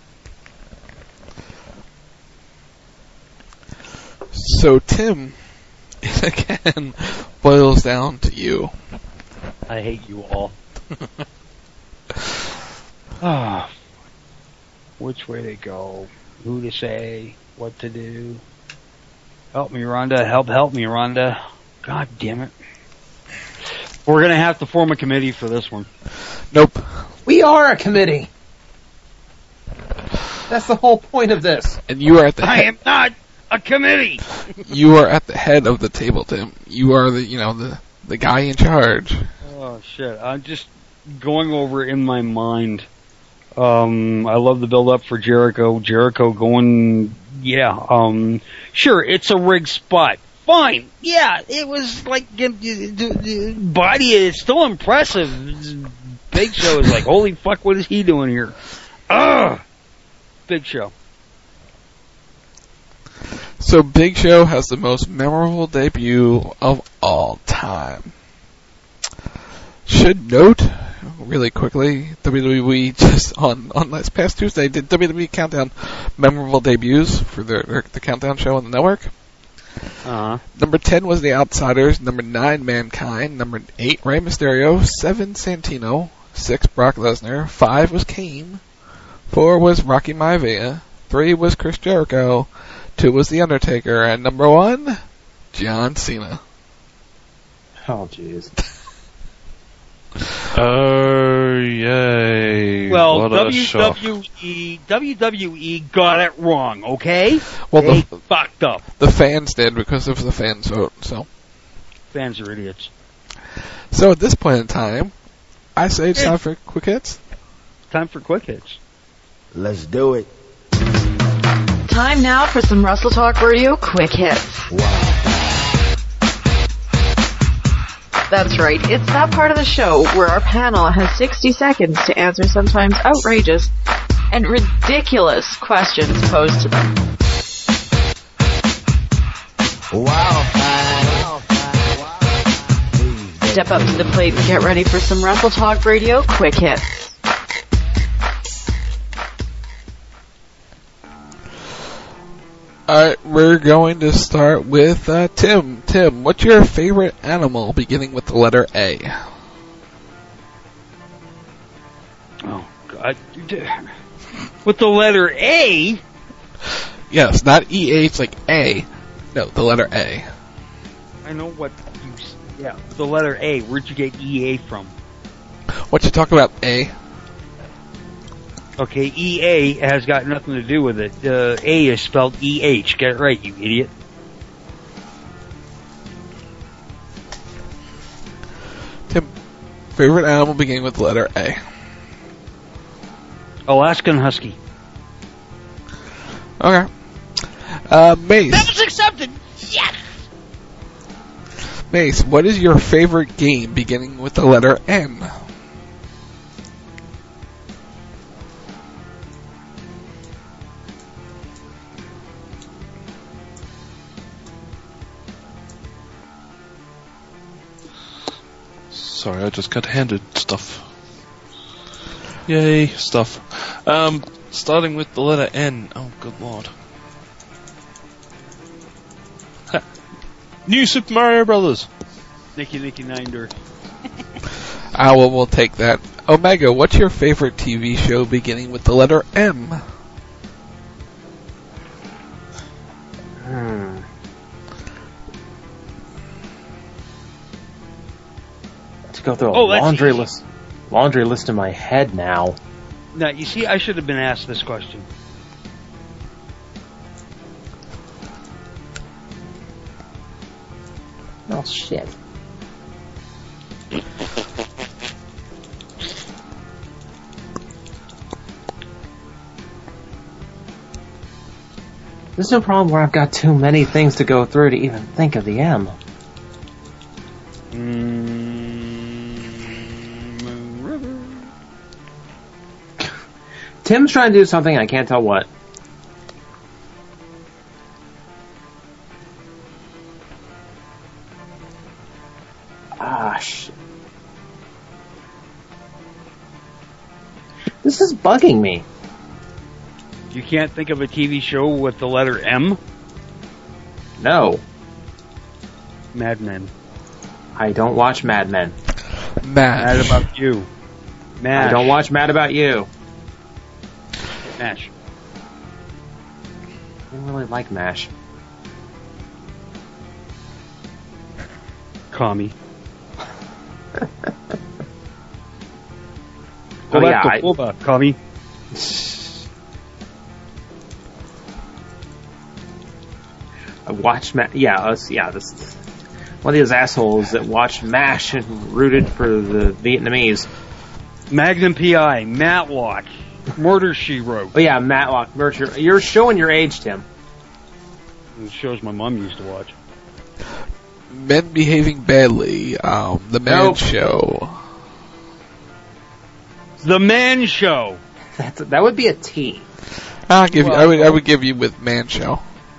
Speaker 19: So, Tim, it again boils down to you.
Speaker 6: I hate you all. Ah. Which way to go, who to say, what to do. Help me, Rhonda. Help, help me, Rhonda. God damn it. We're going to have to form a committee for this one.
Speaker 19: Nope.
Speaker 8: We are a committee. That's the whole point of this.
Speaker 19: And you are at the
Speaker 6: I
Speaker 19: head.
Speaker 6: am not a committee.
Speaker 19: You are at the head of the table, Tim. You are the, you know, the, the guy in charge.
Speaker 6: Oh, shit. I'm just going over in my mind. Um, I love the build up for Jericho. Jericho going, yeah, um, sure, it's a rigged spot. Fine. Yeah, it was like, the body is still impressive. Big Show is like, holy fuck, what is he doing here? Ugh! Big Show.
Speaker 19: So Big Show has the most memorable debut of all time. Should note, really quickly, W W E just on, on last past Tuesday did W W E Countdown memorable debuts for their, their the Countdown show on the network.
Speaker 6: Uh-huh.
Speaker 19: Number ten was The Outsiders. Number nine, Mankind. Number eight, Rey Mysterio. seven, Santino. six, Brock Lesnar. five was Kane. four was Rocky Maivia. three was Chris Jericho. two was The Undertaker. And number one, John Cena.
Speaker 8: Oh, jeez.
Speaker 9: Oh, yay.
Speaker 6: Well,
Speaker 9: what
Speaker 6: W W E W W E got it wrong, okay?
Speaker 19: Well,
Speaker 6: they
Speaker 19: the,
Speaker 6: fucked up.
Speaker 19: The fans did because of the fans' vote, so.
Speaker 6: Fans are idiots.
Speaker 19: So at this point in time, I say it's time for quick hits.
Speaker 6: Time for quick hits.
Speaker 15: Let's do it.
Speaker 21: Time now for some Wrestle Talk Radio quick hits.
Speaker 15: Wow.
Speaker 21: That's right, it's that part of the show where our panel has sixty seconds to answer sometimes outrageous and ridiculous questions posed to them.
Speaker 15: Wow.
Speaker 21: Step up to the plate and get ready for some Wrestle Talk Radio quick hits.
Speaker 19: Alright, we're going to start with uh, Tim. Tim, what's your favorite animal beginning with the letter A?
Speaker 6: Oh, God. With the letter A?
Speaker 19: Yes, not E H like A. No, the letter A.
Speaker 6: I know what you... Yeah, the letter A. Where'd you get E A from?
Speaker 19: What you talking about, A?
Speaker 6: Okay, E A has got nothing to do with it. Uh, A is spelled E H. Get it right, you idiot.
Speaker 19: Tim, favorite animal beginning with the letter A?
Speaker 6: Alaskan Husky.
Speaker 19: Okay. Uh, Mace.
Speaker 6: That was accepted! Yes!
Speaker 19: Mace, what is your favorite game beginning with the letter N?
Speaker 9: Sorry, I just got handed stuff. Yay, stuff. Um, starting with the letter N. Oh, good lord. Ha. New Super Mario Brothers.
Speaker 6: Nicky Nicky Nine Dirt.
Speaker 19: Ah, well, we'll take that. Omega, what's your favorite T V show beginning with the letter M?
Speaker 8: Hmm. To go through a
Speaker 6: Oh, that's
Speaker 8: laundry
Speaker 6: easy.
Speaker 8: list, laundry list in my head now.
Speaker 6: Now, you see, I should have been asked this question.
Speaker 8: Oh shit. This is a problem where I've got too many things to go through to even think of the M. Tim's trying to do something, I can't tell what. Ah, shit. This is bugging me.
Speaker 6: You can't think of a T V show with the letter M?
Speaker 8: No.
Speaker 6: Mad Men.
Speaker 8: I don't watch Mad Men.
Speaker 19: Mad.
Speaker 6: Mad About You. Mash.
Speaker 8: I don't watch Mad About You.
Speaker 6: Mash.
Speaker 8: I didn't really like MASH.
Speaker 6: Commie.
Speaker 8: Oh,
Speaker 6: Go
Speaker 8: yeah,
Speaker 6: back
Speaker 8: I-
Speaker 6: to Cuba, commie.
Speaker 8: I watched Ma- yeah, us, yeah, this is one of these assholes that watched MASH and rooted for the Vietnamese.
Speaker 6: Magnum P I, Matlock, Murder, She Wrote.
Speaker 8: Oh yeah, Matlock, Murder. You're showing your age, Tim.
Speaker 6: It shows my mom used to watch.
Speaker 19: Men Behaving Badly, um, The Man
Speaker 8: Nope.
Speaker 19: Show.
Speaker 6: The Man Show.
Speaker 8: That's that would be a T.
Speaker 19: I'll give
Speaker 6: Well,
Speaker 19: you, I would, I would give you with Man Show.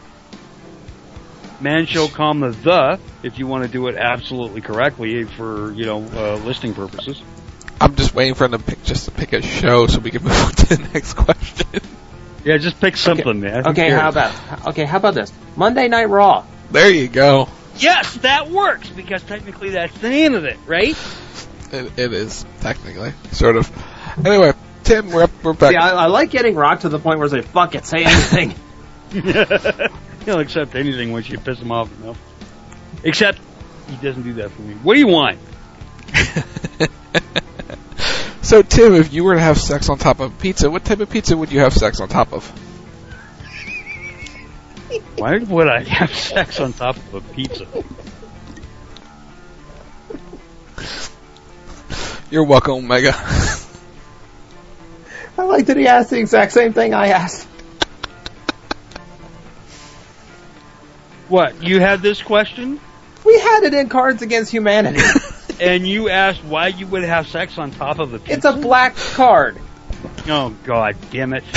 Speaker 6: Man Show, comma, the, if you want to do it absolutely correctly for, you know, uh, listing purposes.
Speaker 19: I'm just waiting for him to pick, just to pick a show so we can move on to the next question.
Speaker 6: Yeah, just pick something, man. Who
Speaker 8: Okay,
Speaker 6: cares?
Speaker 8: how about okay, how about this? Monday Night Raw.
Speaker 19: There you go.
Speaker 6: Yes, that works, because technically that's the name of it, right?
Speaker 19: It, it is, technically. Sort of. Anyway, Tim, we're, up, we're back.
Speaker 8: See, I, I like getting rocked to the point where I say, fuck it, say anything.
Speaker 6: He'll accept anything once you piss him off enough. Except, he doesn't do that for me. What do you want?
Speaker 19: So, Tim, if you were to have sex on top of pizza, what type of pizza would you have sex on top of?
Speaker 6: Why would I have sex on top of a pizza?
Speaker 19: You're welcome, Omega.
Speaker 8: I like that he asked the exact same thing I asked.
Speaker 6: What, you had this question?
Speaker 8: We had it in Cards Against Humanity.
Speaker 6: And you asked why you would have sex on top of a pizza?
Speaker 8: It's a black card.
Speaker 6: Oh, God damn it.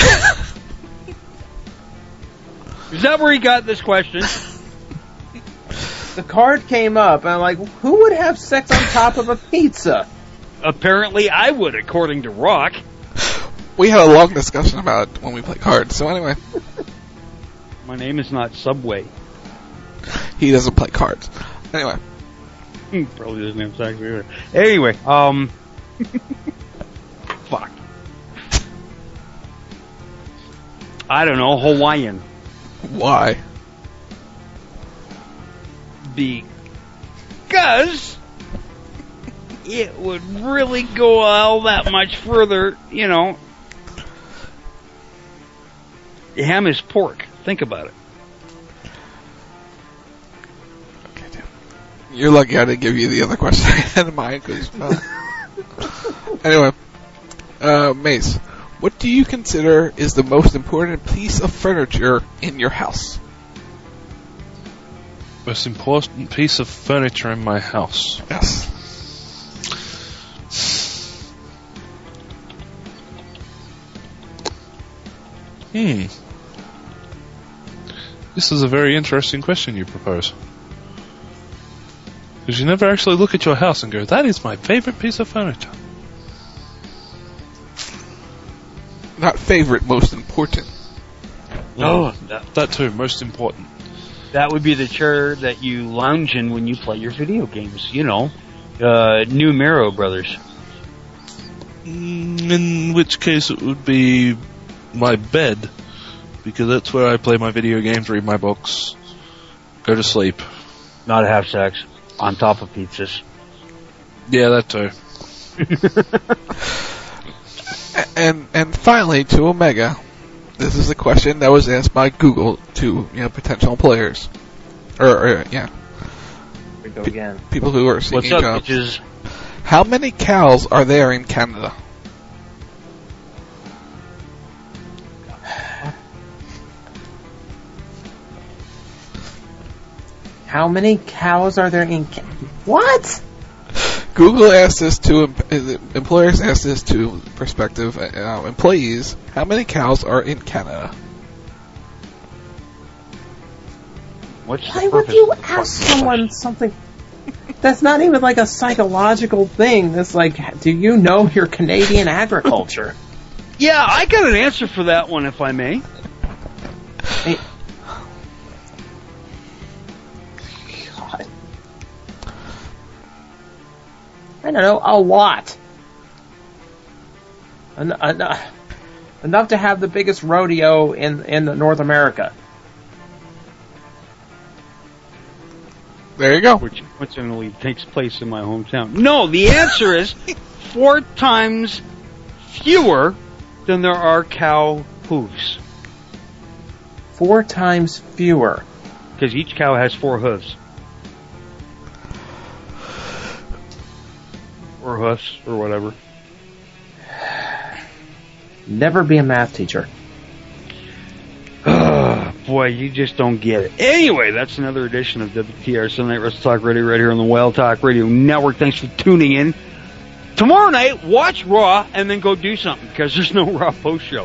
Speaker 6: Is that where he got this question?
Speaker 8: The card came up, and I'm like, who would have sex on top of a pizza?
Speaker 6: Apparently I would, according to Rock.
Speaker 19: We had a long discussion about it when we play cards, so anyway.
Speaker 6: My name is not Subway.
Speaker 19: He doesn't play cards. Anyway.
Speaker 6: Probably doesn't have sex either. Anyway, um... fuck. I don't know, Hawaiian.
Speaker 19: Why?
Speaker 6: Because it would really go all that much further, you know. ham is pork. Think about it.
Speaker 19: You're lucky I didn't give you the other question I had in mind. Cause, uh, anyway, uh, Mace, what do you consider is the most important piece of furniture in your house?
Speaker 9: Most important piece of furniture in my house?
Speaker 19: Yes.
Speaker 9: Hmm. This is a very interesting question you propose. Because you never actually look at your house and go, that is my favorite piece of furniture.
Speaker 19: Not favorite, most important.
Speaker 9: Oh, that, that too, most important.
Speaker 6: That would be the chair that you lounge in when you play your video games. You know, uh, New Mero Brothers.
Speaker 9: Mm, in which case it would be my bed, because that's where I play my video games, read my books, go to sleep.
Speaker 6: Not have sex on top of pizzas.
Speaker 9: Yeah, that too.
Speaker 19: and and finally, to Omega, this is a question that was asked by Google to you know potential employers, or, or yeah,
Speaker 8: we go again.
Speaker 19: People who are seeking
Speaker 6: What's up,
Speaker 19: jobs.
Speaker 6: bitches?
Speaker 19: How many cows are there in Canada?
Speaker 8: How many cows are there in Ca- What?
Speaker 19: Google asked this to uh, employers asked this to prospective uh, employees. How many cows are in Canada?
Speaker 6: What's
Speaker 8: Why would you ask someone something that's not even like a psychological thing? That's like, do you know your Canadian agriculture?
Speaker 6: Yeah, I got an answer for that one, if I may.
Speaker 8: Hey. I don't know, a lot. En- en- enough to have the biggest rodeo in in North America.
Speaker 19: There you go.
Speaker 6: Which coincidentally takes place in my hometown. No, the answer is four times fewer than there are cow hooves.
Speaker 8: Four times fewer.
Speaker 6: Because each cow has four hooves. Or hoofs, or whatever.
Speaker 8: Never be a math teacher.
Speaker 6: Oh, boy, you just don't get it. Anyway, that's another edition of W T R Sunday Night Wrestle Talk Radio right here on the Wild Talk Radio Network. Thanks for tuning in. Tomorrow night, watch Raw and then go do something, because there's no Raw post show.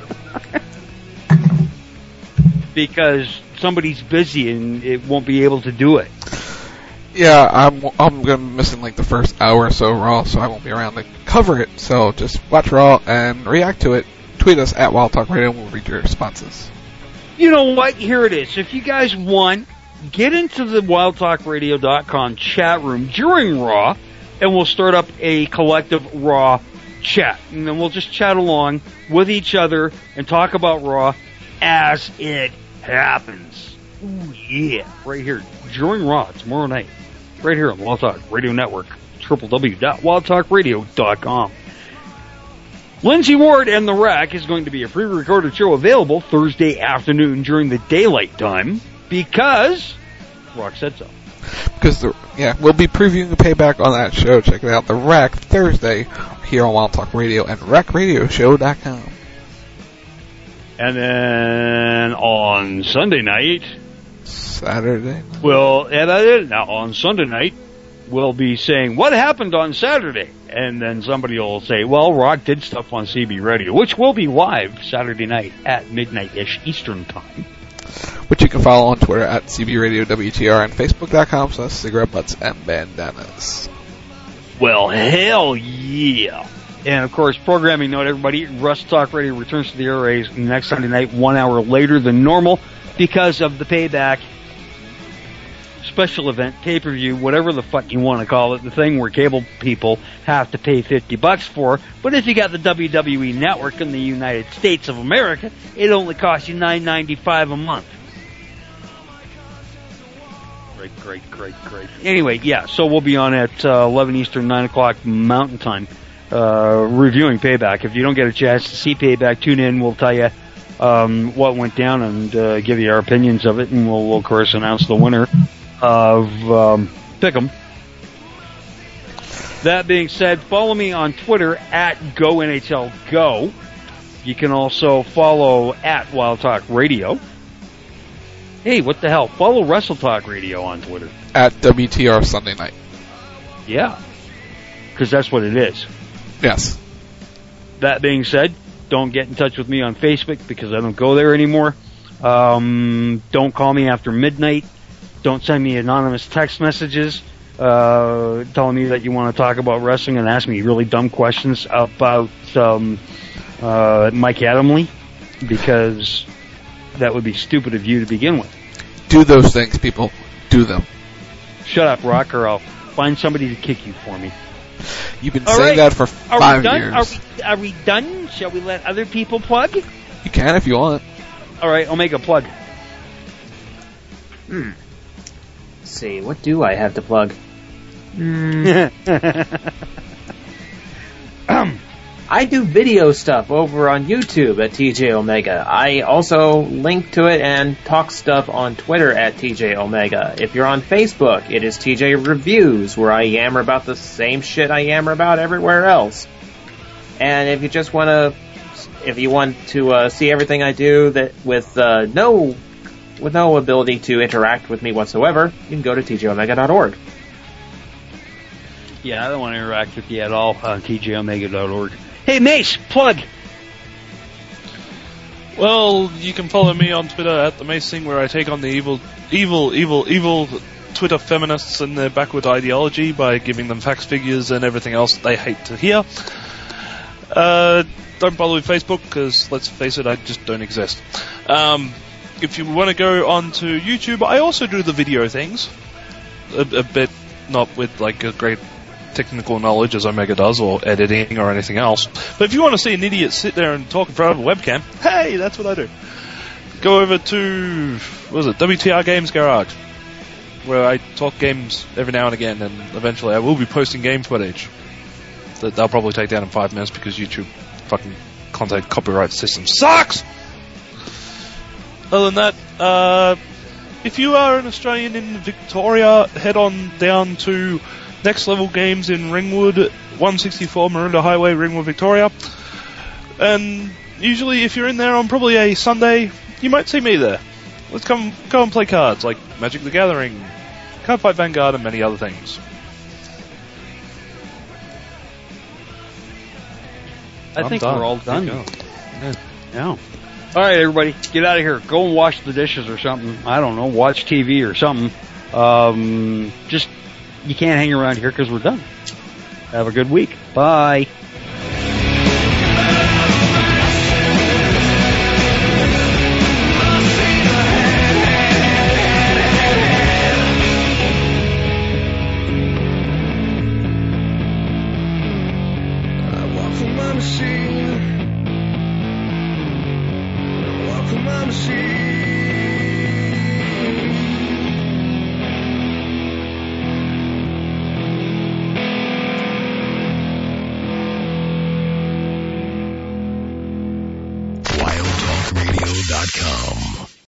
Speaker 6: Because somebody's busy and it won't be able to do it.
Speaker 19: Yeah, I'm I'm gonna be missing like the first hour or so Raw, so I won't be around to cover it. So just watch Raw and react to it. Tweet us at Wild Talk Radio and we'll read your responses.
Speaker 6: You know what? Here it is. If you guys want, get into the wild talk radio dot com chat room during Raw, and we'll start up a collective Raw chat. And then we'll just chat along with each other and talk about Raw as it happens. Ooh, yeah. Right here during Raw tomorrow night. Right here on the Wild Talk Radio Network. w w w dot wild talk radio dot com. Lindsay Ward and The Rack is going to be a pre-recorded show available Thursday afternoon during the daylight time because Rock said so.
Speaker 19: Because the yeah, we'll be previewing the Payback on that show. Check it out, The Rack, Thursday here on Wild Talk Radio and rack radio show dot com.
Speaker 6: And then on Sunday night,
Speaker 19: Saturday.
Speaker 6: well, yeah, that is. Now on Sunday night, we'll be saying what happened on Saturday, and then somebody will say, "Well, Rock did stuff on C B Radio," which will be live Saturday night at midnight-ish Eastern time.
Speaker 19: Which you can follow on Twitter at C B Radio W T R and Facebook dot com slash cigarette butts and bandanas.
Speaker 6: Well, hell yeah. And, of course, programming note, everybody, Russ Talk Radio returns to the airways next Sunday night, one hour later than normal, because of the Payback special event, pay-per-view, whatever the fuck you want to call it, the thing where cable people have to pay fifty bucks for. But if you got the W W E Network in the United States of America, it only costs you nine ninety-five a month. Great, great, great, great. Anyway, yeah, so we'll be on at uh, eleven Eastern, nine o'clock Mountain Time, uh, reviewing Payback. If you don't get a chance to see Payback, tune in. We'll tell you um, what went down and uh, give you our opinions of it, and we'll, we'll of course announce the winner of um, Pick'em. That being said, follow me on Twitter at GoNHLGo. You can also follow at Wild Talk Radio. Hey, what the hell? Follow Wrestle Talk Radio on Twitter.
Speaker 19: At W T R Sunday Night.
Speaker 6: Yeah. Because that's what it is.
Speaker 19: Yes.
Speaker 6: That being said, don't get in touch with me on Facebook because I don't go there anymore. Um, don't call me after midnight. Don't send me anonymous text messages uh, telling me that you want to talk about wrestling and ask me really dumb questions about um, uh, Mike Adamle, because that would be stupid of you to begin with.
Speaker 19: Do those things, people. Do them.
Speaker 6: Shut up, Rock, or I'll find somebody to kick you for me.
Speaker 19: You've been
Speaker 6: All
Speaker 19: saying
Speaker 6: right.
Speaker 19: that for
Speaker 6: Are
Speaker 19: five
Speaker 6: we done?
Speaker 19: years.
Speaker 6: Are we, are we done? Shall we let other people plug?
Speaker 19: You can if you want.
Speaker 6: All right, I'll make a plug.
Speaker 8: Hmm. Let's see, what do I have to plug? Mm. I do video stuff over on YouTube at T J Omega. I also link to it and talk stuff on Twitter at T J Omega. If you're on Facebook, it is T J Reviews, where I yammer about the same shit I yammer about everywhere else. And if you just want to, if you want to uh, see everything I do that with uh, no, with no ability to interact with me whatsoever, you can go to T J Omega dot org.
Speaker 6: Yeah, I don't want to interact with you at all on T J Omega dot org. Hey, Mace, plug!
Speaker 9: Well, you can follow me on Twitter at the Mace Thing, where I take on the evil, evil, evil, evil Twitter feminists and their backward ideology by giving them facts, figures, and everything else they hate to hear. Uh, don't bother with Facebook, because, let's face it, I just don't exist. Um, if you want to go on to YouTube, I also do the video things. A, a bit, not with, like, a great technical knowledge as Omega does, or editing or anything else. But if you want to see an idiot sit there and talk in front of a webcam, hey, that's what I do. Go over to, what was it, W T R Games Garage, where I talk games every now and again, and eventually I will be posting game footage that they'll probably take down in five minutes because YouTube fucking content copyright system sucks! Other than that, uh, if you are an Australian in Victoria, head on down to Next Level Games in Ringwood, one sixty-four Maroondah Highway, Ringwood, Victoria. And usually if you're in there on probably a Sunday, you might see me there. Let's come go and play cards, like Magic the Gathering, Cardfight Vanguard, and many other things.
Speaker 6: I
Speaker 9: I'm
Speaker 6: think
Speaker 9: done.
Speaker 6: we're all done.
Speaker 9: Yeah.
Speaker 6: Yeah. All right, everybody, get out of here. Go and wash the dishes or something. I don't know. Watch T V or something. Um, just, you can't hang around here because we're done. Have a good week. Bye.
Speaker 1: wild talk radio dot com